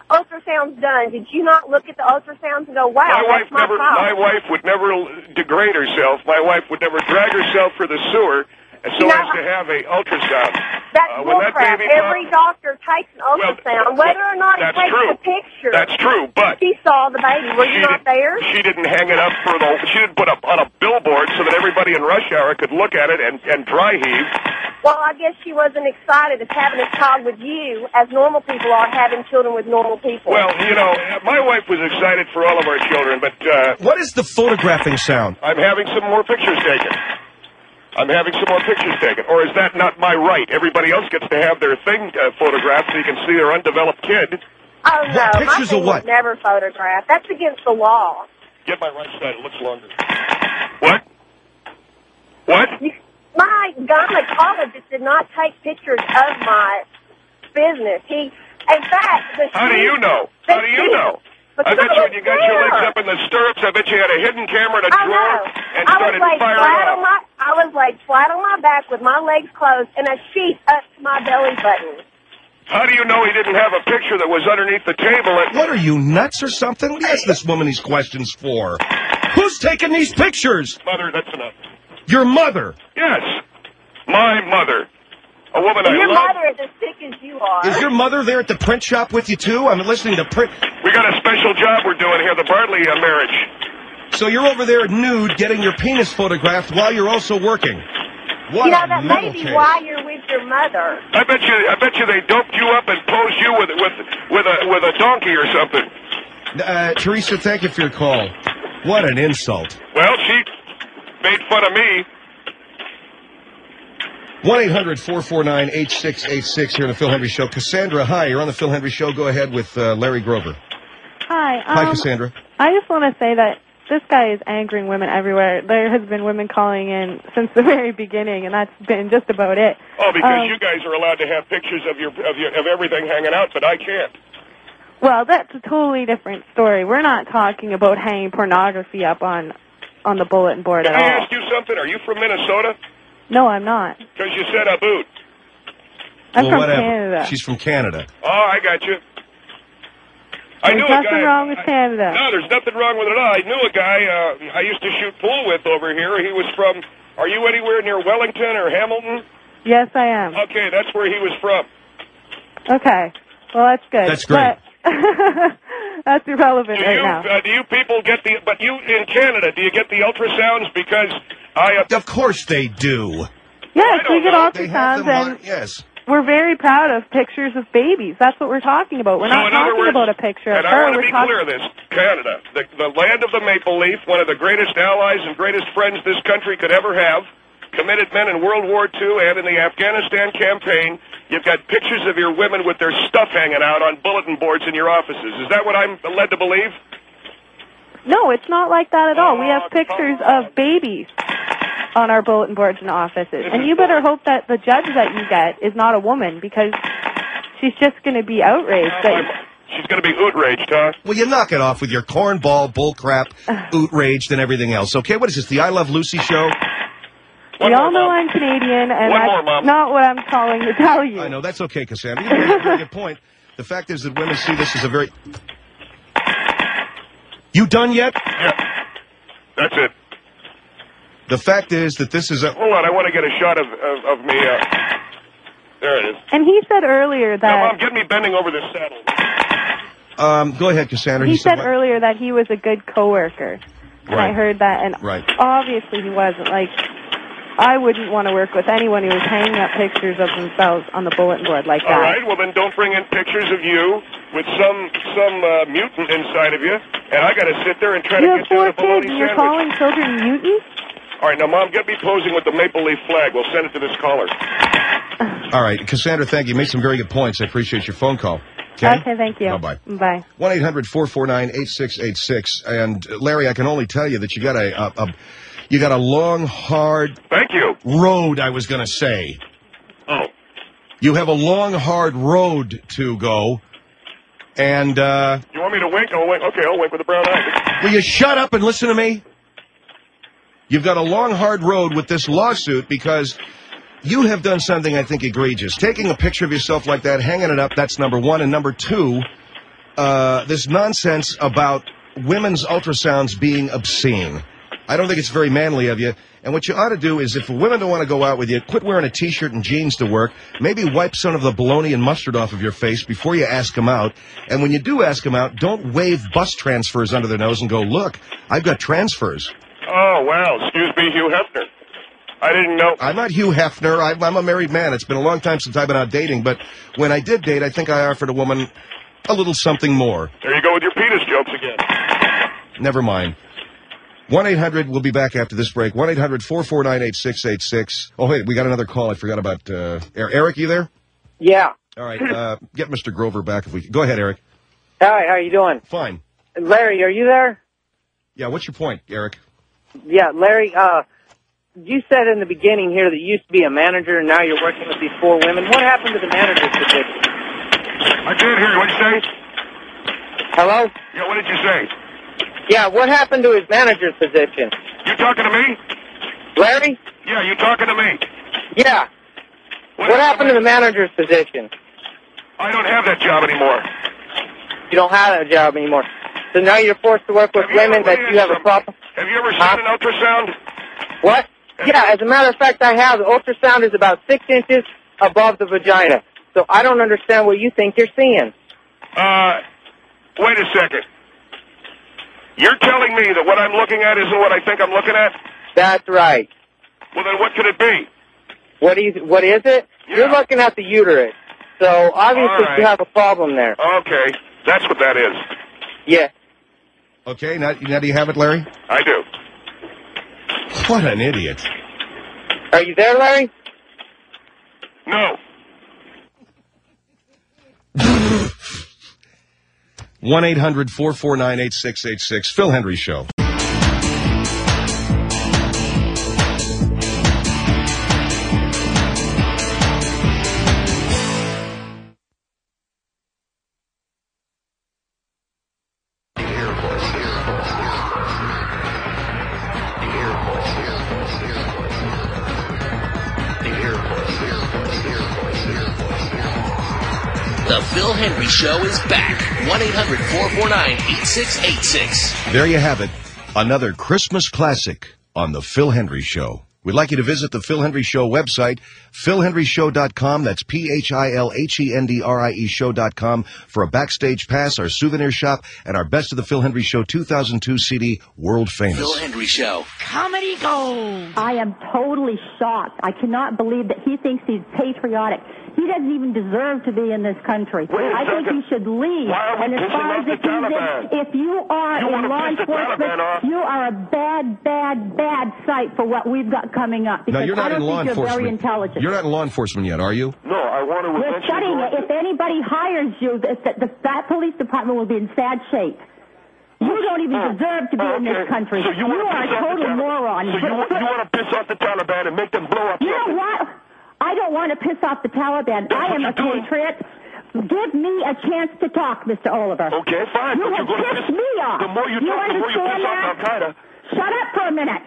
ultrasounds done, did you not look at the ultrasounds and go, wow, my wife that's my never. problem? My wife would never degrade herself. My wife would never drag herself for the sewer, and so You know, as to have a ultrasound. That's uh, when that bullcrap. baby Every pop- doctor takes an ultrasound, whether or not he that's takes true. a picture. That's true, but She saw the baby. Were you she not there? She didn't hang it up for the. She didn't put up on a billboard so that everybody in rush hour could look at it and, and dry heave. Well, I guess she wasn't excited as having a child with you, as normal people are having children with normal people. Well, you know, my wife was excited for all of our children, but uh, What is the photographing sound? I'm having some more pictures taken. I'm having some more pictures taken. Or is that not my right? Everybody else gets to have their thing uh, photographed so you can see their undeveloped kid. Oh, no. What, my pictures thing of what? was never photographed. That's against the law. Get my right side. It looks longer. What? What? My gynecologist did not take pictures of my business. He, in fact, the How do she- you know? the How do you she- know? I Because bet I you was when you got your there. legs up in the stirrups, I bet you had a hidden camera in a I drawer know. and I was started laid firing flat off. on my, I was laid flat on my back with my legs closed and a sheet up to my belly button. How do you know he didn't have a picture that was underneath the table? At What are you, nuts or something? What do you ask this woman these questions for? Who's taking these pictures? Mother, that's enough. Your mother. Yes, my mother. A woman I Your love. mother is as sick as you are. Is your mother there at the print shop with you, too? I'm listening to print. We got a special job we're doing here, the Bartley uh, marriage. So you're over there nude getting your penis photographed while you're also working. What you know, a that mental may be case. why you're with your mother. I bet you, I bet you they doped you up and posed you with with with a with a donkey or something. Uh, Teresa, thank you for your call. What an insult. Well, she made fun of me. one eight hundred four four nine eight six eight six here on the Phil Henry Show. Cassandra, hi. You're on the Phil Henry Show. Go ahead with uh, Larry Grover. Hi. Um, Hi, Cassandra. I just want to say that this guy is angering women everywhere. There has been women calling in since the very beginning, and that's been just about it. Oh, because Um, you guys are allowed to have pictures of your of your of everything hanging out, but I can't. Well, that's a totally different story. We're not talking about hanging pornography up on on the bulletin board Can at I all. ask you something? Are you from Minnesota? No, I'm not. Because you said a boot. I'm well, from whatever. Canada. She's from Canada. Oh, I got you. I There's knew a nothing guy. wrong with Canada. No, there's nothing wrong with it at all. I knew a guy uh, I used to shoot pool with over here. He was from. Are you anywhere near Wellington or Hamilton? Yes, I am. Okay, that's where he was from. Okay. Well, that's good. That's great. But that's irrelevant Do right you now. uh, do you people get the? But you in Canada, do you get the ultrasounds? Because I. Uh, Of course they do. Yes, we get They have ultrasounds, them and on- yes. we're very proud of pictures of babies. That's what we're talking about. We're So not in other talking words- about a picture of And I her. want to We're be talking- clear of this. Canada, the, the land of the maple leaf, one of the greatest allies and greatest friends this country could ever have, committed men in World War Two and in the Afghanistan campaign. You've got pictures of your women with their stuff hanging out on bulletin boards in your offices. Is that what I'm led to believe? No, it's not like that at all. We Oh, have pictures of babies on our bulletin boards in offices. And you better hope that the judge that you get is not a woman, because she's just going to be outraged. That She's going to be outraged, huh? Well, you knock it off with your cornball, bullcrap, outraged, and everything else. Okay, what is this, the I Love Lucy show? we all know I'm Canadian, and One that's more, Mom. not what I'm calling to tell you. I know, that's okay, Cassandra. You make a very good point. The fact is that women see this as a very... You done yet? Yeah. That's it. The fact is that this is a... Hold on, I want to get a shot of, of, of me. Uh, there it is. And he said earlier Now, Mom, that get me bending over this saddle. Um, go ahead, Cassandra. he said what? earlier that he was a good coworker. And I Right. heard that, and Right. obviously he wasn't. Like, I wouldn't want to work with anyone who was hanging up pictures of themselves on the bulletin board like that. All right, well then don't bring in pictures of you with some some uh, mutant inside of you, and I got to sit there and try You to have get you four a bologna kids, and you're sandwich. calling children mutants? All right, now Mom, get me posing with the maple leaf flag. We'll send it to this caller. All right, Cassandra, thank you. You made some very good points. I appreciate your phone call. Okay? Okay, thank you. Bye-bye. Bye. one eight hundred four four nine eight six eight six. And, uh, Larry, I can only tell you that you got a... a, a you got a long, hard... Thank you. ...road, I was going to say. Oh. You have a long, hard road to go. And, uh... You want me to wink? I'll wink. Okay, I'll wink with a brown eye. will you shut up and listen to me? You've got a long, hard road with this lawsuit because you have done something I think egregious. Taking a picture of yourself like that, hanging it up, that's number one. And number two, uh, this nonsense about women's ultrasounds being obscene. I don't think it's very manly of you. And what you ought to do is, if women don't want to go out with you, quit wearing a T-shirt and jeans to work. Maybe wipe some of the bologna and mustard off of your face before you ask them out. And when you do ask them out, don't wave bus transfers under their nose and go, look, I've got transfers. Oh, wow. Excuse me, Hugh Hefner. I didn't know. I'm not Hugh Hefner. I'm, I'm a married man. It's been a long time since I've been out dating. But when I did date, I think I offered a woman a little something more. There you go with your penis jokes again. Never mind. one eight hundred, we'll be back after this break. one eight hundred four four nine eight six eight six. Oh, wait, we got another call. I forgot about, uh, Eric, you there? Yeah. All right, uh, get Mister Grover back if we can. Go ahead, Eric. Hi, how you doing? Fine. Larry, are you there? Yeah, what's your point, Eric? Yeah, Larry, uh, you said in the beginning here that you used to be a manager and now you're working with these four women. What happened to the manager's position? I can't hear you. What'd you say? Hello? Yeah, what did you say? Yeah, what happened to his manager's position? You talking to me? Larry? Yeah, you talking to me? Yeah. What, what happened to the manager's position? I don't have that job anymore. You don't have that job anymore. So now you're forced to work with Have you women ever- that you have a problem? Have you ever seen Huh? an ultrasound? What? Yeah, as a matter of fact, I have. The ultrasound is about six inches above the vagina. So I don't understand what you think you're seeing. Uh, wait a second. You're telling me that what I'm looking at isn't what I think I'm looking at? That's right. Well, then what could it be? What is, what is it? Yeah. You're looking at the uterus. So obviously All right. you have a problem there. Okay, that's what that is. Yeah. Okay, now, now do you have it, Larry? I do. What an idiot. Are you there, Larry? No. one eight hundred four four nine eight six eight six. Phil Hendry Show. The Phil Hendry Show is back. one eight hundred four four nine eight six eight six. There you have it. Another Christmas classic on The Phil Hendry Show. We'd like you to visit the Phil Hendry Show website, phil hendry show dot com. That's P H I L H E N D R I E show dot com for a backstage pass, our souvenir shop, and our Best of the Phil Hendry Show two thousand two C D, World Famous. Phil Hendry Show. Comedy gold. I am totally shocked. I cannot believe that he thinks he's patriotic. He doesn't even deserve to be in this country. Wait a I think second. he should leave. Why are we and as pissing far off as the if, he's Taliban? in, if you are You in wanna law piss the enforcement, Taliban off? you are a bad, bad, bad sight for what we've got coming up. Now, Because you're not I don't in law think you're enforcement. very intelligent. You're not in law enforcement yet, are you? No, I want to We're eventually studying go it. If anybody hires you, that, that, that, that police department will be in sad shape. You don't even Oh, deserve to be in this okay. country. So you, you wanna are a piss off the total Taliban. moron. So you, But- you want to piss off the Taliban and make them blow up You know something? what? I don't want to piss off the Taliban. That's I what am a you're doing. patriot. Give me a chance to talk, Mister Oliver. Okay, fine. You but have you're going to pissed piss me off. The more you, You talk, the more you understand piss off that? Al Qaeda. Shut up for a minute.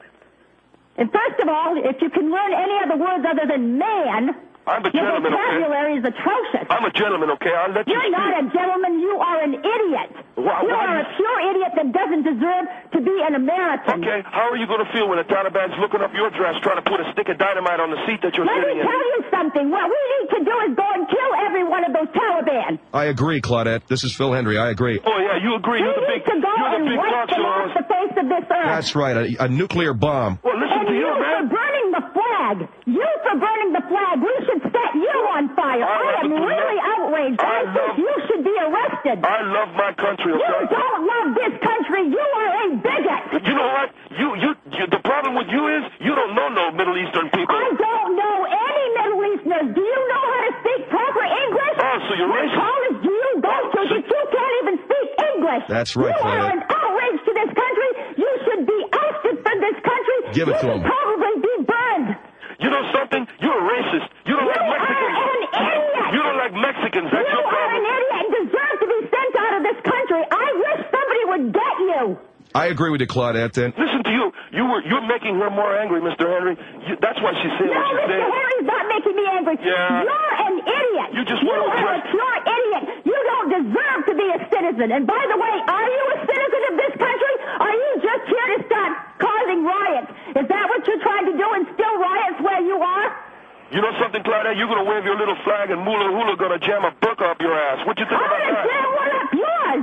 And first of all, if you can learn any other words other than man, I'm a your gentleman, okay? vocabulary is atrocious. I'm a gentleman, okay? I'll let you You're speak. not a gentleman. You are an idiot. Why- you why are do a pure idiot that doesn't deserve to be an American. Okay, how are you going to feel when the Taliban's looking up your dress, trying to put a stick of dynamite on the seat that you're Let sitting me in? tell you something. What we need to do is go and kill every one of those Taliban. I agree, Claudette. This is Phil Hendry. I agree. Oh, yeah, you agree. We You're the need big, to go you're the and big wipe talk them show off host. the face of this earth. That's right, a, a nuclear bomb. Well, listen And to you you, for man. burning the flag. You for burning the flag. We should set you on fire. I I am love- really outraged. I I think love- you should be arrested. I love my country, You okay? don't love this country. You are a bigot. You know what? You, you, you, the problem with you is you don't know no Middle Eastern people. I don't know any Middle Easterners. Do you know how to speak proper English? Oh, so you're What racist. college do you go to that you can't even speak English? That's right, You are Claudette. an outrage to this country. You should be ousted from this country. Give it you to should 'em. probably be burned. You know something? You're a racist. You don't You like are Mexicans. an idiot. You don't like Mexicans. That's You your are problem. an idiot and deserve to be sent out of this country. I wish somebody would get you. I agree with you, Claudette, then. Listen to you. You were you're making her more angry, Mister Henry. You, that's why she's saying No, what she's Mister saying. Henry's not making me angry. Yeah. You're an idiot. You just you wanna are a press- pure idiot. You don't deserve to be a citizen. And by the way, are you a citizen of this country? Are you just here to start causing riots? Is that what you're trying to do, instill riots where you are? You know something, Claudette? You're going to wave your little flag and Moolah Hula going to jam a book up your ass. What you think I'm about going to that? jam one up yours.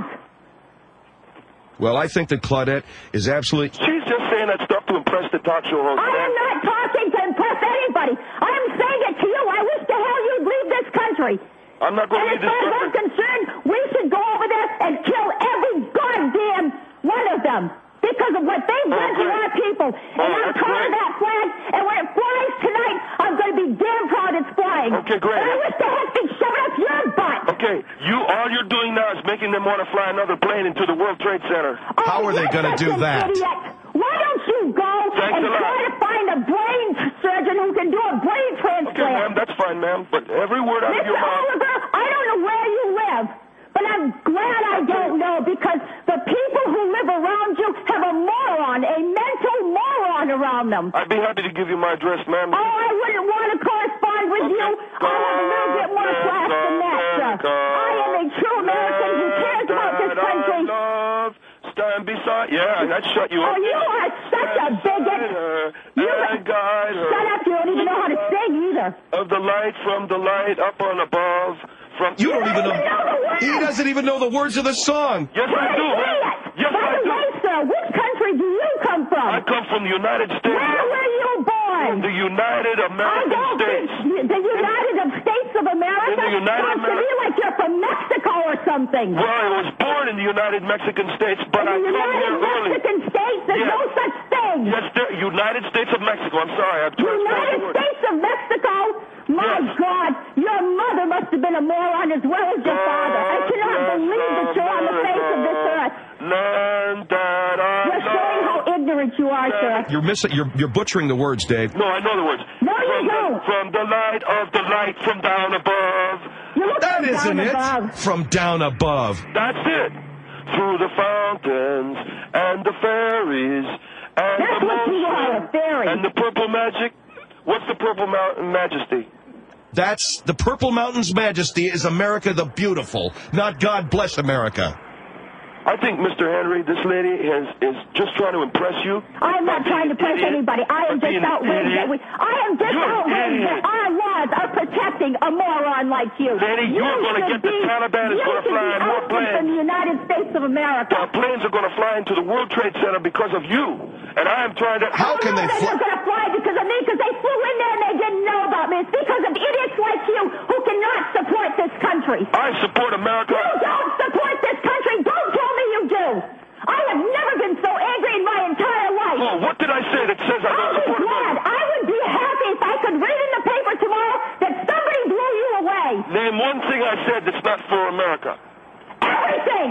Well, I think that Claudette is absolutely... She's just saying that stuff to impress the talk show host. I am not talking to impress anybody. I am saying it to you. I wish to hell you'd leave this country. I'm not going to and leave this country. As far as I'm concerned, we should go over there and kill every goddamn one of them because of what they've done oh, to our people. Oh, and I'm proud of that flag, and when it flies tonight, I'm going to be damn proud it's flying. Okay, great. And I wish the heck they'd shove it up your butt. Okay, you all you're doing now is making them want to fly another plane into the World Trade Center. Oh, How are they going to do that? Idiot. Why don't you go Thanks and a lot. try to find a brain surgeon who can do a brain transplant? Okay, ma'am, that's fine, ma'am. But every word out of Mister your mouth... Oliver, I don't know where you live, but I'm glad I don't know because the people who live around you have a moron, a mental moron around them. I'd be happy to give you my address, ma'am. Oh, I wouldn't want to correspond with okay. you. I have a little bit more class than that, sir. I am a true American who cares about this country. Love, stand beside... Yeah, that shut you up. Oh, you are such a bigot. You and guide her. Shut up, you don't even know how to sing either. Of the light from the light up on above. From You don't even know. know He doesn't even know the words of the song. Yes, I do. Yes, By I the do. way, sir, which country do you come from? I come from the United States. Where were you born? The United American I don't States. think the United States of America? In the United Sounds to me like you're from Mexico or something. Well, I was born in the United Mexican States, but In I the come United here early. Mexican States? There's Yes. no such thing. Yes, there, United States of Mexico. I'm sorry, I've transposed United the word. States of Mexico? My Yes. God, your mother must have been a moron as well as your father. I cannot yes, believe that you're on the face of this earth. Land that I You're showing how ignorant you are, sir. You're missing. You're you're butchering the words, Dave. No, I know the words. No, you from don't. The, from the light of the light from down above. You look That from isn't down it. above. From down above. That's it. Through the fountains and the fairies and That's the what you are, a fairy. and the purple magic. What's the purple mountain majesty? That's the Purple Mountain's Majesty is America the Beautiful, not God Bless America. I think, Mister Henry, this lady is, is just trying to impress you. I am not trying to impress anybody. I am By just being an outraged idiot. that we. I am just You're an outraged that idiot. our laws are protecting a moron like you. Lady, you you're gonna should get the be- Taliban is you gonna should fly be in more ousted planes. from the United States of America. Our planes are going to fly into the World Trade Center because of you. And I am trying to... How can they They're fly? not going to fly because of me, because they flew in there and they didn't know about me. It's because of idiots like you who cannot support this country. I support America. You don't support this country. Don't tell me you do. I have never been so angry in my entire life. Oh, what did I say that says I don't I'll be support glad. America? I would be happy if I could read in the paper tomorrow that somebody blew you away. Name one thing I said that's not for America. Everything.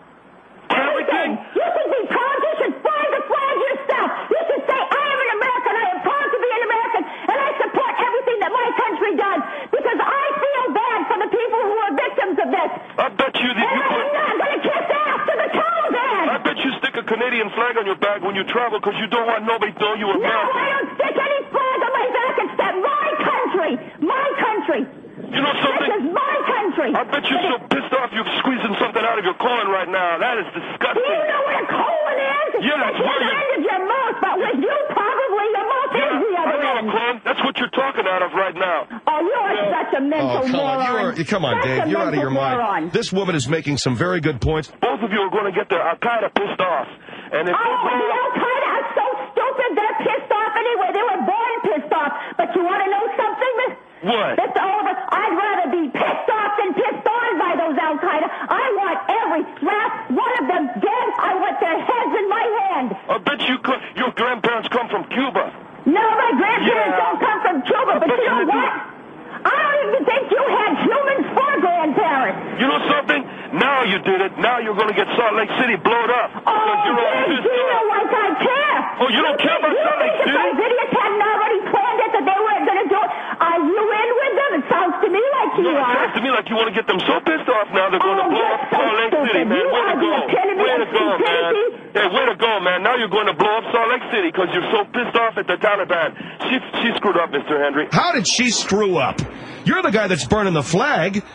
Everything? You should be proud. You should fly the flag yourself. You should say, I am an American. I am proud to be an American. And I support everything that my country does. Because I feel bad for the people who are victims of this. I bet you that And you I put... am not going to kiss ass to the Taliban. I bet you stick a Canadian flag on your back when you travel because you don't want nobody to know you No, American. I don't stick any flag on my back except my country. My country. You know something? This is my country. I bet you're so pissed off you're squeezing something out of your colon right now. That is Do disgusting. you know what a colon is? Yeah, that's it's the where other you- end of your mouth, but with you, probably your mouth Yeah, is the I other know a end. colon. That's what you're talking out of right now. Oh, you are such a mental Oh, come moron. on. You are, come on, Such Dave. a You're out of mental your mind. moron. This woman is making some very good points. Both of you are going to get the Al-Qaeda pissed off. And if Oh, they the blow up... Al-Qaeda are so stupid. They're pissed off anyway. They were born pissed off. But you want to know something, Miss? What? Mister Oliver, I'd rather be pissed off than pissed on by those Al-Qaeda. I want every last one of them dead. I want their heads in my hand. I bet you could, your grandparents come from Cuba. No, my grandparents Yeah. don't come from Cuba, I but bet you you know they do. what? I don't even think you had humans for grandparents. You know something? Now you did it. Now you're going to get Salt Lake City blown up. Oh, because you're all Dave, pissed do you know off. like I care? Oh, you don't care about you Salt Lake think City? if those idiots hadn't already planned it that they weren't going to do it, are you in with them? It sounds to me like you No, it are. sounds to me like you want to get them so pissed off now they're going Oh, to blow you're up so Salt Lake City, stupid. man. You Way to are the go. epitome Way of to go, man. stupidity. Hey, way to go, man. Now you're going to blow up Salt Lake City because you're so pissed off at the Taliban. She, she screwed up, Mister Henry. How did she screw up? You're the guy that's burning the flag.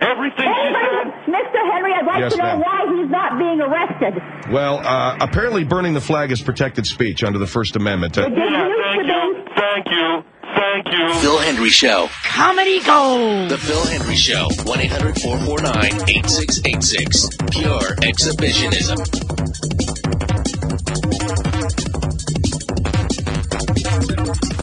Everything she said. Mister Henry, I'd like Yes, to know ma'am. why he's not being arrested. Well, uh, apparently burning the flag is protected speech under the First Amendment. Uh, Yeah, thank you. Thank you. Thank you. Phil Hendry Show. Comedy Gold. The Phil Hendry Show. one eight hundred four four nine eight six eight six. Pure exhibitionism.